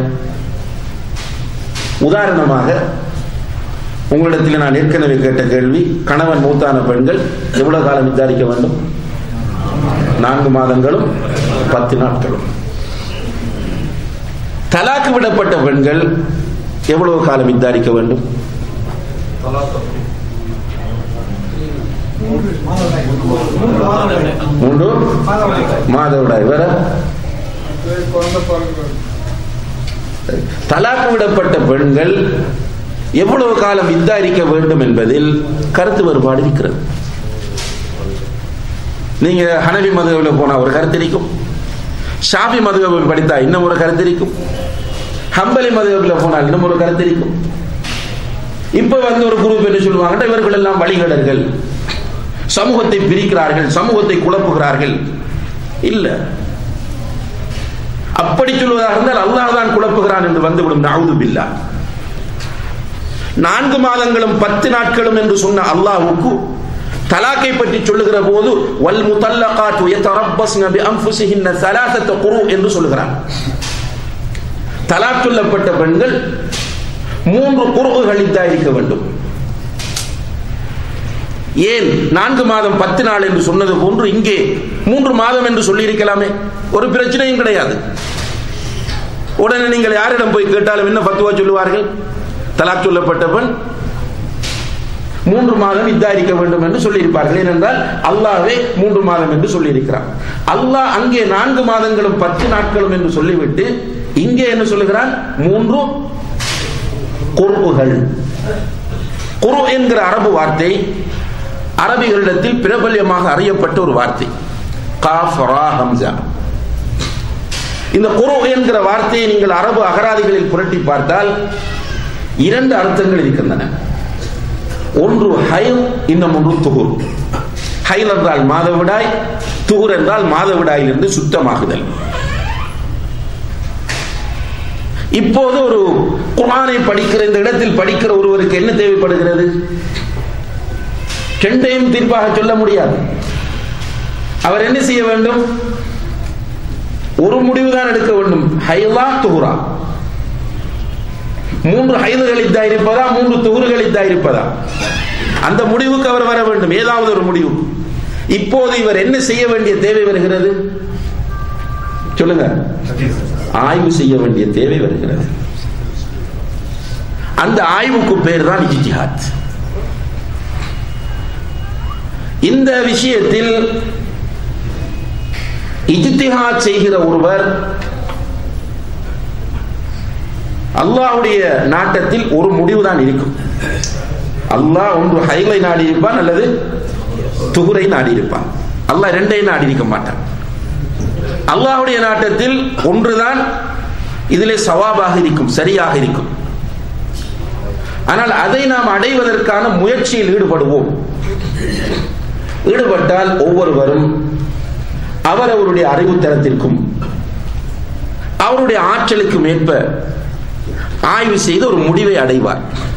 B: உதாரணமாக உங்களிடத்தில் நான் ஏற்கனவே கேட்ட கேள்வி, கணவன் மூத்தான பெண்கள் எவ்வளவு காலம் விசாரிக்க வேண்டும்? 4 மாதங்களும் 10 நாட்களும். தலாக்கு விடப்பட்ட பெண்கள் எவ்வளவு காலம் விசாரிக்க வேண்டும்? மூன்று மாதவிடாய். வேற தலாக்கு விடப்பட்ட பெண்கள் எவ்வளவு காலம் இத்தா இருக்க வேண்டும் என்பதில் கருத்து வேறுபாடு இருக்கிறது. நீங்க ஹனபி மதுஹபில் போனா ஒரு கருத்து இருக்கும், ஷாஃபி மதுஹபில் படித்தா இன்னும் ஒரு கருத்து இருக்கும், ஹம்பலி மதுஹபில் போனால் இன்னும் ஒரு கருத்து இருக்கும். இப்ப ஒரு குரூப் என்ன சொல்லுவாங்க, இவர்கள் எல்லாம் வழிகடர்கள், சமூகத்தை பிரிக்கிறார்கள், சமூகத்தை குழப்புகிறார்கள். இல்ல, அப்படி சொல்வதாக இருந்தால் அல்லாஹ் தான் குழப்புகிறான் என்று வந்துவிடும். நஅூது பில்லாஹ். 4 மாதங்களும் 10 நாட்களும் என்று சொன்ன அல்லாஹ்வுக்கு தலாக்கை பற்றி சொல்லுகிற போது வல் முத்தல்லகாத்து யதரப்பஸ்ன பிஅன்ஃபுஸிஹின்ன ஸலாஸத குரு என்று சொல்கிறான். தலாக் சொல்லப்பட்ட பெண்கள் 3 குருகள் இத்தா இருக்க வேண்டும். ஏன் 4 மாதம் 10 நாள் என்று சொன்னது போன்று இங்கே 3 மாதம் என்று சொல்லி இருக்கலாமே, ஒரு பிரச்சனையும் கிடையாது. உடனே நீங்கள் யாரிடம் போய் கேட்டாலும் என்ன ஃபத்வா சொல்லுவார்கள்? தலாக் சொல்லப்பட்ட பெண் 3 மாதம் இத்தா இருக்க வேண்டும் என்று சொல்லி இருப்பார்கள். ஏனென்றால் அல்லாஹ்வே 3 மாதம் என்று சொல்லி இருக்கிறார். அல்லாஹ் அங்கே 4 மாதங்களும் 10 நாட்களும் என்று சொல்லிவிட்டு இங்கே என்ன சொல்லுகிறான்? 3 குர்உகள். குரு என்கிற அரபு வார்த்தை அரபிகளிடத்தில் பிரபல்யமாக அறியப்பட்ட ஒரு வார்த்தை. காஃப் ரா ஹம்ஸா. இந்த குரு என்கிற வார்த்தையை நீங்கள் அரபு அகராதிகளில் புரட்டி பார்த்தால் 2 அர்த்தங்கள் இருக்கின்றன. ஒன்று ஹைல், இன்னும் ஒன்று துஹுர். ஹைல் என்றால் மாதவிடாய், துஹுர் என்றால் மாதவிடாயிலிருந்து சுத்தமாகுதல். இப்போது ஒரு குர்ஆனை படிக்கிற இந்த இடத்தில் படிக்கிற ஒருவருக்கு என்ன தேவைப்படுகிறது? 2ஐயும் தீர்ப்பாக சொல்ல முடியாது. அவர் என்ன செய்ய வேண்டும்? ஒரு முடிவுதான் எடுக்க வேண்டும். ஹைலா துஹுரா, 3 ஹைதுகள் இத்தா இருப்பதா, 3 துஹுர்கள் இத்தா இருப்பதா, அந்த முடிவுக்கு அவர் வர வேண்டும், ஏதாவது ஒரு முடிவு. இப்போது இவர் என்ன செய்ய வேண்டிய தேவை வருகிறது? சொல்லுங்க. ஆய்வு செய்ய வேண்டிய தேவை வருகிறது. அந்த ஆய்வுக்கு பேர் தான் இஜ்திஹாத். இந்த விஷயத்தில் இஜ்திஹாத் செய்கிற ஒருவர் அல்லாஹ்வுடைய நாட்டத்தில் ஒரு முடிவுதான் இருக்கும். அல்லாஹ் ஒன்று ஹைலை நாடி இருப்பான் அல்லது துஹுரை நாடி இருப்பான். அல்லாஹ் 2ஐயும் நாடி இருக்க மாட்டான். அல்லாஹ்வுடைய நாட்டத்தில் ஒன்றுதான் இதிலே சவாபாக இருக்கும், சரியாக இருக்கும். ஆனால் அதை நாம் அடைவதற்கான முயற்சியில் ஈடுபடுவோம். ஈடுபட்டால் ஒவ்வொருவரும் அவரவருடைய அறிவுத்தரத்திற்கும் அவருடைய ஆற்றலுக்கும் ஏற்ப ஆய்வு செய்து ஒரு முடிவை அடைவார்.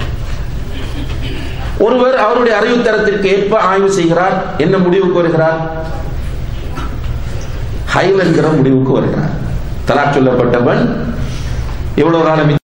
B: ஒருவர் அவருடைய அறிவுத்தரத்திற்கு ஏற்ப ஆய்வு செய்கிறார். என்ன முடிவுக்கு வருகிறார்? ஹைல் என்கிற முடிவுக்கு வருகிறார். தலாக் சொல்லப்பட்டவன் எவ்வளவு காலம்